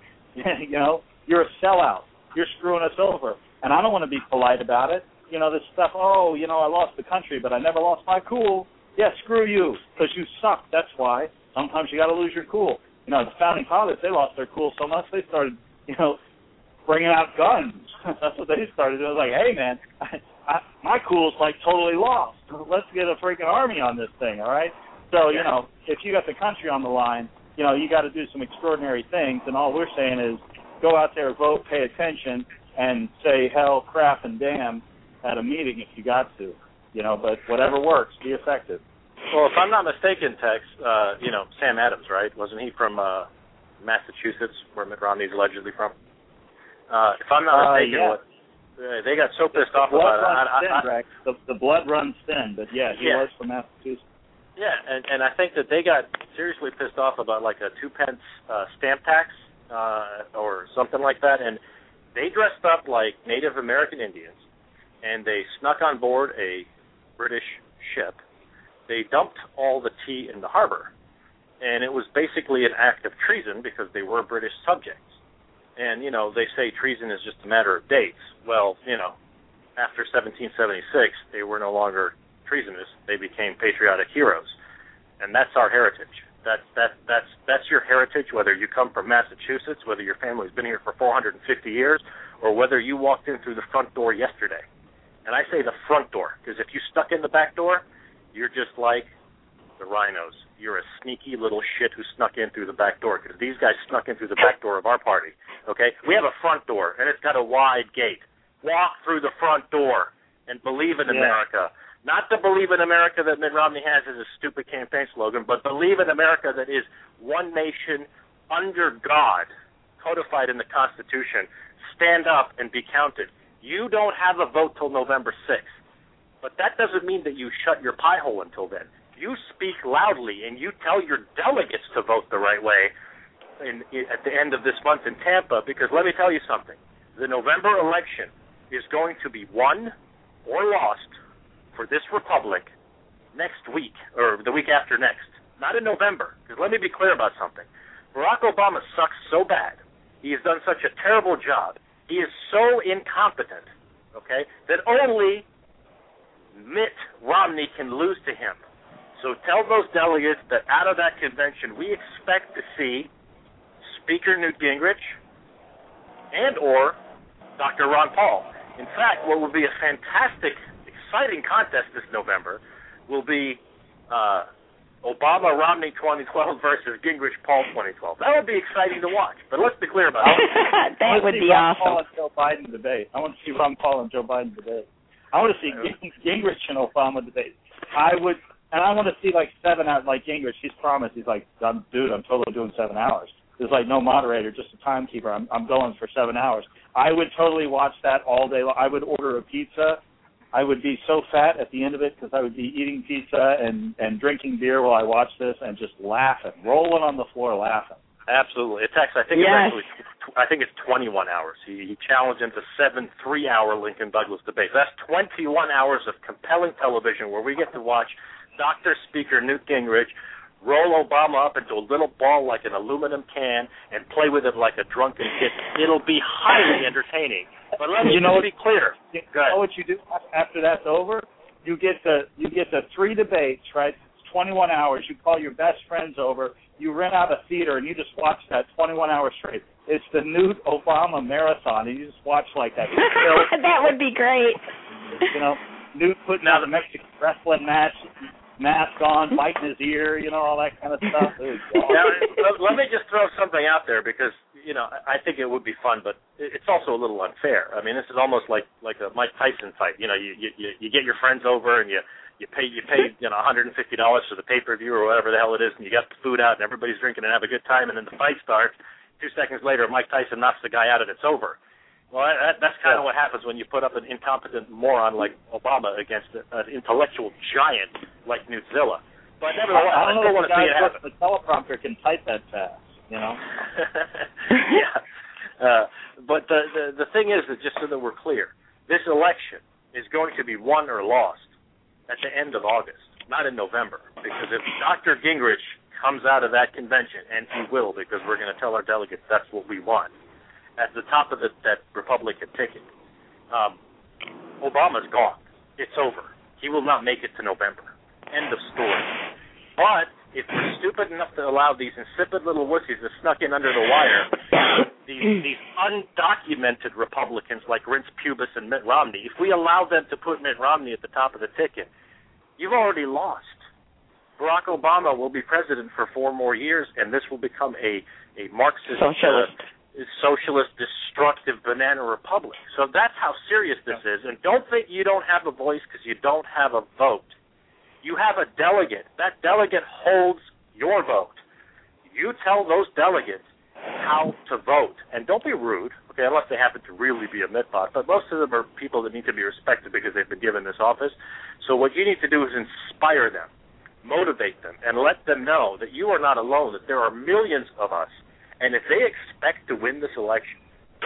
You know, you're a sellout. You're screwing us over. And I don't want to be polite about it. You know, this stuff, oh, you know, I lost the country, but I never lost my cool. Yeah, screw you, because you suck. That's why. Sometimes you got to lose your cool. You know, the founding fathers, they lost their cool so much they started, you know, bringing out guns. That's what they started doing. I was like, hey, man, I, I, my cool's like totally lost. Let's get a freaking army on this thing, all right? So, you know, if you got the country on the line, you know, you got to do some extraordinary things, and all we're saying is go out there, vote, pay attention, and say hell, crap, and damn at a meeting if you got to, you know, but whatever works, be effective. Well, if I'm not mistaken, Tex, uh, you know, Sam Adams, right? Wasn't he from uh, Massachusetts, where Mitt Romney's allegedly from? Uh, if I'm not mistaken, uh, yeah. what, uh, they got so pissed off the about it. Runs I, thin, I, I, the, the blood runs thin, but yeah, he yeah. was from Massachusetts. Yeah, and, and I think that they got seriously pissed off about like a two pence uh, stamp tax uh, or something like that, and they dressed up like Native American Indians, and they snuck on board a British ship. They dumped all the tea in the harbor, and it was basically an act of treason because they were British subjects. And, you know, they say treason is just a matter of dates. Well, you know, after seventeen seventy-six, they were no longer treasonous. They became patriotic heroes. And that's our heritage. That's, that, that's, that's your heritage, whether you come from Massachusetts, whether your family's been here for four hundred fifty years, or whether you walked in through the front door yesterday. And I say the front door, because if you stuck in the back door, you're just like the rhinos. You're a sneaky little shit who snuck in through the back door, because these guys snuck in through the back door of our party, okay? We have a front door, and it's got a wide gate. Walk through the front door and believe in yeah. America. Not the believe in America that Mitt Romney has as a stupid campaign slogan, but believe in America that is one nation under God, codified in the Constitution. Stand up and be counted. You don't have a vote till November sixth. But that doesn't mean that you shut your pie hole until then. You speak loudly and you tell your delegates to vote the right way in, in, at the end of this month in Tampa, because let me tell you something. The November election is going to be won or lost for this republic next week, or the week after next, not in November. Because let me be clear about something. Barack Obama sucks so bad. He has done such a terrible job. He is so incompetent, okay, that only Mitt Romney can lose to him. So tell those delegates that out of that convention we expect to see Speaker Newt Gingrich and or Doctor Ron Paul. In fact, what will be a fantastic, exciting contest this November will be uh, Obama-Romney twenty twelve versus Gingrich-Paul twenty twelve. That would be exciting to watch, but let's be clear about it. That would be Ron awesome. Paul and Joe Biden debate. I want to see Ron Paul and Joe Biden debate. I want to see Gingrich and Obama debate. I would, and I want to see like seven hours, like Gingrich. He's promised. He's like, I'm, dude, I'm totally doing seven hours. There's like no moderator, just a timekeeper. I'm, I'm going for seven hours. I would totally watch that all day long. I would order a pizza. I would be so fat at the end of it because I would be eating pizza and, and drinking beer while I watch this and just laughing, rolling on the floor laughing. Absolutely. It's actually, I think yes. it's actually, I think it's twenty-one hours. He, he challenged into seven three-hour Lincoln Douglas debates. That's twenty-one hours of compelling television where we get to watch Doctor Speaker Newt Gingrich roll Obama up into a little ball like an aluminum can and play with it like a drunken kid. It'll be highly entertaining. But let me you know be clear. You know what you do after that's over? You get the you get the three debates, right? It's twenty-one hours. You call your best friends over. You rent out a theater and you just watch that twenty-one hours straight. It's the Newt Obama marathon, and you just watch like that. That would be great. You know, Newt putting out a Mexican wrestling match. mask on, biting his ear, you know, all that kind of stuff. Now, let me just throw something out there because, you know, I think it would be fun, but it's also a little unfair. I mean, this is almost like like a Mike Tyson fight. You know, you you you get your friends over and you you pay you pay you know one hundred fifty dollars for the pay per view or whatever the hell it is, and you got the food out and everybody's drinking and have a good time, and then the fight starts. Two seconds later, Mike Tyson knocks the guy out and it's over. Well, that, that's kind of what happens when you put up an incompetent moron like Obama against an intellectual giant like Newtzilla. But nevertheless, I, I, I still want to see it happen. The teleprompter can type that fast, you know. Yeah. Uh, but the, the the thing is that just so that we're clear, this election is going to be won or lost at the end of August, not in November. Because if Doctor Gingrich comes out of that convention, and he will, because we're going to tell our delegates that's what we want, at the top of the, that Republican ticket, um, Obama's gone. It's over. He will not make it to November. End of story. But if we're stupid enough to allow these insipid little wussies that snuck in under the wire, these, these undocumented Republicans like Reince Priebus and Mitt Romney, if we allow them to put Mitt Romney at the top of the ticket, you've already lost. Barack Obama will be president for four more years, and this will become a, a Marxist... Socialist. Uh, socialist, destructive banana republic. So that's how serious this is. And don't think you don't have a voice because you don't have a vote. You have a delegate. That delegate holds your vote. You tell those delegates how to vote. And don't be rude, okay, unless they happen to really be a Mitbot. But most of them are people that need to be respected because they've been given this office. So what you need to do is inspire them, motivate them, and let them know that you are not alone, that there are millions of us. And if they expect to win this election,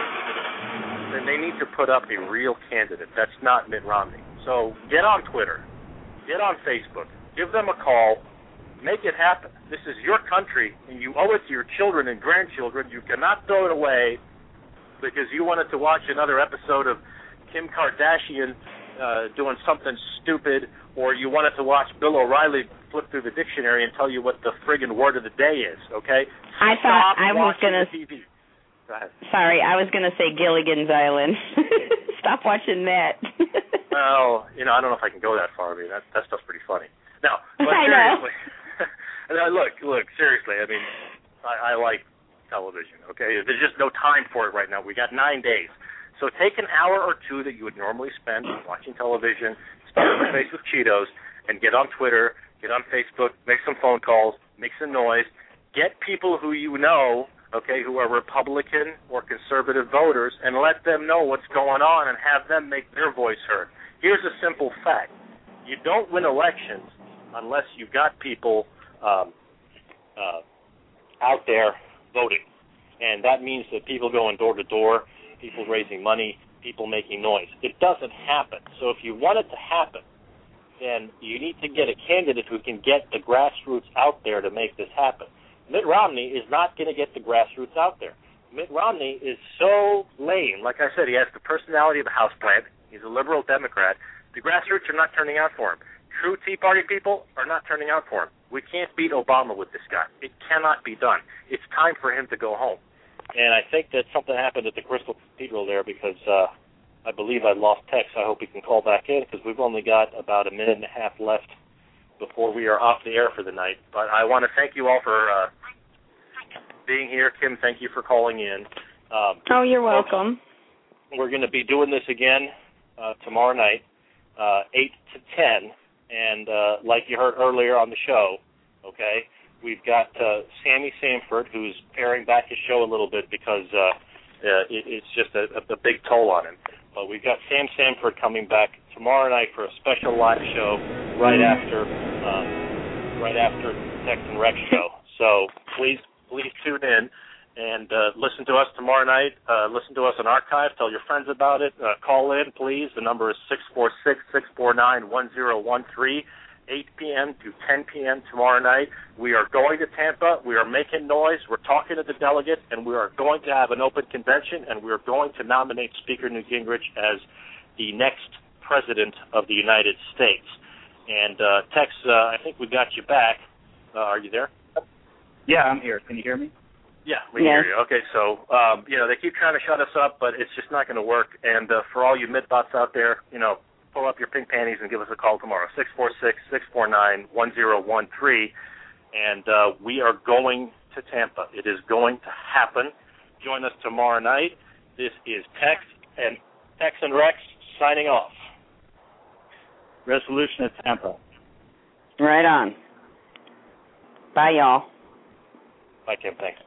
then they need to put up a real candidate. That's not Mitt Romney. So get on Twitter. Get on Facebook. Give them a call. Make it happen. This is your country, and you owe it to your children and grandchildren. You cannot throw it away because you wanted to watch another episode of Kim Kardashian uh, doing something stupid, or you wanted to watch Bill O'Reilly flip through the dictionary and tell you what the friggin' word of the day is, okay? I Stop thought I was watching going to... T V. Go ahead. Sorry, I was going to say Gilligan's Island. Stop watching that. Well, you know, I don't know if I can go that far. I mean, that, that stuff's pretty funny. No, but I seriously. Know. look, look, seriously, I mean, I, I like television, okay? There's just no time for it right now. We got nine days. So take an hour or two that you would normally spend watching television, stuff your face with Cheetos, and get on Twitter, get on Facebook, make some phone calls, make some noise, get people who you know, okay, who are Republican or conservative voters, and let them know what's going on and have them make their voice heard. Here's a simple fact. You don't win elections unless you've got people um, uh, out there voting. And that means that people going door to door, people raising money, people making noise. It doesn't happen. So if you want it to happen, then you need to get a candidate who can get the grassroots out there to make this happen. Mitt Romney is not going to get the grassroots out there. Mitt Romney is so lame. Like I said, he has the personality of a houseplant. He's a liberal Democrat. The grassroots are not turning out for him. True Tea Party people are not turning out for him. We can't beat Obama with this guy. It cannot be done. It's time for him to go home. And I think that something happened at the Crystal Cathedral there because uh, I believe I lost text. I hope he can call back in because we've only got about a minute and a half left before we are off the air for the night. But I want to thank you all for uh, being here. Kim, thank you for calling in. Um, oh, you're welcome. Folks, we're going to be doing this again uh, tomorrow night, uh, eight to ten. And uh, like you heard earlier on the show, okay, we've got uh, Sammy Samford, who's paring back his show a little bit because uh, uh, it, it's just a, a big toll on him. But we've got Sam Samford coming back tomorrow night for a special live show right after um, right after the Tex and Rex show. So please, please tune in and uh, listen to us tomorrow night. Uh, listen to us on archive. Tell your friends about it. Uh, call in, please. The number is six four six, six four nine, one zero one three. eight p.m. to ten p.m. tomorrow night. We are going to Tampa. We are making noise. We're talking to the delegates, and we are going to have an open convention, and we are going to nominate Speaker Newt Gingrich as the next president of the United States. And, uh, Tex, uh, I think we got you back. Uh, are you there? Yeah, I'm here. Can you hear me? Yeah, we yes. hear you. Okay, so, um, you know, they keep trying to shut us up, but it's just not going to work. And uh, for all you Mitbots out there, you know, pull up your pink panties and give us a call tomorrow, six four six, six four nine, one zero one three. And uh, we are going to Tampa. It is going to happen. Join us tomorrow night. This is Tex and Tex and Rex signing off. Resolution at Tampa. Right on. Bye, y'all. Bye, Kim. Thanks.